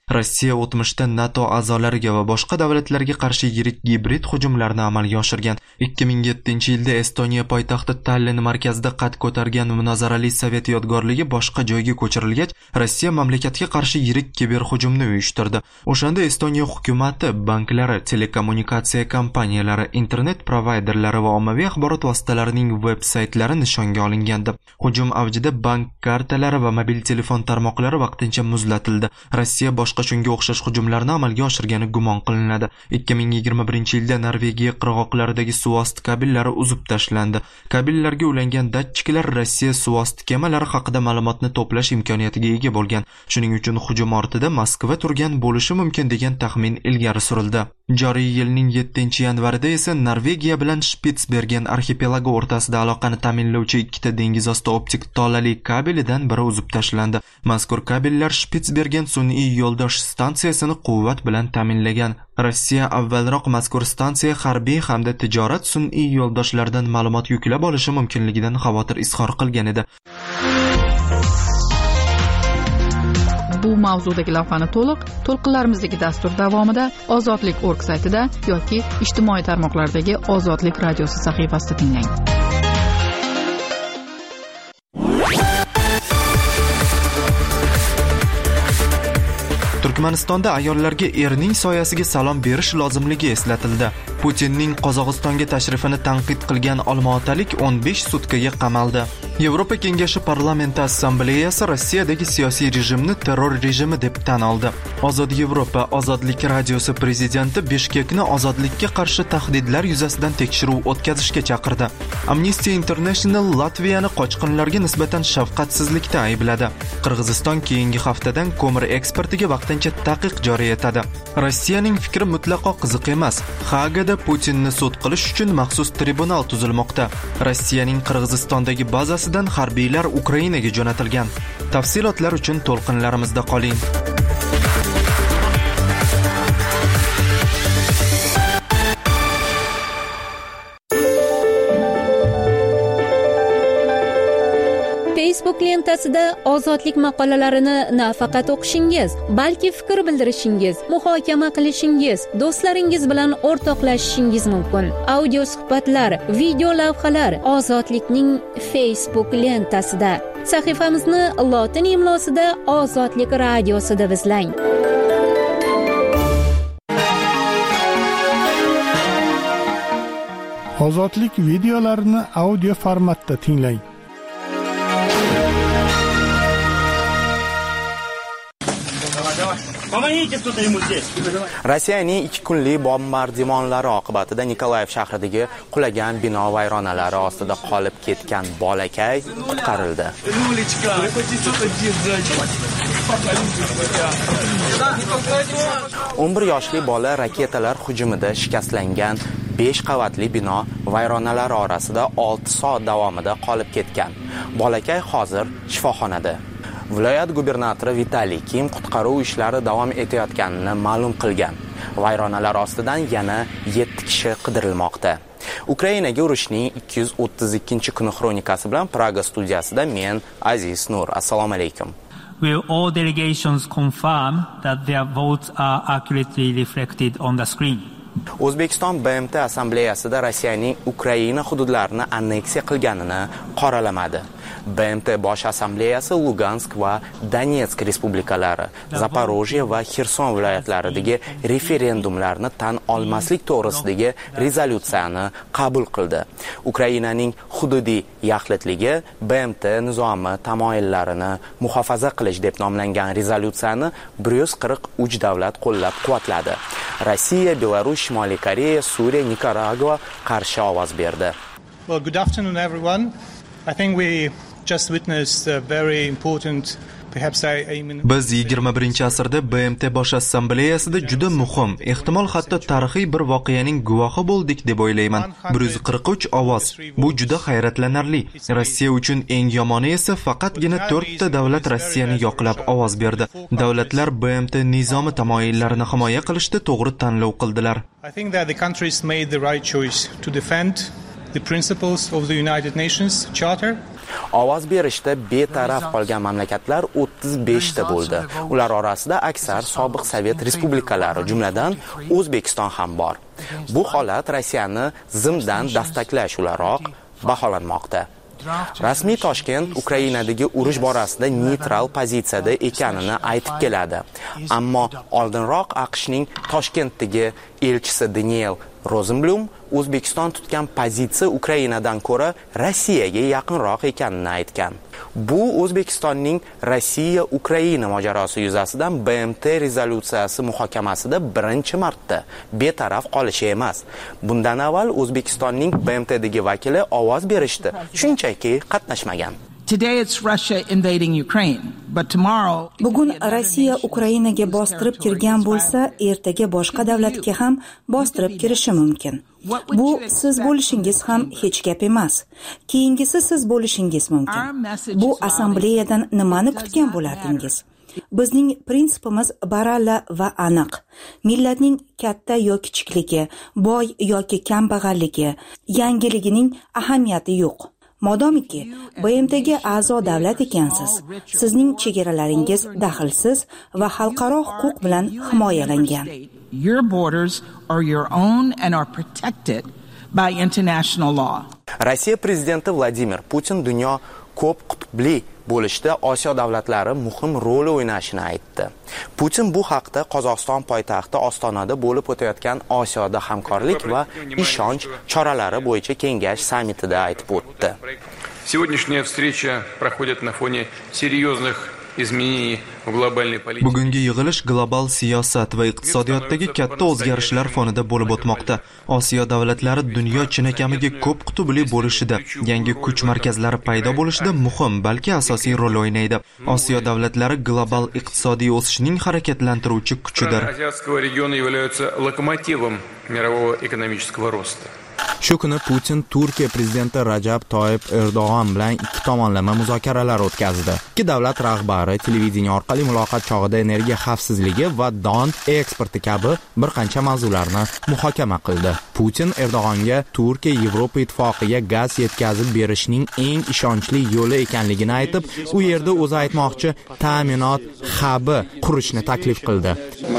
Rossiya o'tmishda NATO a'zolariga va boshqa davlatlarga qarshi yirik gibrid hujumlarni amalga oshirgan. ikki ming yettinchi yilda Estoniya poytaxti Tallin markazida qad ko'targan munozarali Sovet yodgorligi boshqa joyga ko'chirilgach, Rossiya mamlakatga qarshi yirik kiber hujumni uyushtirdi. O'shanda Estoniya hukumati, banklari, telekommunikatsiya kompaniyalari, internet provayderlari va ommaviy axborot vositalarining veb-saytlari nishonga olingandi. Hujum avjida bank kartalari va mobil telefon tarmoqlari vaqtincha muzlatildi. Rossiya boshqa shunga o'xshash hujumlarni amalga oshirgani gumon qilinadi. ikki ming yigirma birinchi yilda Norvegiya qirg'oqlaridagi suvosti kabellari uzib tashlandi. Kabellarga ulangan datchiklar Rossiya suvosti kemalari haqida ma'lumotni to'plash imkoniyatiga ega bo'lgan. Shuning uchun hujum ortida Moskva turgan bo'lishi mumkin degan taxmin ilgari surildi. Joriy yilning yettinchi yanvarida esa Norvegiya bilan Spitsbergen arxipelagi o'rtasida aloqani ta'minlovchi ikkita dengiz osti optik tolali kabelidan biri uzib tashlandi. Mazkur kabellar Spitsbergen sun'iy yo'ldosh stansiyasini quvvat bilan ta'minlagan. Rossiya avvalroq mazkur stansiya harbiy hamda tijorat sun'iy yo'ldoshlaridan ma'lumot yuklab olishi mumkinligidan xavotir izhor qilgan edi. Bu mavzudagi lavhani to'liq to'lqinlarimizdagi dastur davomida ozodlik точка org saytida yoki ijtimoiy tarmoqlardagi Ozodlik radiosi sahifasida tinglang. Turkmanistonda ayollarga erning soyasiga salom berish lozimligi eslatildi. Putinning Qozog'istonga tashrifini tanqid qilgan olmaotalik o'n besh sutkaga qamaldi. Yevropa Kengashi Parlamenti Assambleyasi Rossiyadagi siyosiy rejimni terror rejimi deb tan oldi. Ozod Yevropa Ozodlik radiosi prezidenti Bishkekni ozodlikka qarshi tahdidlar yuzasidan tekshiruv o'tkazishga chaqirdi. Amnesty International Latviyani qochqinlarga nisbatan shafqatsizlikda aybladi. Qirg'iziston keyingi haftadan ko'mir eksportiga vaqtincha taqiq joriy etadi. Rossiyaning fikri mutlaqo qiziq emas. Hagada Putinni sud qilish uchun maxsus tribunal tuzilmoqda. Rossiyaning Qirg'izistondagi bazasidan harbiylar Ukrainaga jo'natilgan. Tafsilotlar uchun to'lqinlarimizda qoling. Facebook lentasida ozodlik maqolalarini nafaqat o'qishingiz, balki fikr bildirishingiz, muhokama qilishingiz, do'stlaringiz bilan o'rtoqlashishingiz mumkin. Audio suhbatlar, video lavhalar Ozodlikning Facebook lentasida. Sahifamizni lotin imlosida Ozodlik radiosida izlang. Ozodlik videolarini audio formatda tinglang. Rossiyaning ikki kunlik bombardimonlari oqibatida Nikolayev shahridagi qulagan bino vayronalari ostida qolib ketgan bolakay qutqarildi. o'n bir yoshli bola raketalar hujumida shikastlangan besh qavatli bino vayronalari orasida olti soat davomida qolib ketgan. Bolakay hozir shifoxonada. Viloyat gubernatori Vitaliy Kim qutqaruv ishlari davom etayotganini ma'lum qilgan. Vayronalar ostidan yana yetti kishi qidirilmoqda. Ukrainaga urushning ikki yuz o'ttiz ikkinchi kuni xronikasi bilan Praga studiyasida men Aziz Nur. Assalomu alaykum. Will all delegations confirm that their votes are accurately reflected on the screen? O'zbekiston B M T assambleyasida Rossiyaning Ukraina hududlarini anneksiya qilganini qoralamadi. B M T bosh assambleyasi Lugansk va Donetsk respublikalari, Zaporojye va Xerson viloyatlaridagi referendumlarni tan olmaslik to'g'risidagi rezolyutsiyani qabul qildi. Ukrainaning hududiy yaxlitligi B M T nizomi tamoyillarini muhofaza qilish deb nomlangan rezolyutsiyani bir yuz qirq uch davlat qo'llab-quvvatladi. Rossiya, Belarus, Shimoliy Koreya, Suriya, Nikaragua qarshi ovoz berdi. Well, good afternoon everyone. I think we just witnessed a very important perhaps I, I mean Biz yigirma birinchi asrda B M T bosh assambleyasida juda muhim, ehtimol hatto tarixiy bir voqeaning guvohi bo'ldik deb o'ylayman. bir yuz qirq uch ovoz. Bu juda hayratlanarli. Rossiya uchun eng yomoni esa faqatgina to'rtta davlat Rossiyani yoqlab ovoz berdi. Davlatlar B M T nizomi tamoyillarini himoya qilishda to'g'ri tanlov qildilar. I think that the countries made the right choice to defend the principles of the United Nations Charter. Ovoz berishda betaraf qolgan mamlakatlar o'ttiz besh ta bo'ldi. Ular orasida aksar sobiq Sovet respublikalari, jumladan O'zbekiston ham bor. Bu holat Rossiyani zimdan dastaklash o'laroq baholanmoqda. Rasmiy Toshkent Ukrainadagi urush borasida neytral pozitsiyada ekanini aytib keladi. Ammo oldinroq AQShning Toshkentdagi elchisi Daniel Rosenblum O'zbekiston tutgan pozitsiya Ukrainadan ko'ra Rossiyaga yaqinroq ekanini aytgan. Bu O'zbekistonning Rossiya-Ukraina mojarosi yuzasidan B M T rezolyutsiyasi muhokamasida birinchi marta betaraf qolishi emas. Bundan avval O'zbekistonning B M Tdagi vakili ovoz berishdi, shunchaki qatnashmagan. Bugun Rossiya Ukrainaga bostirib kirgan bo'lsa, ertaga boshqa davlatga ham bostirib kirishi mumkin. Bu siz bo'lishingiz ham hech gap emas. Keyingisi siz bo'lishingiz mumkin. Bu assambleyadan nimani kutgan bo'lardingiz? Bizning prinsipimiz baralla va aniq. Millatning katta yoki kichikligi, boy yoki kambag'alligi, yangiligining ahamiyati yo'q. Modomiki B M Tga a'zo davlat ekansiz, sizning chegaralaringiz daxlsiz va xalqaro huquq bilan himoyalangan. Your borders are your own and are protected by international law. Rossiya prezidenti Vladimir Putin dunyo ko'p qutbli bo'lishda Osiyo davlatlari muhim rol o'ynashini aytdi. Putin bu haqda Qozog'iston poytaxti Ostonada bo'lib o'tayotgan Osiyoda hamkorlik va ishonch choralari bo'yicha kengash sammitida aytib o'tdi. Сегодняшняя встреча проходит на фоне серьезных изменений в глобальной политике. Bugungi yig'ilish global siyosat va iqtisodiyotdagi katta o'zgarishlar fonida bo'lib o'tmoqda. Osiyo davlatlari dunyo chinakamiga ko'p qutbli bo'lishida, yangi kuch markazlari paydo bo'lishida muhim, balki asosiy rol o'ynaydi. Osiyo davlatlari global iqtisodiy o'sishning harakatlantiruvchi kuchidir. Азиатского региона являются локомотивом мирового экономического роста. Shu kuni Putin Turkiya prezidenti Rajab Toyyib Erdo'g'on bilan ikki tomonlama muzokaralar o'tkazdi. Ikki davlat rahbari televideniya orqali muloqot chog'ida energiya xavfsizligi va don eksporti kabi bir qancha mavzularni muhokama qildi. Putin Erdo'g'onga Turkiya Yevropa ittifoqiga gaz yetkazib berishning eng ishonchli yo'li ekanligini aytib, u yerda o'zi aytmoqchi ta'minot hubi qurishni taklif qildi.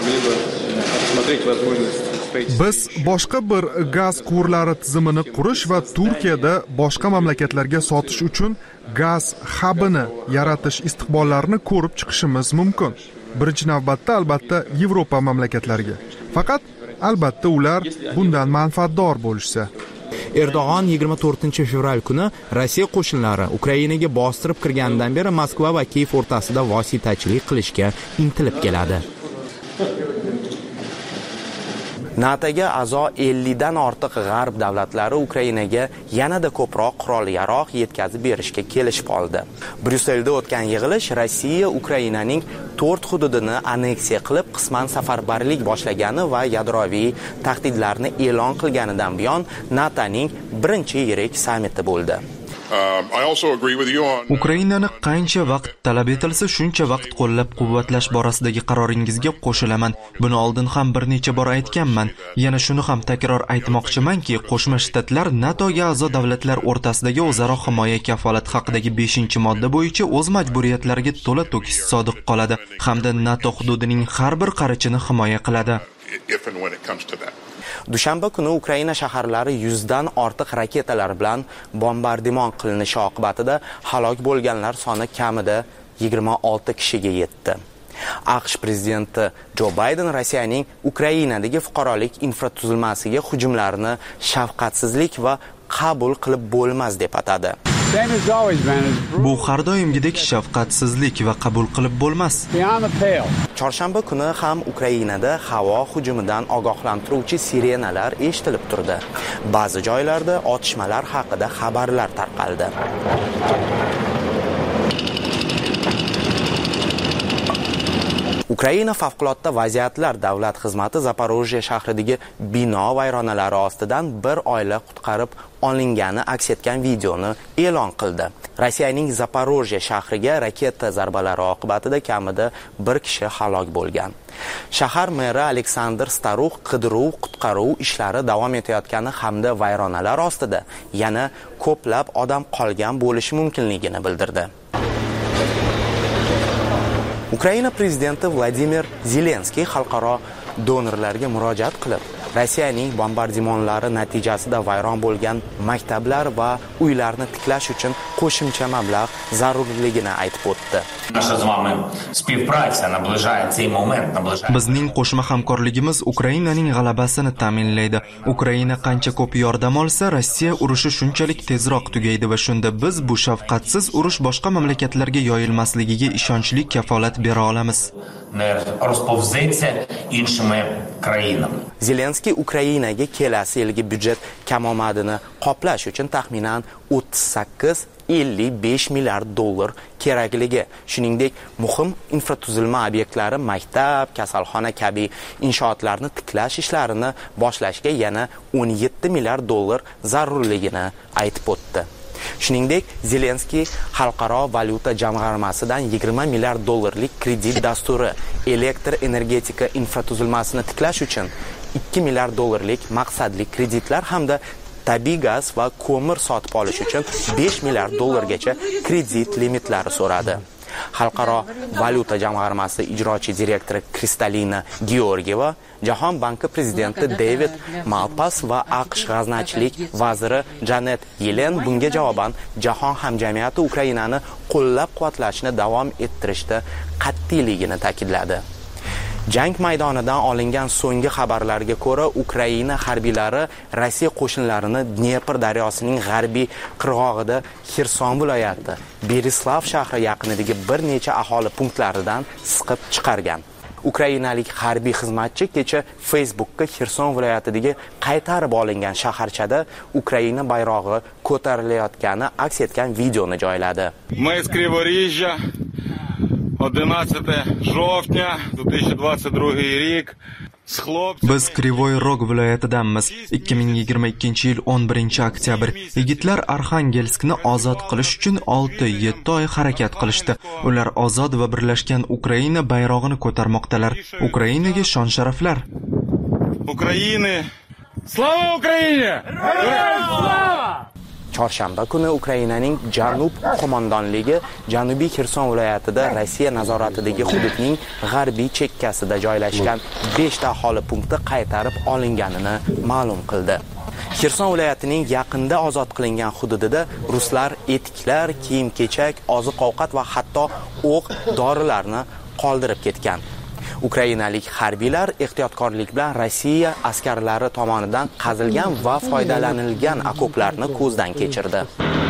Biz boshqa bir gaz quvurlari tizimini qurish va Turkiyada boshqa mamlakatlarga sotish uchun gaz hubini yaratish istiqbollarini ko'rib chiqishimiz mumkin. Birinchi navbatda albatta Yevropa mamlakatlariga. Faqat albatta ular bundan manfaatdor bo'lishsa. Erdo'g'on yigirma to'rtinchi fevral kuni Rossiya qo'shinlari Ukrainaga bostirib kirganidan beri Moskva va Kiyev o'rtasida vositachilik qilishga intilib keladi. NATOga a'zo ellik dan ortiq g'arb davlatlari Ukrainaga yanada ko'proq qurol-yarog' yetkazib berishga kelishib oldi. Bryusselda o'tgan yig'ilish Rossiya Ukrainaning to'rt hududini anneksiya qilib, qisman safarbarlik boshlagani va yadroviy tahdidlarni e'lon qilganidan buyon NATOning birinchi yirik sammiti bo'ldi. Ukrainani qancha vaqt talab etilsa shuncha vaqt qo'llab-quvvatlash borasidagi qaroringizga qo'shilaman. Buni oldin ham bir necha bor aytganman. Yana shuni ham takror aytmoqchimanki, Qo'shma Shtatlar NATOga a'zo davlatlar o'rtasidagi o'zaro himoya kafolati haqidagi beshinchi modda bo'yicha o'z majburiyatlariga to'la-to'kis sodiq qoladi hamda NATO hududining har bir qarichini himoya qiladi. Dushanba kuni Ukraina shaharlari yuzdan ortiq raketalar bilan bombardimon qilinishi oqibatida halok bo'lganlar soni kamida yigirma olti kishiga yetdi. AQSh prezidenti Jo Bayden Rossiyaning Ukrainadagi fuqarolik infratuzilmasiga hujumlarini shafqatsizlik va qabul qilib bo'lmas deb atadi. Bu har doimgidek shafqatsizlik va qabul qilib bo'lmas. Chorshanba kuni ham Ukrainada havo hujumidan ogohlantiruvchi sirenalar eshitilib turdi. Ba'zi joylarda otishmalar haqida xabarlar tarqaldi. Ukraina favqulodda vaziyatlar davlat xizmati Zaporojye shahridagi bino vayronalari ostidan bir oila qutqarib olingani aks etgan videoni e'lon qildi. Rossiyaning Zaporojye shahriga raketa zarbalari oqibatida kamida bir kishi halok bo'lgan. Shahar meri Aleksandr Starux qidiruv-qutqaruv ishlari davom etayotgani hamda vayronalar ostida yana ko'plab odam qolgan bo'lishi mumkinligini bildirdi. Ukraina prezidenti Vladimir Zelenskiy xalqaro donorlarga murojaat qilib, Rossiyaning bombardimonlari natijasida vayron bo'lgan maktablar va uylarni tiklash uchun qo'shimcha mablag' zarurligini aytib o'tdi. Bizning qo'shma hamkorligimiz Ukrainaning g'alabasini ta'minlaydi. Ukraina qancha ko'p yordam olsa, Rossiya urushi shunchalik tezroq tugaydi va shunda biz bu shafqatsiz urush boshqa mamlakatlarga yoyilmasligiga ishonchli kafolat bera olamiz. Zelenskiy Ukrainaga kelasi yilgi byudjet kamomadini qoplash uchun taxminan o'ttiz sakkiz ellik besh milliard dollar kerakligi, shuningdek muhim infratuzilma obyektlari, maktab, kasalxona kabi inshootlarni tiklash ishlarini boshlashga yana o'n yetti milliard dollar zarurligini aytib o'tdi. Shuningdek, Zelenskiy Xalqaro valyuta jamg'armasidan yigirma milliard dollarlik kredit dasturi, elektr energetika infratuzilmasini tiklash uchun ikki milliard dollarlik maqsadli kreditlar hamda tabiiy gaz va ko'mir sotib olish uchun besh milliard dollargacha kredit limitlari so'radi. Xalqaro valyuta jamg'armasi ijrochi direktori Kristalina Georgieva, Jahon banki prezidenti David Malpass va AQSh g'aznachilik vaziri Janet Yellen bunga javoban jahon hamjamiyati Ukrainani qo'llab-quvvatlashni davom ettirishda qat'iyligini ta'kidladi. Jang maydonidan olingan so'nggi xabarlarga ko'ra, Ukraina harbiylari Rossiya qo'shinlarini Dnepr daryosining g'arbiy qirg'og'ida Xerson viloyati Berislav shahri yaqinidagi bir necha aholi punktlaridan siqib chiqargan. Ukrainalik harbiy xizmatchi kecha Facebook'ga Xerson viloyatidagi qaytarib olingan shaharchada Ukraina bayrog'i ko'tarilayotgani aks etgan videoni joyladi. одинадцятого жовтня две тысячи двадцать второй рік Biz Krivoy Rog viloyatidanmiz. ikki ming yigirma ikkinchi yil o'n birinchi oktyabr. Yigitlar Arxangelskni ozod qilish uchun olti yetti oy harakat qilishdi. Ular ozod va birlashgan Ukraina bayrog'ini ko'tarmoqdalar. Ukrainaga shon-sharaflar. Ukraina! Slava Ukraina! Slava! Chorshanba kuni Ukrainaning Janub qo'mondonligi Janubiy Xerson viloyatida Rossiya nazoratidagi hududning g'arbiy chekkasida joylashgan besh ta aholi punkti qaytarib olinganini ma'lum qildi. Xerson viloyatining yaqinda ozod qilingan hududida ruslar etiklar, kiyim-kechak, oziq-ovqat va hatto o'q, dorilarni qoldirib ketgan. Ukrainalik harbiylar ehtiyotkorlik bilan Rossiya askarlari tomonidan qazilgan va foydalanilgan okoplarni ko'zdan kechirdi.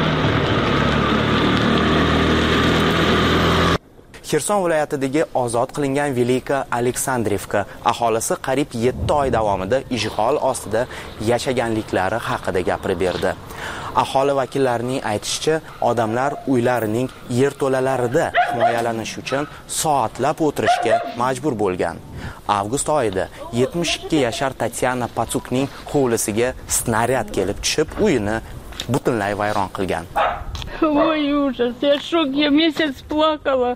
Xerson viloyatidagi ozod qilingan Velika Aleksandrivka aholisi qariyb yetti oy davomida ishg'ol ostida yashaganliklari haqida gapirib berdi. Aholi vakillarining aytishicha, odamlar uylarining yerto'lalarida himoyalanish uchun soatlab o'tirishga majbur bo'lgan. Avgust oyida yetmish ikki yashar Tatyana Patsukning hovlisiga snaryad kelib tushib, uyini butunlay vayron qilgan. Voy ужас, я шок, я месяц плакала.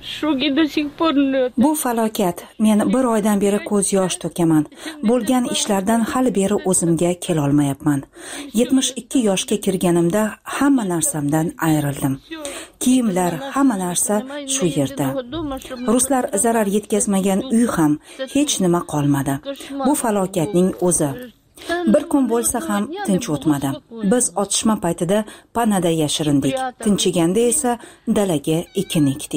Bu falokat. Men bir oydan beri ko'z yosh to'kaman. Bo'lgan ishlardan hali beri o'zimga kela olmayapman. yetmish ikki yoshga kirganimda hamma narsamdan ayrildim. Kiyimlar, hamma narsa shu yerda. Ruslar zarar yetkazmagan uy ham hech nima qolmadi. Bu falokatning o'zi. Bir kun bo'lsa ham tinch o'tmadi. Biz otishma paytida panada yashirindik. Tinchiganda esa dalaga ekin ekdik.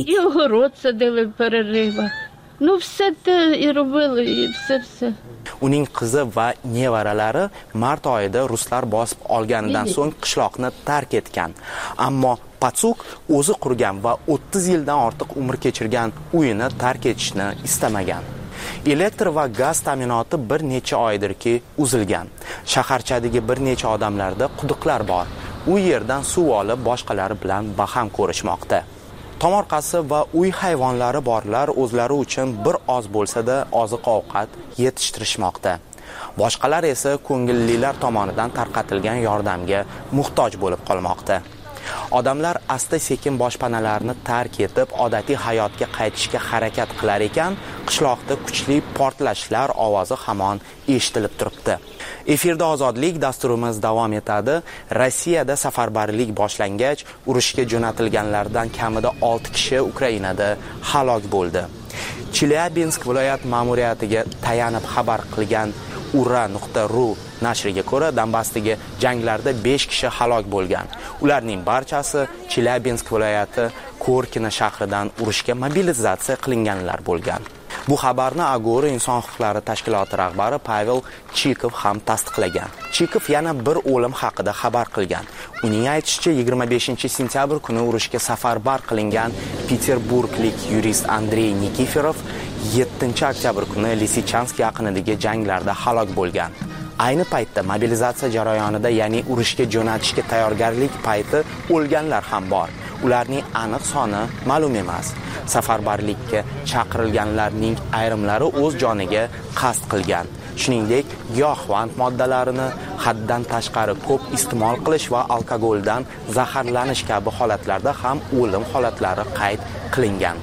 Uning qizi va nevaralari mart oyida ruslar bosib olganidan so'ng qishloqni tark etgan. Ammo Patsuk o'zi qurgan va o'ttiz yildan ortiq umr kechirgan uyini tark etishni istamagan. Elektr va gaz ta'minoti bir necha oydirki uzilgan. Shaharchadagi bir necha odamlarda quduqlar bor. U yerdan suv olib boshqalari bilan baham ko'rishmoqda. Tomorqasi va uy hayvonlari borlar o'zlari uchun bir oz bo'lsa-da oziq-ovqat yetishtirishmoqda. Boshqalar esa ko'ngillilar tomonidan tarqatilgan yordamga muhtoj bo'lib qolmoqda. Odamlar asta-sekin boshpanalarni tark etib, odatiy hayotga qaytishga harakat qilar ekan, qishloqda kuchli portlashlar ovozi hamon eshitilib turibdi. Efirda Ozodlik dasturimiz davom etadi. Rossiyada safarbarlik boshlangach, urushga jo'natilganlardan kamida olti kishi Ukrainada halok bo'ldi. Chelyabinsk viloyat ma'muriyatiga tayanib xabar qilgan ura nuqta ru nashriga ko'ra, Donbassdagi janglarda besh kishi halok bo'lgan. Ularning barchasi Chelyabinsk viloyati Korkina shahridan urushga mobilizatsiya qilinganlar bo'lgan. Bu xabarni Agora inson huquqlari tashkiloti rahbari Pavel Chikov ham tasdiqlagan. Chikov yana bir o'lim haqida xabar qilgan. Uning aytishicha, yigirma beshinchi sentyabr kuni urushga safarbar qilingan Peterburglik yurist Andrey Nikiforov yettinchi oktyabr kuni Lisichansk yaqinidagi janglarda halok bo'lgan. Ayni paytda mobilizatsiya jarayonida, ya'ni urushga jo'natishga tayyorgarlik payti o'lganlar ham bor. Ularning aniq soni ma'lum emas. Safarbarlikka chaqirilganlarning ayrimlari o'z joniga qasd qilgan. Shuningdek, giyohvand moddalarini haddan tashqari ko'p iste'mol qilish va alkogoldan zaharlanish kabi holatlarda ham o'lim holatlari qayd qilingan.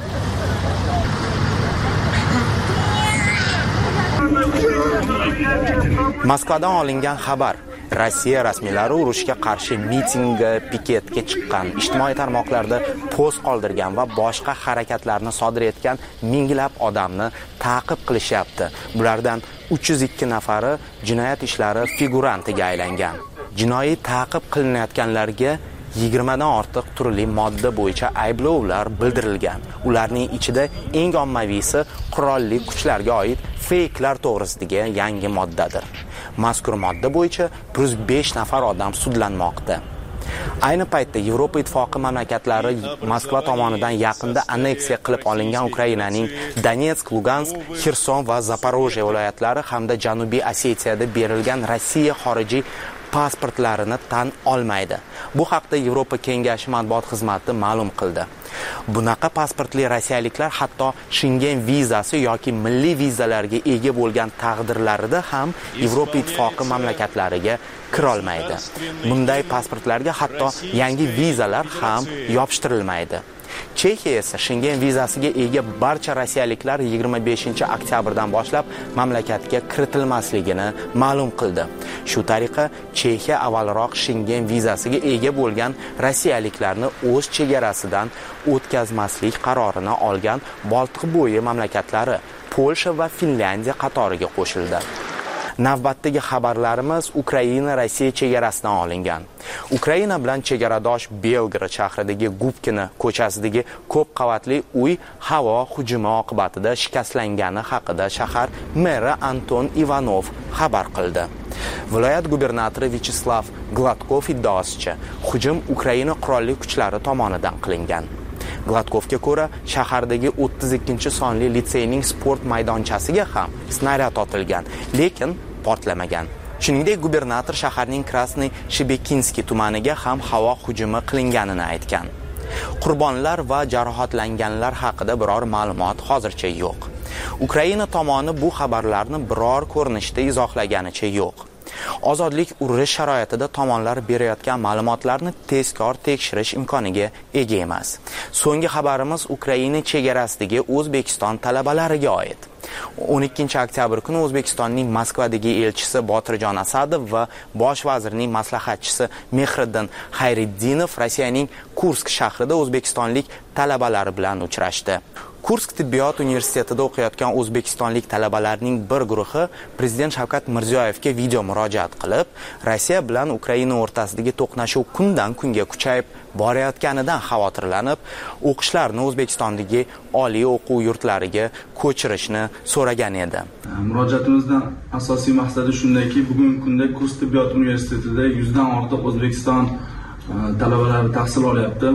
Moskvadan olingan xabar. Rossiya rasmiylari urushga qarshi mitingga, piketga chiqqan, ijtimoiy tarmoqlarda post qoldirgan va boshqa harakatlarni sodir etgan minglab odamni ta'qib qilishyapti. Bulardan uch yuz ikki nafari jinoyat ishlari figurantiga aylangan. Jinoiy ta'qib qilinayotganlarga yigirmadan ortiq turli modda bo'yicha ayblovlar bildirilgan. Ularning ichida eng ommaviysi qurolli kuchlarga oid fake'lar to'g'risidagi yangi moddadir. Mazkur modda bo'yicha bir yuz besh nafar odam sudlanmoqda. Ayni paytda Yevropa ittifoqi mamlakatlari Moskva tomonidan yaqinda anneksiya qilib olingan Ukrainaning Donetsk, Lugansk, Xerson va Zaporojye viloyatlari hamda Janubiy Osetiyada berilgan Rossiya xorijiy pasportlarini tan olmaydi. Bu haqda Yevropa Kengashi matbuot xizmati ma'lum qildi. Bunaqa pasportli rossiyaliklar hatto Schengen vizasi yoki milliy vizalarga ega bo'lgan taqdirlarida ham Yevropa ittifoqi mamlakatlariga kira olmaydi. Bunday pasportlarga hatto yangi vizalar ham yopishtirilmaydi. Chexiya esa Schengen vizasiga ega barcha rossiyaliklar yigirma beshinchi oktyabrdan boshlab mamlakatga kiritilmasligini ma'lum qildi. Shu tariqa Chexiya avvalroq Schengen vizasiga ega bo'lgan rossiyaliklarni o'z chegarasidan o'tkazmaslik qarorini olgan Boltiqbo'yi mamlakatlari Polsha va Finlandiya qatoriga qo'shildi. Navbatdagi xabarlarimiz Ukraina Rossiya chegarasidan olingan. Ukraina bilan chegaradosh Belgorod shahridagi Gubkina ko'chasidagi ko'p qavatli uy havo hujumi oqibatida shikastlangani haqida shahar meri Anton Ivanov xabar qildi. Viloyat gubernatori Vyacheslav Gladkov iddaosicha, hujum Ukraina qurolli kuchlari tomonidan qilingan. Gladkovga ko'ra, shahardagi o'ttiz ikkinchi sonli litseyning sport maydonchasiga ham snaryad otilgan, lekin portlamagan. Shuningdek, gubernator shaharning Krasny Shebekinskiy tumaniga ham havo hujumi qilinganini aytgan. Qurbonlar va jarohatlanganlar haqida biror ma'lumot hozircha yo'q. Ukraina tomoni bu xabarlarni biror ko'rinishda izohlaganicha yo'q. Ozodlik urush sharoitida tomonlar berayotgan ma'lumotlarni tezkor tekshirish imkoniga ega emas. So'nggi xabarimiz Ukraina chegarasidagi O'zbekiston talabalariga oid. o'n ikkinchi oktyabr kuni O'zbekistonning Moskvadagi elchisi Botirjon Asadov va bosh vazirning maslahatchisi Mehriddin Xayriddinov Rossiyaning Kursk shahrida o'zbekistonlik talabalar bilan uchrashdi. Kursk tibbiyot universitetida o'qiyotgan o'zbekistonlik talabalarning bir guruhi Prezident Shavkat Mirziyoyevga video murojaat qilib, Rossiya bilan Ukraina o'rtasidagi to'qnashuv kundan kunga kuchayib borayotganidan xavotirlanib, o'qishlarni O'zbekistondagi oliy o'quv yurtlariga ko'chirishni so'ragan edi. Murojaatimizdan asosiy maqsadi shundayki, bugungi kunda Kursk tibbiyot universitetida yuzdan ortiq O'zbekiston talabalari tahsil olyapti.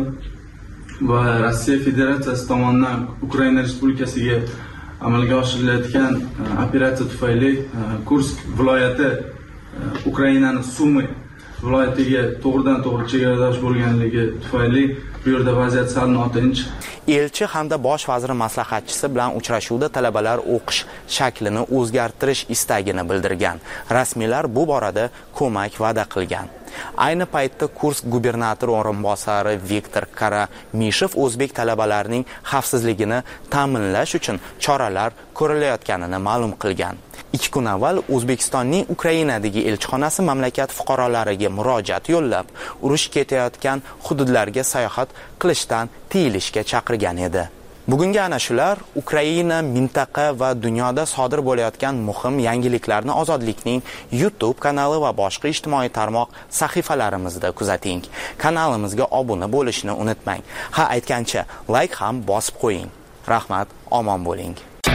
Va Rossiya Federatsiyasi tomonidan Ukraina Respublikasiga amalga oshirilayotgan operatsiya tufayli Kursk viloyati Ukrainaning Sumy viloyatiga to'g'ridan to'g'ri chegaradosh bo'lganligi tufayli bu yerda vaziyat sal notinch. Elchi hamda bosh vazir maslahatchisi bilan uchrashuvda talabalar o'qish shaklini o'zgartirish istagini bildirgan. Rasmiylar bu borada ko'mak va'da qilgan. Ayni paytda Kursk gubernatori o'rinbosari Viktor Karamishev o'zbek talabalarining xavfsizligini ta'minlash uchun choralar ko'rilayotganini ma'lum qilgan. Ikki kun avval O'zbekistonning Ukrainadagi elchixonasi mamlakat fuqarolariga murojaat yo'llab, urush ketayotgan hududlarga sayohat qilishdan tiyilishga chaqirgan edi. Bugungi ana shular Ukraina, mintaqa va dunyoda sodir bo'layotgan muhim yangiliklarni Ozodlikning YouTube kanali va boshqa ijtimoiy tarmoq sahifalarimizda kuzating. Kanalimizga obuna bo'lishni unutmang. Ha, aytgancha, like ham bosib qo'ying. Rahmat, omon bo'ling.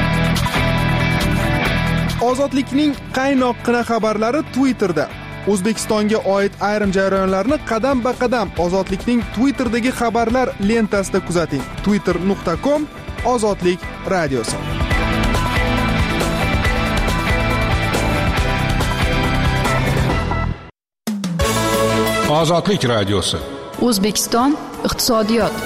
Ozodlikning qaynoqqina xabarlari Twitterda. O'zbekistonga oid ayrim jarayonlarni qadam-ba-qadam Ozodlikning Twitterdagi xabarlar lentasida kuzating. twitter nuqta com Ozodlik radiosi. Ozodlik radiosi. O'zbekiston iqtisodiyot.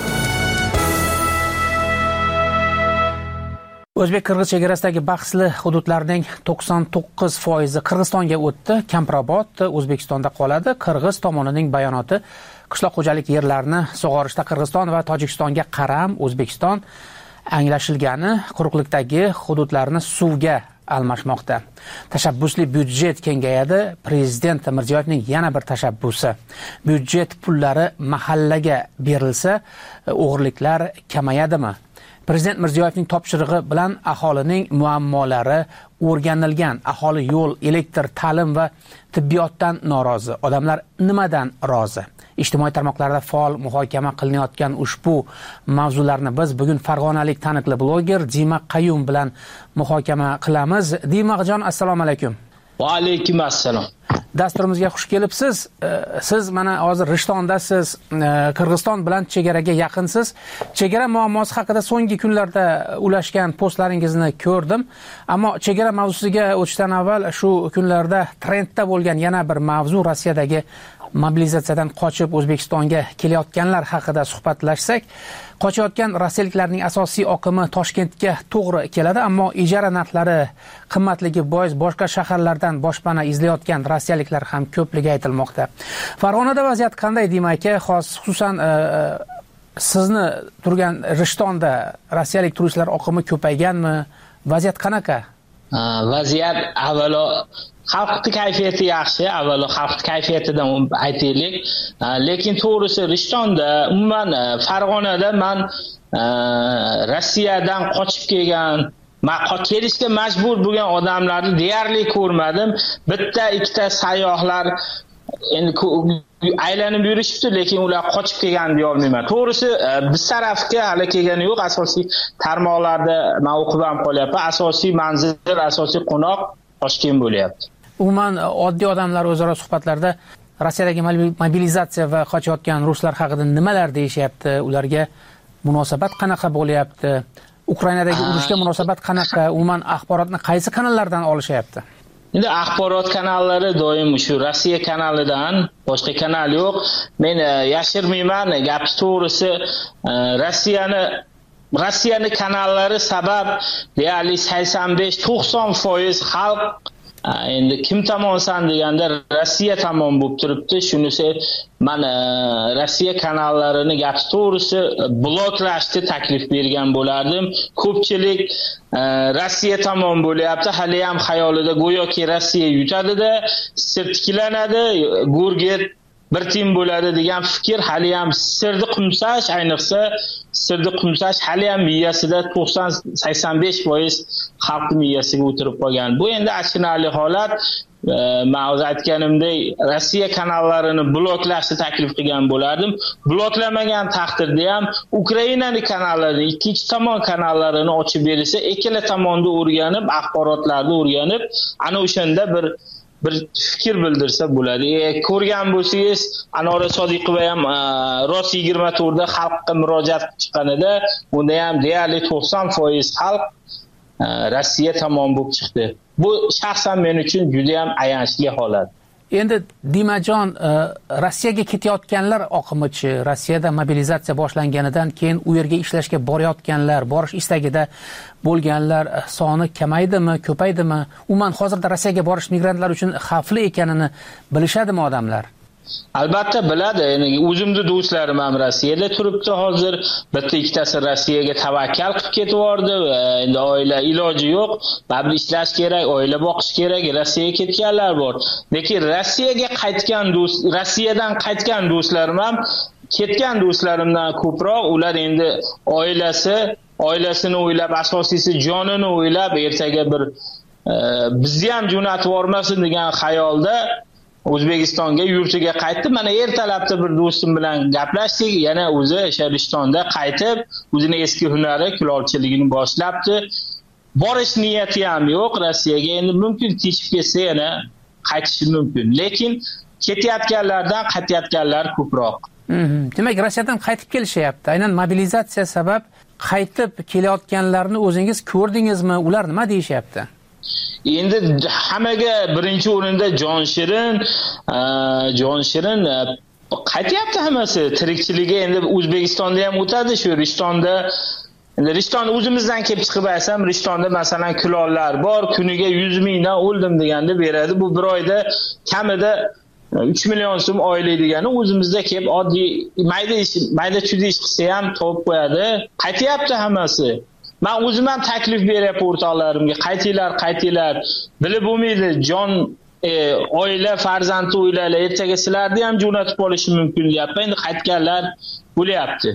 O'zbek-qirg'iz chegarasidagi bahsli hududlarning to'qson to'qqiz foizi Qirg'izistonga o'tdi. Kamprobod O'zbekistonda qoladi. Qirg'iz tomonining bayonoti qishloq xo'jalik yerlarini sug'orishda Qirg'iziston va Tojikistonga qaram O'zbekiston anglashilgani quruqlikdagi hududlarni suvga almashmoqda. Tashabbusli byudjet kengayadi. Prezident Mirziyoyevning yana bir tashabbusi. Byudjet pullari mahallaga berilsa, o'g'irliklar kamayadimi? Prezident Mirziyoyevning topshirig'i bilan aholining muammolari o'rganilgan. Aholi yo'l, elektr, ta'lim va tibbiyotdan norozi. Odamlar nimadan rozi? Ijtimoiy tarmoqlarda faol muhokama qilinayotgan ushbu mavzularni biz bugun farg'onalik taniqli bloger Dima Qayum bilan muhokama qilamiz. Dimajon, assalomu alaykum. Va alaykum assalom. Dasturimizga xush kelibsiz. Siz mana hozir Rishtondasiz, Qirg'iziston bilan chegaraga yaqinsiz. Chegara muammosi haqida so'nggi kunlarda ulashgan postlaringizni ko'rdim. Ammo chegara mavzusiga o'tishdan avval shu kunlarda trendda bo'lgan yana bir mavzu Rossiyadagi mobilizatsiyadan qochib O'zbekistonga kelayotganlar haqida suhbatlashsak, qochayotgan rossiyaliklarning asosiy oqimi Toshkentga to'g'ri keladi, ammo ijara narxlari qimmatligi bois boshqa shaharlardan boshpana izlayotgan rossiyaliklar ham ko'pligi aytilmoqda. Farg'onada vaziyat qanday Dima aka? Xos xususan sizni turgan Rishtonda rossiyalik turistlar oqimi ko'payganmi? Vaziyat qanaqa? Vaziyat avvalo xalqning kayfiyati yaxshi, avvalo xalqning kayfiyatidan aytaylik. Lekin to'g'risi Rishtonda, umuman Farg'onada men Rossiyadan qochib kelgan, kelishga majbur bo'lgan odamlarni deyarli ko'rmadim. Bitta ikkita sayyohlar endi aylanib yurishibdi, lekin ular qochib kelgan deya olmayman. To'g'risi biz tarafga hali kelgani yo'q. Asosiy tarmoqlarda men o'qib ham qolyapman. Asosiy manzil, asosiy qo'noq Toshkent bo'lyapti. Umuman oddiy odamlar o'zaro suhbatlarda Rossiyadagi mobilizatsiya va qochayotgan ruslar haqida nimalar deyishyapti? Ularga munosabat qanaqa bo'lyapti? Ukrainadagi urushga munosabat qanaqa? Umuman axborotni qaysi kanallardan olishyapti? Endi axborot kanallari doim shu Rossiya kanalidan, boshqa kanal yo'q. Men yashirmayman, gap to'g'risi Rossiyani Rossiyani kanallari sabab deyarli sakson besh to'qson foiz xalq endi kim tomonsan deganda Rossiya tomon bo'lib turibdi. Shunisi men Rossiya kanallarini gap to'g'risi bloklashni taklif bergan bo'lardim. Ko'pchilik Rossiya tomon bo'lyapti. Hali ham xayolida go'yoki Rossiya yutadi-da, sirtiklanadi, Gurget bir tim bo'ladi degan fikr hali ham sirni qumsash, ayniqsa sirni qumsash hali ham miyasida to'qson sakson besh foiz xalq miyasiga o'tirib qolgan. Bu endi achinarli holat. Men o'z aytganimdek Rossiya kanallarini bloklashni taklif qilgan bo'lardim. Bloklamagan taqdirda ham Ukrainaning kanallari, ikkinchi tomon kanallarini ochib berilsa, ikkala tomonni o'rganib, axborotlarni o'rganib, ana o'shanda bir bir fikr bildirsa bo'ladi. E, ko'rgan bo'lsangiz, Anora Sodiqova ham Ross yigirma to'rt da xalqqa murojaat chiqqanida, bunda ham deyarli to'qson foiz xalq Rossiya tomon bo'lib chiqdi. Bu shaxsan men uchun juda ham ayanchli holat. Endi Dimajon, Rossiyaga ketayotganlar oqimichi, Rossiyada mobilizatsiya boshlanganidan keyin u yerga ishlashga borayotganlar, borish istagida bo'lganlar soni kamaydimi, ko'paydimi? Umuman hozirda Rossiyaga borish migrantlar uchun xavfli ekanini bilishadimi odamlar? Albatta biladi. Ya'ni o'zimni do'stlarim ham Rossiyada turibdi hozir. Bitta ikkitasi Rossiyaga tavakkal qilib ketib yordi. Endi oila iloji yo'q. Baribir ishlash kerak, oila boqish kerak. Rossiyaga ketganlar bor. Lekin Rossiyaga qaytgan do'st, Rossiyadan qaytgan do'stlarim ham ketgan do'stlarimdan ko'proq ular endi oilasi, oilasini o'ylab, asosiysi jonini o'ylab, ertaga bir e, bizni ham jo'natib yormasin degan xayolda O'zbekistonga yurtiga qaytdi. Mana ertalabda bir do'stim bilan gaplashdik. Yana o'zi o'sha Rishtonda qaytib, o'zini eski hunari kulolchiligini boshlabdi. Borish niyati ham yo'q Rossiyaga. Endi mumkin teshib ketsa yana qaytishi mumkin. Lekin ketayotganlardan qaytayotganlar ko'proq. Demak, Rossiyadan qaytib kelishyapti. Aynan mobilizatsiya sabab qaytib kelayotganlarni o'zingiz ko'rdingizmi? Ular nima deyishyapti? Endi hammaga birinchi o'rinda Jon Shirin, Jon Shirin qaytyapti hammasi. Tirikchiligi endi O'zbekistonda ham o'tadi, shu Rishtonda. Endi Rishton o'zimizdan kelib chiqib aytsam, Rishtonda masalan kulollar bor, kuniga yuz mingdan o'ldim deganda beradi. Bu bir oyda kamida uch million so'm oylik degani o'zimizda kelib oddiy mayda ish, mayda chudi ish qilsa ham topib qo'yadi. Qaytyapti hammasi. Men o'zim ham taklif beryapman o'rtoqlarimga, qaytinglar, qaytinglar. Bilib bo'lmaydi, jon e, oila, farzandni o'ylaylar, ertaga sizlarni ham jo'natib olishi mumkin deyapman. Endi qaytganlar bo'lyapti.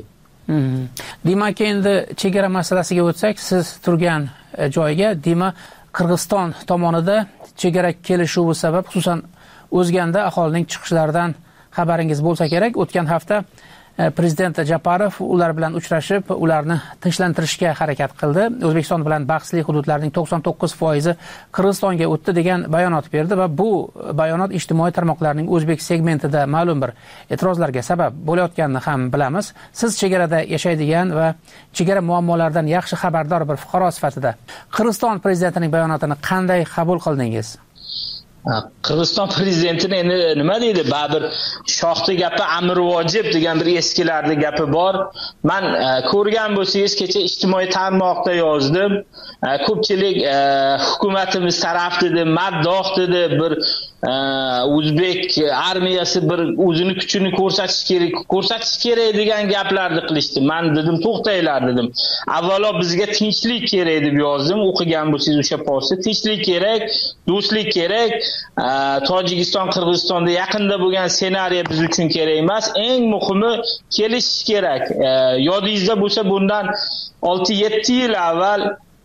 Demak, endi chegara masalasiga o'tsak, siz turgan joyga, demak, Qirg'iziston tomonida chegara kelishuvi sabab, xususan o'zganda aholining chiqishlaridan xabaringiz bo'lsa kerak. O'tgan hafta Prezident Japarov ular bilan uchrashib, ularni tinchlantirishga harakat qildi. O'zbekiston bilan bahsli hududlarning to'qson to'qqiz foizi Qirg'izistonga o'tdi degan bayonot berdi va bu bayonot ijtimoiy tarmoqlarning o'zbek segmentida ma'lum bir e'tirozlarga sabab bo'layotganini ham bilamiz. Siz chegarada yashaydigan va chegara muammolaridan yaxshi xabardor bir fuqaro sifatida Qirg'iziston prezidentining bayonotini qanday qabul qildingiz? Qirg'iziston prezidentining endi nima deydi? Baribir shohdi gapi amr vojib degan bir eskilarning gapi bor. Men ko'rgan bo'lsangiz, kecha ijtimoiy tarmoqda yozdim. Ko'pchilik hukumatimiz taraf dedi, maddoh dedi, bir o'zbek armiyasi bir o'zini kuchini ko'rsatish kerak, ko'rsatish kerak degan gaplarni qilishdi. Men dedim, to'xtanglar dedim. Avvalo bizga tinchlik kerak deb yozdim. O'qigan bo'lsangiz o'sha postni, tinchlik kerak, do'stlik kerak. Tojikiston, Qirg'izistonda yaqinda bo'lgan ssenariy biz uchun kerak emas. Eng muhimi kelishish kerak. Yodingizda bo'lsa, bundan olti yetti yil avval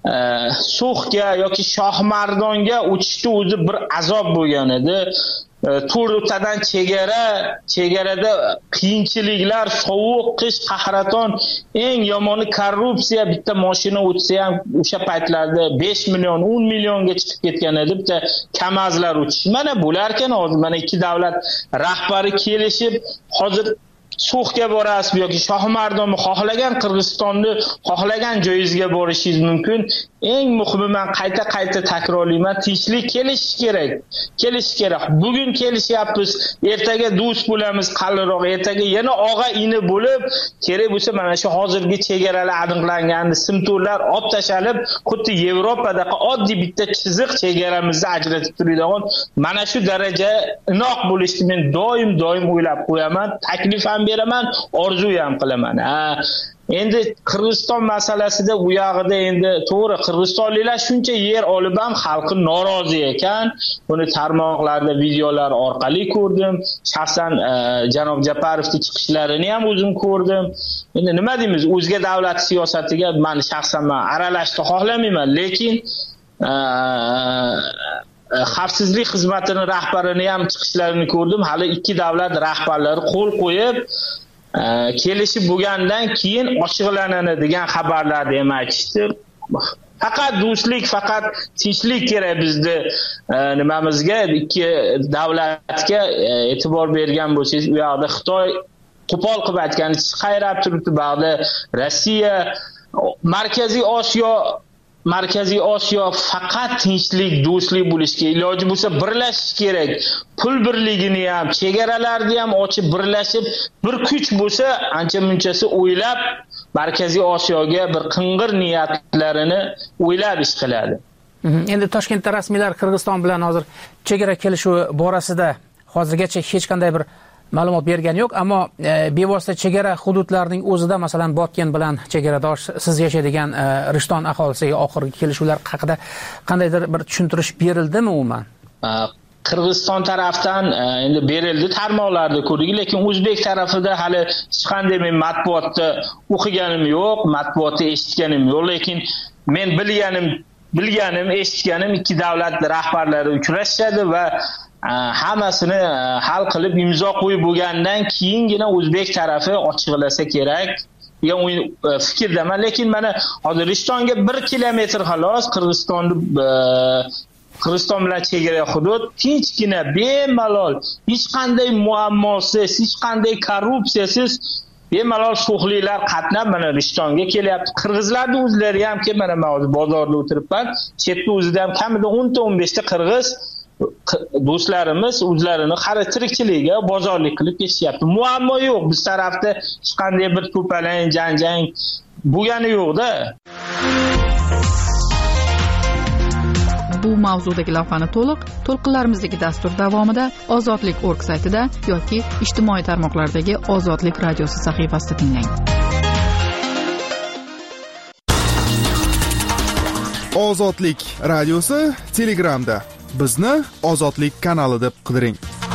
So'xga yoki Shohmardonga o'tishda o'zi bir azob bo'lgan edi. To'rttadan chegara, chegarada qiyinchiliklar, sovuq, qish, qahraton, eng yomoni korrupsiya. Bitta mashina o'tsa ham o'sha paytlarda besh million, o'n millionga chiqib ketgan edi bitta Kamazlar o'tish. Mana bo'larkan hozir mana ikki davlat rahbari kelishib hozir So'xga borasiz yoki Shohmardonni xohlagan Qirg'izistonni xohlagan joyingizga borishingiz mumkin. Eng muhimi, men qayta-qayta takrorlayman, tinchlik kelishi kerak. Kelishi kerak. Bugun kelishyapmiz, ertaga do'st bo'lamiz, qalinroq, ertaga yana og'a-ini bo'lib, kerak bo'lsa mana shu hozirgi chegaralar aniqlangan simtorlar olib tashalib, xuddi Yevropadagi oddiy bitta chiziq chegaramizni ajratib turadigan mana shu daraja inoq bo'lishni men doim-doim o'ylab qo'yaman, taklif ham beraman, orzu ham qilaman. Ha, endi Qirg'iziston masalasida u yog'ida endi to'g'ri qirg'izistonliklar shuncha yer olib ham xalqi norozi ekan. Buni tarmoqlarda videolar orqali ko'rdim. Shaxsan janob Japarovning chiqishlarini ham o'zim ko'rdim. Endi nima deymiz? O'zga davlat siyosatiga men shaxsan men aralashishni xohlamayman, lekin xavfsizlik xizmatining rahbarini ham chiqishlarini ko'rdim. Hali ikki davlat rahbarlari qo'l qo'yib kelishib bo'lgandan keyin ochiqlanadi degan xabarlarni ham aytishdi. Faqat do'stlik, faqat tinchlik kerak bizda nimamizga, ikki davlatga e'tibor bergan bo'lsangiz, u yoqda Xitoy qo'pol qilib aytganicha qayrab turibdi, ba'da Rossiya, Markaziy Osiyo Markaziy Osiyo faqat tinchlik, do'stlik bo'lishga, iloji bo'lsa birlashish kerak. Pul birligini ham, chegaralarni ham ochib birlashib, bir kuch bo'lsa, ancha-munchasi o'ylab Markaziy Osiyoga bir qing'ir niyatlarini o'ylab ish qiladi. Endi Toshkentda rasmiylar Qirg'iziston bilan hozir chegara kelishuvi borasida hozirgacha hech qanday bir ma'lumot bergani yo'q, ammo e, bevosita chegara hududlarining o'zida, masalan, Botken bilan chegaradosh siz yashaydigan e, Rishton aholisiga oxirgi kelishuvlar haqida qandaydir bir tushuntirish berildimi umuman? Qirg'iziston tarafdan endi berildi, tarmoqlarda ko'rdik, lekin o'zbek tarafida hali hech qanday men matbuotda o'qiganim yo'q, matbuotda eshitganim yo'q, lekin men bilganim, bilganim, eshitganim ikki davlat rahbarlari uchrashadi va hammasini hal qilib imzo qo'yib bo'lgandan keyingina o'zbek tarafi ochiqlasa kerak degan fikrdaman. Lekin mana hozir Rishtonga bir kilometr xolos Qirg'izistonni Qirg'iziston bilan chegara hudud tinchgina, bemalol, hech qanday muammosiz, hech qanday korrupsiyasiz bemalol sho'xliklar qatnab mana Rishtonga kelyapti. Qirg'izlarning o'zlari ham ki mana men hozir bozorda o'tiribman, chetda o'zida ham kamida o'n ta o'n besh ta qirg'iz do'stlarimiz o'zlarini qari tirikchiligiga bozorlik qilib ketishyapti. Muammo yo'q, biz tarafda hech qanday bir to'palang, janjang bo'lgani yo'q-da. Bu mavzudagi lavhani to'liq to'lqinlarimizdagi dastur davomida ozodlik точка org saytida yoki ijtimoiy tarmoqlardagi Ozodlik radiosi sahifasida tinglang. Ozodlik radiosi Telegramda. Bizni Ozodlik kanali deb qidiring.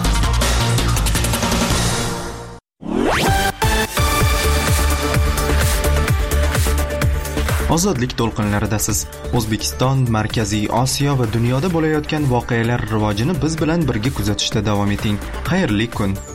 Ozodlik to'lqinlarida siz O'zbekiston, Markaziy Osiyo va dunyoda bo'layotgan voqealar rivojini biz bilan birga kuzatishda davom eting. Xayrli kun.